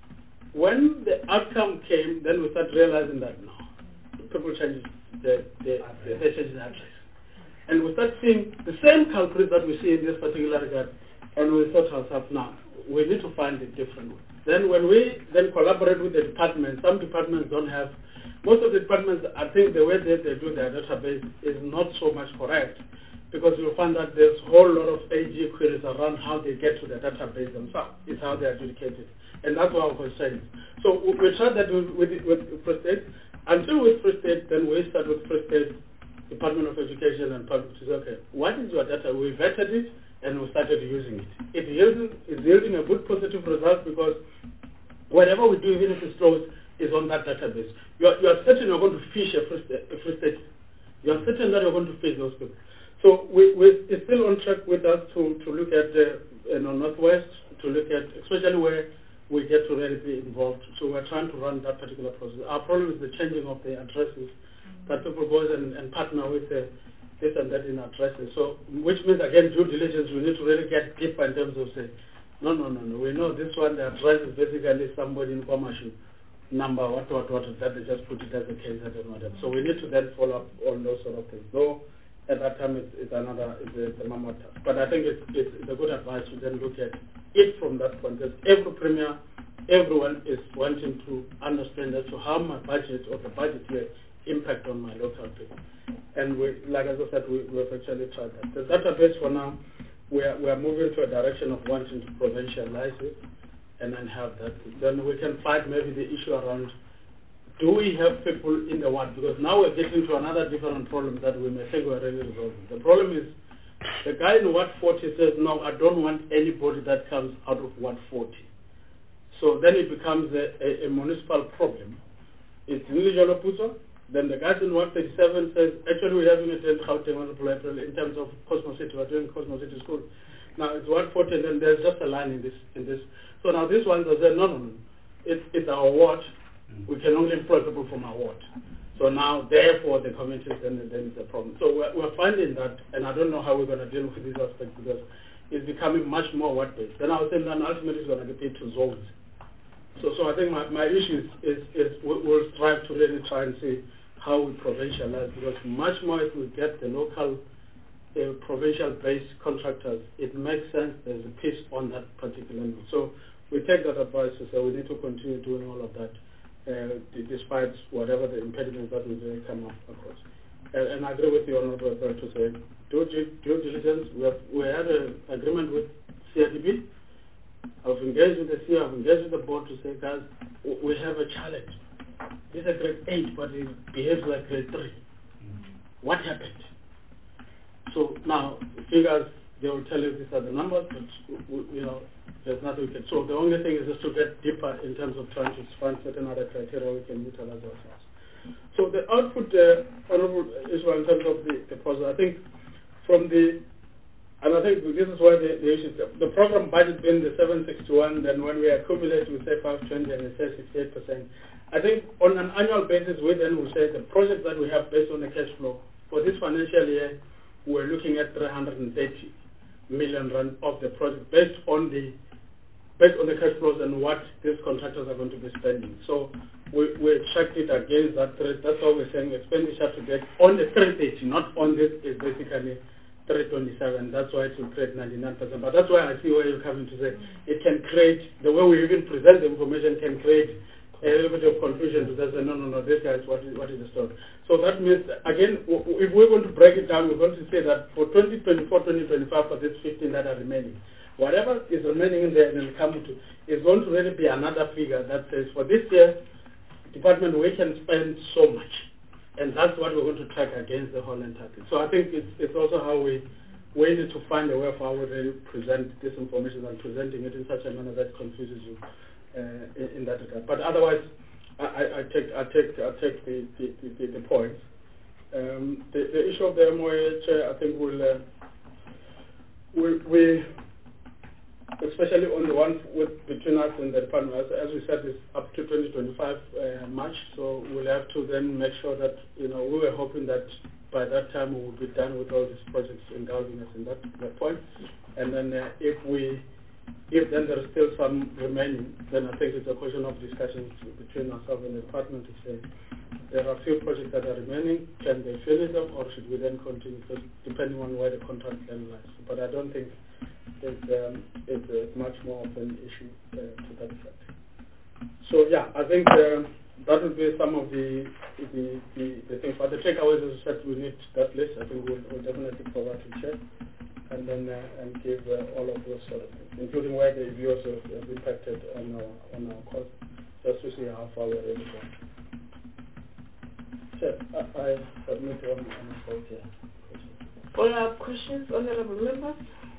when the outcome came, then we started realizing that no, people change the, the, the, they change the address. And we start seeing the same culprits that we see in this particular regard, and we thought to ourselves, now, we need to find a different way. Then when we then collaborate with the departments, some departments don't have, most of the departments, I think the way that they do their database is not so much correct, because you'll find that there's a whole lot of A G queries around how they get to the database themselves. It's how they are adjudicated. And that's what our concern is. So we, we tried that with, with, with Free State. Until with Free State, then we start with Free State, Department of Education and Public to say, okay, what is your data? We vetted it and we started using it. It yielding, it's yielding a good positive result because whatever we do, even if it's closed, is on that database. You are, you are certain you're going to fish a Free State. A free state. You are certain that you're going to fish those people. So we, we, it's still on track with us to, to look at uh, you know, Northwest, to look at, especially where we get to really be involved. So we're trying to run that particular process. Our problem is the changing of the addresses, mm-hmm. that people go and, and partner with uh, this and that in addresses. So, which means, again, due diligence, we need to really get deeper in terms of saying, no, no, no, no, we know this one, the address is basically somebody in Kwamashu number, what, what, what, that they just put it as a case and whatever. So we need to then follow up on those sort of things. No, at that time it's, it's another, it's a, it's a mammoth task. But I think it's, it's, it's a good advice to then look at it from that point. Because every premier, everyone is wanting to understand as to how my budget or the budget here impact on my local people. And we, like as I said, we, we've actually tried that. The database for now, we are, we are moving to a direction of wanting to provincialize it and then have that. Then we can fight maybe the issue around, do we have people in the ward? Because now we're getting to another different problem that we may think we're really resolving. The problem is the guy in Ward forty says, no, I don't want anybody that comes out of Ward forty. So then it becomes a, a, a municipal problem. It's individual Puzo. Then the guys in Ward thirty-seven says, actually we're having a in Gauteng in terms of Cosmo City, we're doing Cosmo City School. Now it's Ward forty and then there's just a line in this. In this. So now this one they say, no, no, no, it's, it's our ward. We can only employ people from our ward. So now, therefore, the communities, then, then it's a problem. So we're, we're finding that, and I don't know how we're going to deal with these aspects because it's becoming much more ward-based. Then I was saying that ultimately it's going to get to zones. So so I think my, my issue is, is, is we'll strive to really try and see how we provincialize, because much more if we get the local uh, provincial-based contractors, it makes sense there's a piece on that particular level. So we take that advice to say we need to continue doing all of that. Uh, despite whatever the impediments that we may come up across. And, and I agree with the Honorable Referee to say, due, due diligence, we, have, we had an agreement with C I D B. I've engaged with the C I, I've engaged with the board to say, guys, we have a challenge. This is a grade eight, but it behaves like grade three. Mm-hmm. What happened? So now, figures, they will tell you these are the numbers, but, you know, there's nothing we can. So the only thing is just to get deeper in terms of trying to find certain other criteria we can utilize ourselves. So the output, uh, Honorable Israel, in terms of the, the process, I think from the, and I think this is why the, the issue, the program budget being the seven sixty-one, then when we accumulate, we say five twenty and we say sixty-eight percent. I think on an annual basis, we then will say the projects that we have based on the cash flow, for this financial year, we're looking at three hundred thirty million rand of the project based on the based on the cash flows and what these contractors are going to be spending. So we, we checked it against that. That's why we're saying expenditure to get on the three thirty, not on this, is basically three twenty-seven. That's why it will create ninety-nine percent. But that's why I see where you're coming to say it can create, the way we even present the information can create a little bit of confusion to say, no, no, no, this guy is what is, what is the story. So that means, again, if we're going to break it down, we're going to say that for twenty twenty-four, twenty twenty-five, for these fifteen that are remaining, whatever is remaining in there and will come to is going to really be another figure that says for this year, department, we can spend so much. And that's what we're going to track against the whole entire thing. So I think it's, it's also how we, we need to find a way for how we really present this information and presenting it in such a manner that confuses you uh, in, in that regard. But otherwise, I, I, I take I take I take the the, the, the points. Um, the, the issue of the M O A, Chair, I think we'll uh, we we especially on the one with between us and the department, as, as we said, is up to twenty twenty-five uh, March. So we'll have to then make sure that, you know, we were hoping that by that time we will be done with all these projects engulfing us in that, that point. And then uh, if we if then there is still some remaining, then I think it's a question of discussion between ourselves and the department to say there are a few projects that are remaining, can they finish them or should we then continue, so depending on where the contract then lies. But I don't think it's, um, it's uh, much more of an issue uh, to that effect. So yeah, I think uh, that would be some of the the, the, the things. But the takeaways, as I said, we need that list. I think we'll, we'll definitely provide to Chair and then uh, and give uh, all of those sort of things, including where the reviews have, have impacted on our on our cost, just to see how far we're able to go. Chair, I, I submit on on the vote here. Follow-up questions, honourable members?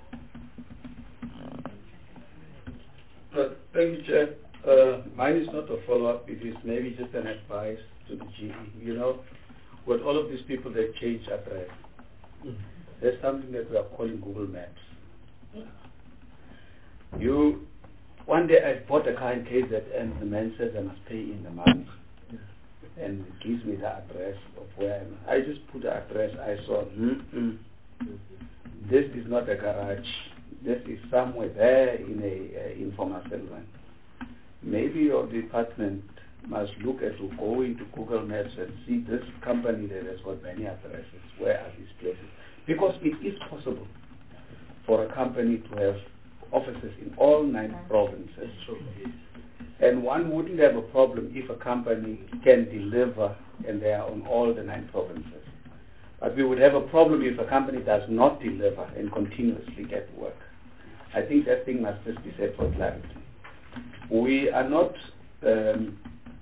Uh, thank you, Chair. Uh, mine is not a follow-up. It is maybe just an advice to the G E. You know, with all of these people that change address, mm. there's something that we are calling Google Maps. Yeah. You, one day I bought a car in K Z and the man says I must pay in the money. Yeah. And it gives me the address of where I'm. I just put the address. I saw, mm-mm. This is not a garage. This is somewhere there in a uh, informal settlement. Maybe your department must look at to go into Google Maps and see this company that has got many addresses. Where are these places? Because it is possible for a company to have offices in all nine provinces. And one wouldn't have a problem if a company can deliver and they are on all the nine provinces. But we would have a problem if a company does not deliver and continuously get work. I think that thing must just be said for clarity. We are not, um,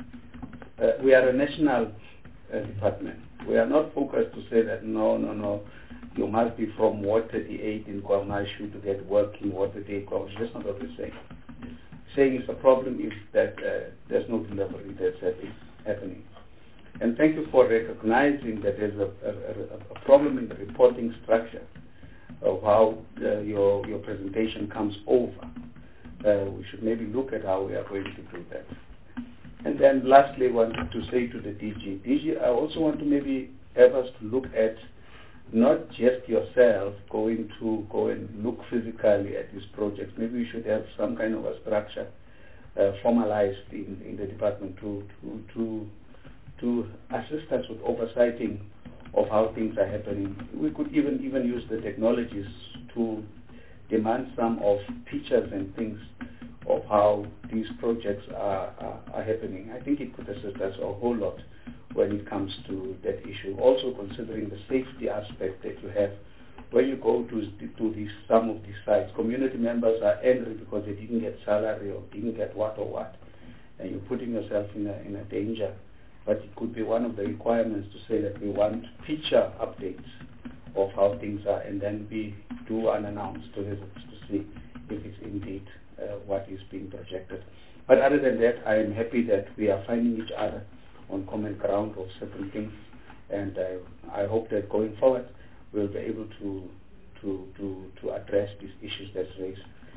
uh, we are a national uh, department. We are not focused to say that no, no, no, you must be from Ward thirty-eight in KwaMashu to get work in Ward thirty-eight. That's not what we're saying. Saying it's a problem if that uh, there's no delivery that's happening. And thank you for recognizing that there's a, a, a problem in the reporting structure of how uh, your, your presentation comes over. Uh, we should maybe look at how we are going to do that. And then lastly, I wanted to say to the D G, D G, I also want to maybe have us to look at not just yourself going to go and look physically at these projects. Maybe we should have some kind of a structure uh, formalized in, in the department to, to, to, to assist us with oversighting of how things are happening. We could even, even use the technologies to demand some of pictures and things of how these projects are, are, are happening. I think it could assist us a whole lot when it comes to that issue. Also considering the safety aspect that you have when you go to, to these, some of these sites. Community members are angry because they didn't get salary or didn't get what or what, and you're putting yourself in a, in a danger. But it could be one of the requirements to say that we want picture updates of how things are, and then we do unannounced to visitors to see if it's indeed uh, what is being projected. But other than that, I am happy that we are finding each other on common ground of certain things, and I, I hope that going forward we'll be able to to to, to address these issues that's raised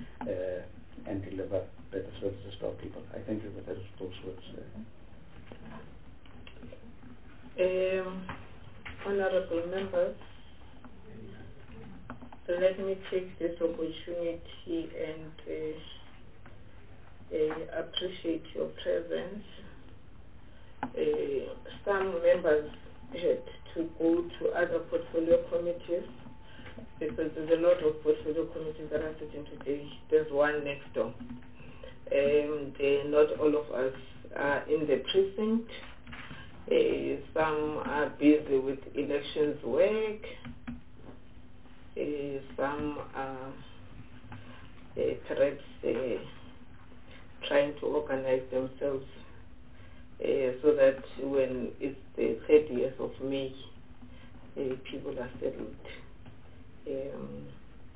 uh, and deliver better services to our people. I thank you for those words. Uh. Um, honorable members, let me take this opportunity and uh, uh, appreciate your presence. Uh, some members had to go to other portfolio committees because there's a lot of portfolio committees that are sitting today. There's one next door. And uh, not all of us are in the precinct. Uh, some are busy with elections work. Uh, some are uh, perhaps uh, trying to organize themselves uh, so that when it's the thirtieth of May, uh, people are settled. Um,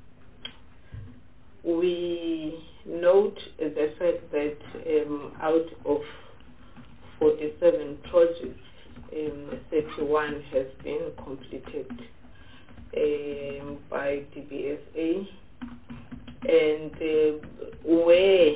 we note the fact that um, out of forty-seven projects, um, thirty-one has been completed um, by D B S A, and uh, where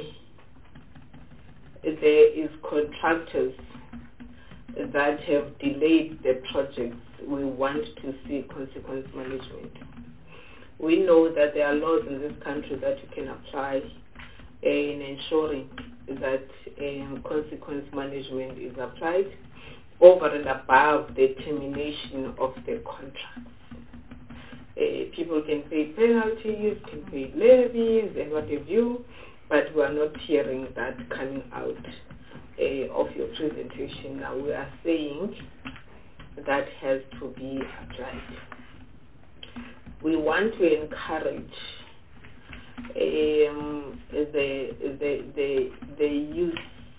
there is contractors that have delayed the projects, we want to see consequence management. We know that there are laws in this country that you can apply in ensuring that um, consequence management is applied over and above the termination of the contract. Uh, people can pay penalties, can pay levies, and what have you, but we are not hearing that coming out uh, of your presentation. Now we are saying that has to be applied. We want to encourage um, the, the, the, the use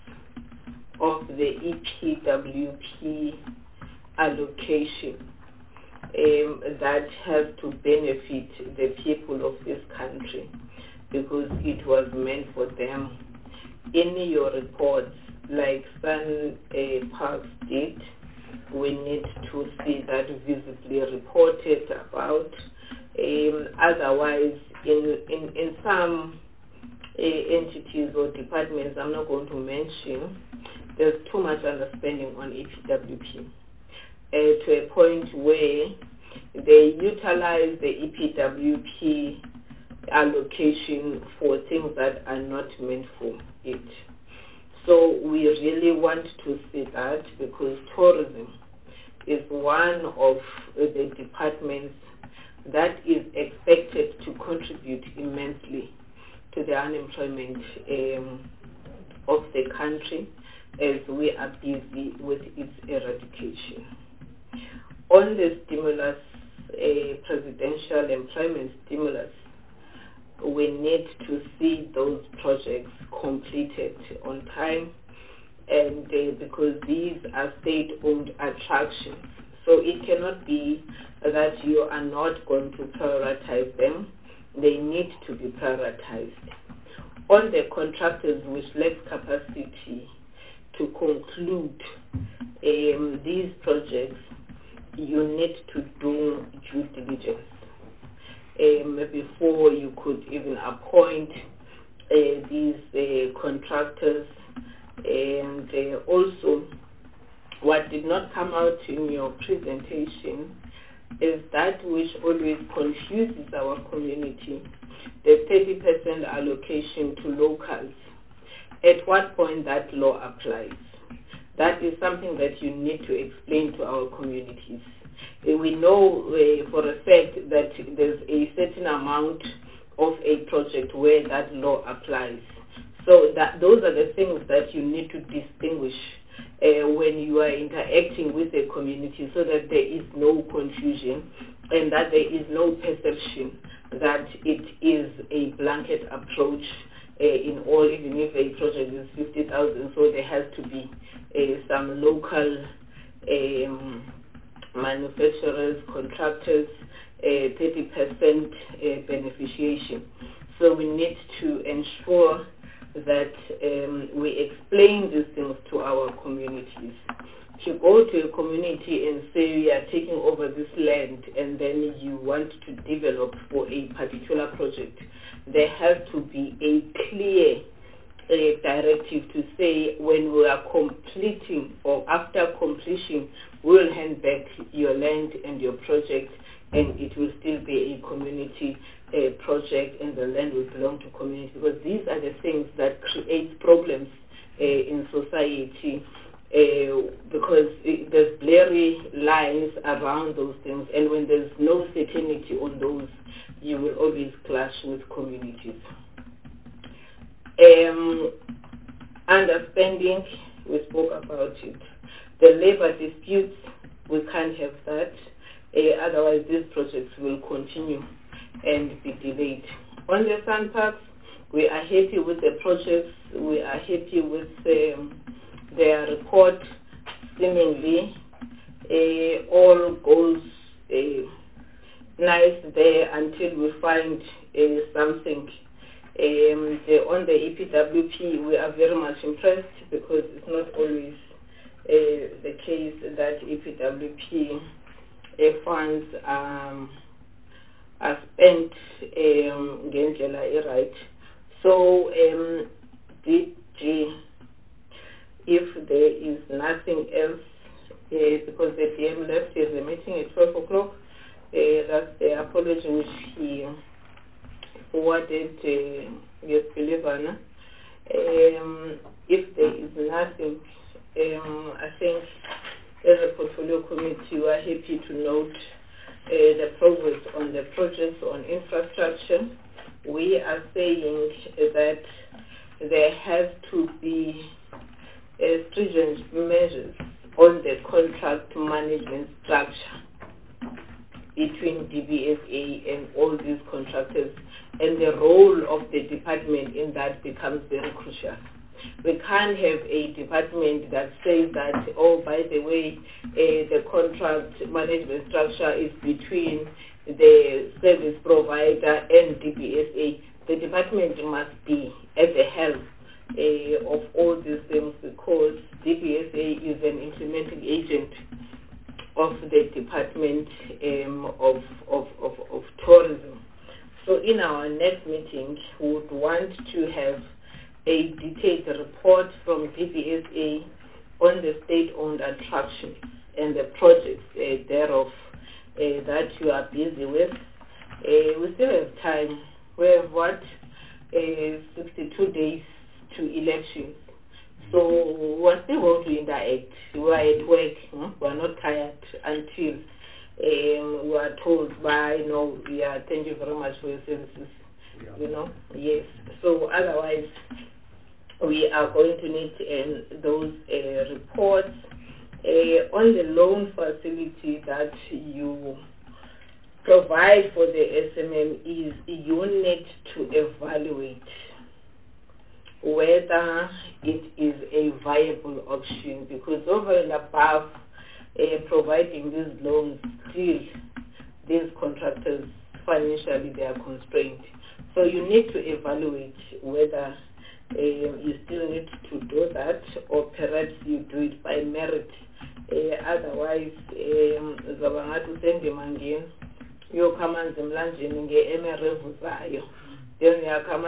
of the E P W P allocation um, that has to benefit the people of this country, because it was meant for them. In your reports, like Sun uh, Parks did, we need to see that visibly reported about. Um, otherwise, in, in, in some uh, entities or departments I'm not going to mention, there's too much understanding on E P W P uh, to a point where they utilize the E P W P allocation for things that are not meant for it. So we really want to see that, because tourism is one of the departments that is expected to contribute immensely to the unemployment um, of the country, as we are busy with its eradication. On the stimulus, uh, presidential employment stimulus, we need to see those projects completed on time, and uh, because these are state-owned attractions, so it cannot be that you are not going to prioritize them. They need to be prioritized. On the contractors which lack capacity to conclude um, these projects, you need to do due diligence um, before you could even appoint uh, these uh, contractors. And uh, also, what did not come out in your presentation is that which always confuses our community, the thirty percent allocation to locals. At what point that law applies? That is something that you need to explain to our communities. Uh, we know uh, for a fact that there's a certain amount of a project where that law applies. So that those are the things that you need to distinguish uh, when you are interacting with the community, so that there is no confusion and that there is no perception that it is a blanket approach uh, in all, even if a project is fifty thousand, so there has to be uh, some local um, manufacturers, contractors, uh, thirty percent uh, beneficiation. So we need to ensure that um, we explain these things to our communities. If you go to a community and say we are taking over this land and then you want to develop for a particular project, there has to be a clear uh, directive to say when we are completing or after completion, we will hand back your land and your project, and it will still be a community uh, project and the land will belong to community, because these are the things that create problems uh, in society, uh, because it, there's blurry lines around those things, and when there's no certainty on those, you will always clash with communities. Um, understanding, we spoke about it. The labor disputes, we can't have that. Uh, otherwise, these projects will continue and be delayed. On the Sun Parks, we are happy with the projects. We are happy with um, their report. Seemingly, uh, all goes uh, nice there until we find uh, something. Um, the, on the E P W P, we are very much impressed, because it's not always uh, the case that E P W P uh, funds um, are spent um, ngendlela right. So, um, D G, if there is nothing else, uh, because the D M left is the meeting at twelve o'clock, uh, that's the apology which he forwarded uh, yes, Belivana. Um, if there is nothing, um, I think as a portfolio committee, we are happy to note uh, the progress on the projects on infrastructure. We are saying that there has to be uh, stringent measures on the contract management structure between D B S A and all these contractors, and the role of the department in that becomes very crucial. We can't have a department that says that, oh, by the way, uh, the contract management structure is between the service provider and D B S A. The department must be at the helm uh, of all these things, because D B S A is an implementing agent of the Department um, of, of, of, of Tourism. So in our next meeting, we would want to have a detailed report from D B S A on the state-owned attractions and the projects uh, thereof uh, that you are busy with. Uh, we still have time. We have what? Uh, sixty-two days to elections. So we're still going to interact. We're at work. Huh? We're not tired until um, we are told by, you know, yeah, thank you very much for your services. Yeah. You know, yes. So otherwise, we are going to need um, those uh, reports uh, on the loan facility that you provide for the S M M Es. You need to evaluate whether it is a viable option, because over and above uh, providing these loans, still these contractors financially they are constrained. So you need to evaluate whether uh, you still need to do that, or perhaps you do it by merit. Uh, otherwise, zabangatu sende mangeni yokamanzi mlanjeni nge-emerevu zayo. Then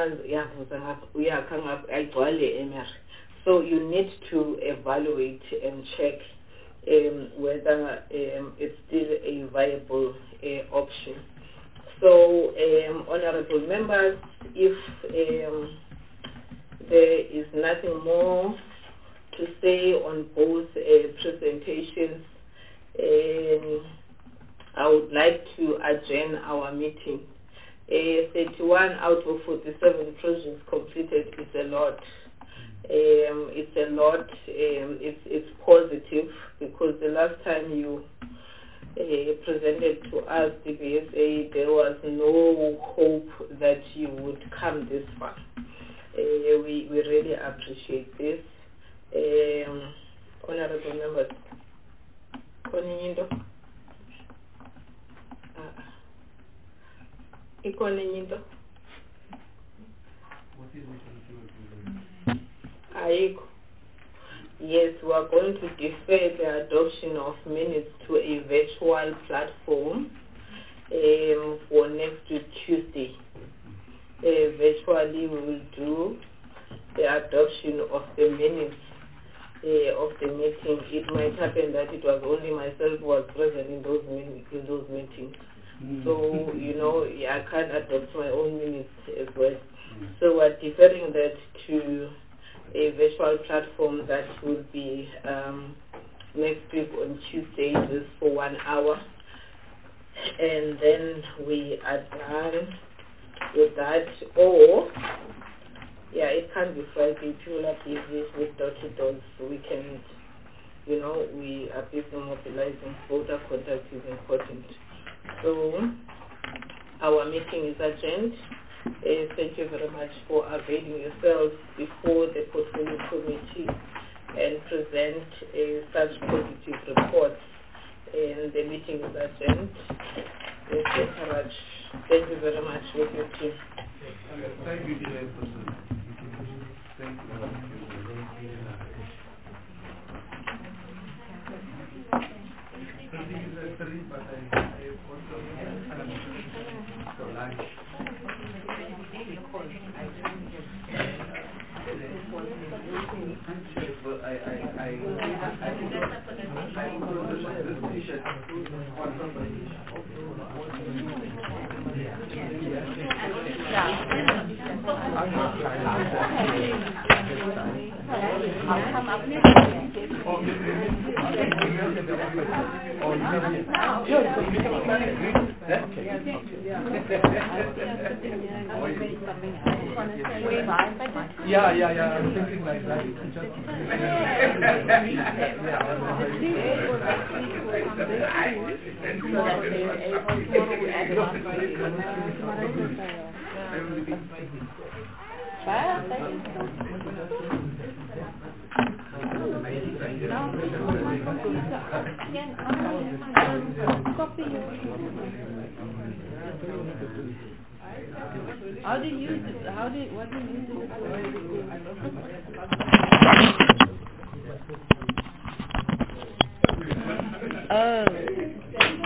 so you need to evaluate and check um, whether um, it's still a viable uh, option. So, um, honorable members, if um, there is nothing more to say on both uh, presentations, um, I would like to adjourn our meeting. Uh, thirty-one out of forty-seven projects completed is a lot. Um, it's a lot. Um, it's, it's positive, because the last time you uh, presented to us, D B S A, there was no hope that you would come this far. Uh, we, we really appreciate this. Um, honorable members, Konindo. Uh, Ikoninyindo. Aiko. Yes, we are going to defer the adoption of minutes to a virtual platform um, for next week, Tuesday. Uh, virtually, we will do the adoption of the minutes uh, of the meeting. It might happen that it was only myself who was present in those, min in those meetings. So, you know, I can't adopt my own minutes as well. So we're deferring that to a virtual platform that will be um, next week on Tuesday, just for one hour. And then we are done with that. Or, yeah, it can be Friday. People are busy with door-to-doors, so we can, you know, we are busy mobilizing. Voter contact is important. So, our meeting is adjourned. Uh, thank you very much for availing yourselves before the portfolio committee and present uh, such positive reports. And the meeting is adjourned. Thank you very much with your team. Thank you, Chairperson. Thank you. But I, I also so lunch. But I, I, I, I, I, I, come up next. Yeah, yeah, yeah. I'm thinking like that. How do you use it? How do you, what do you use it? Oh.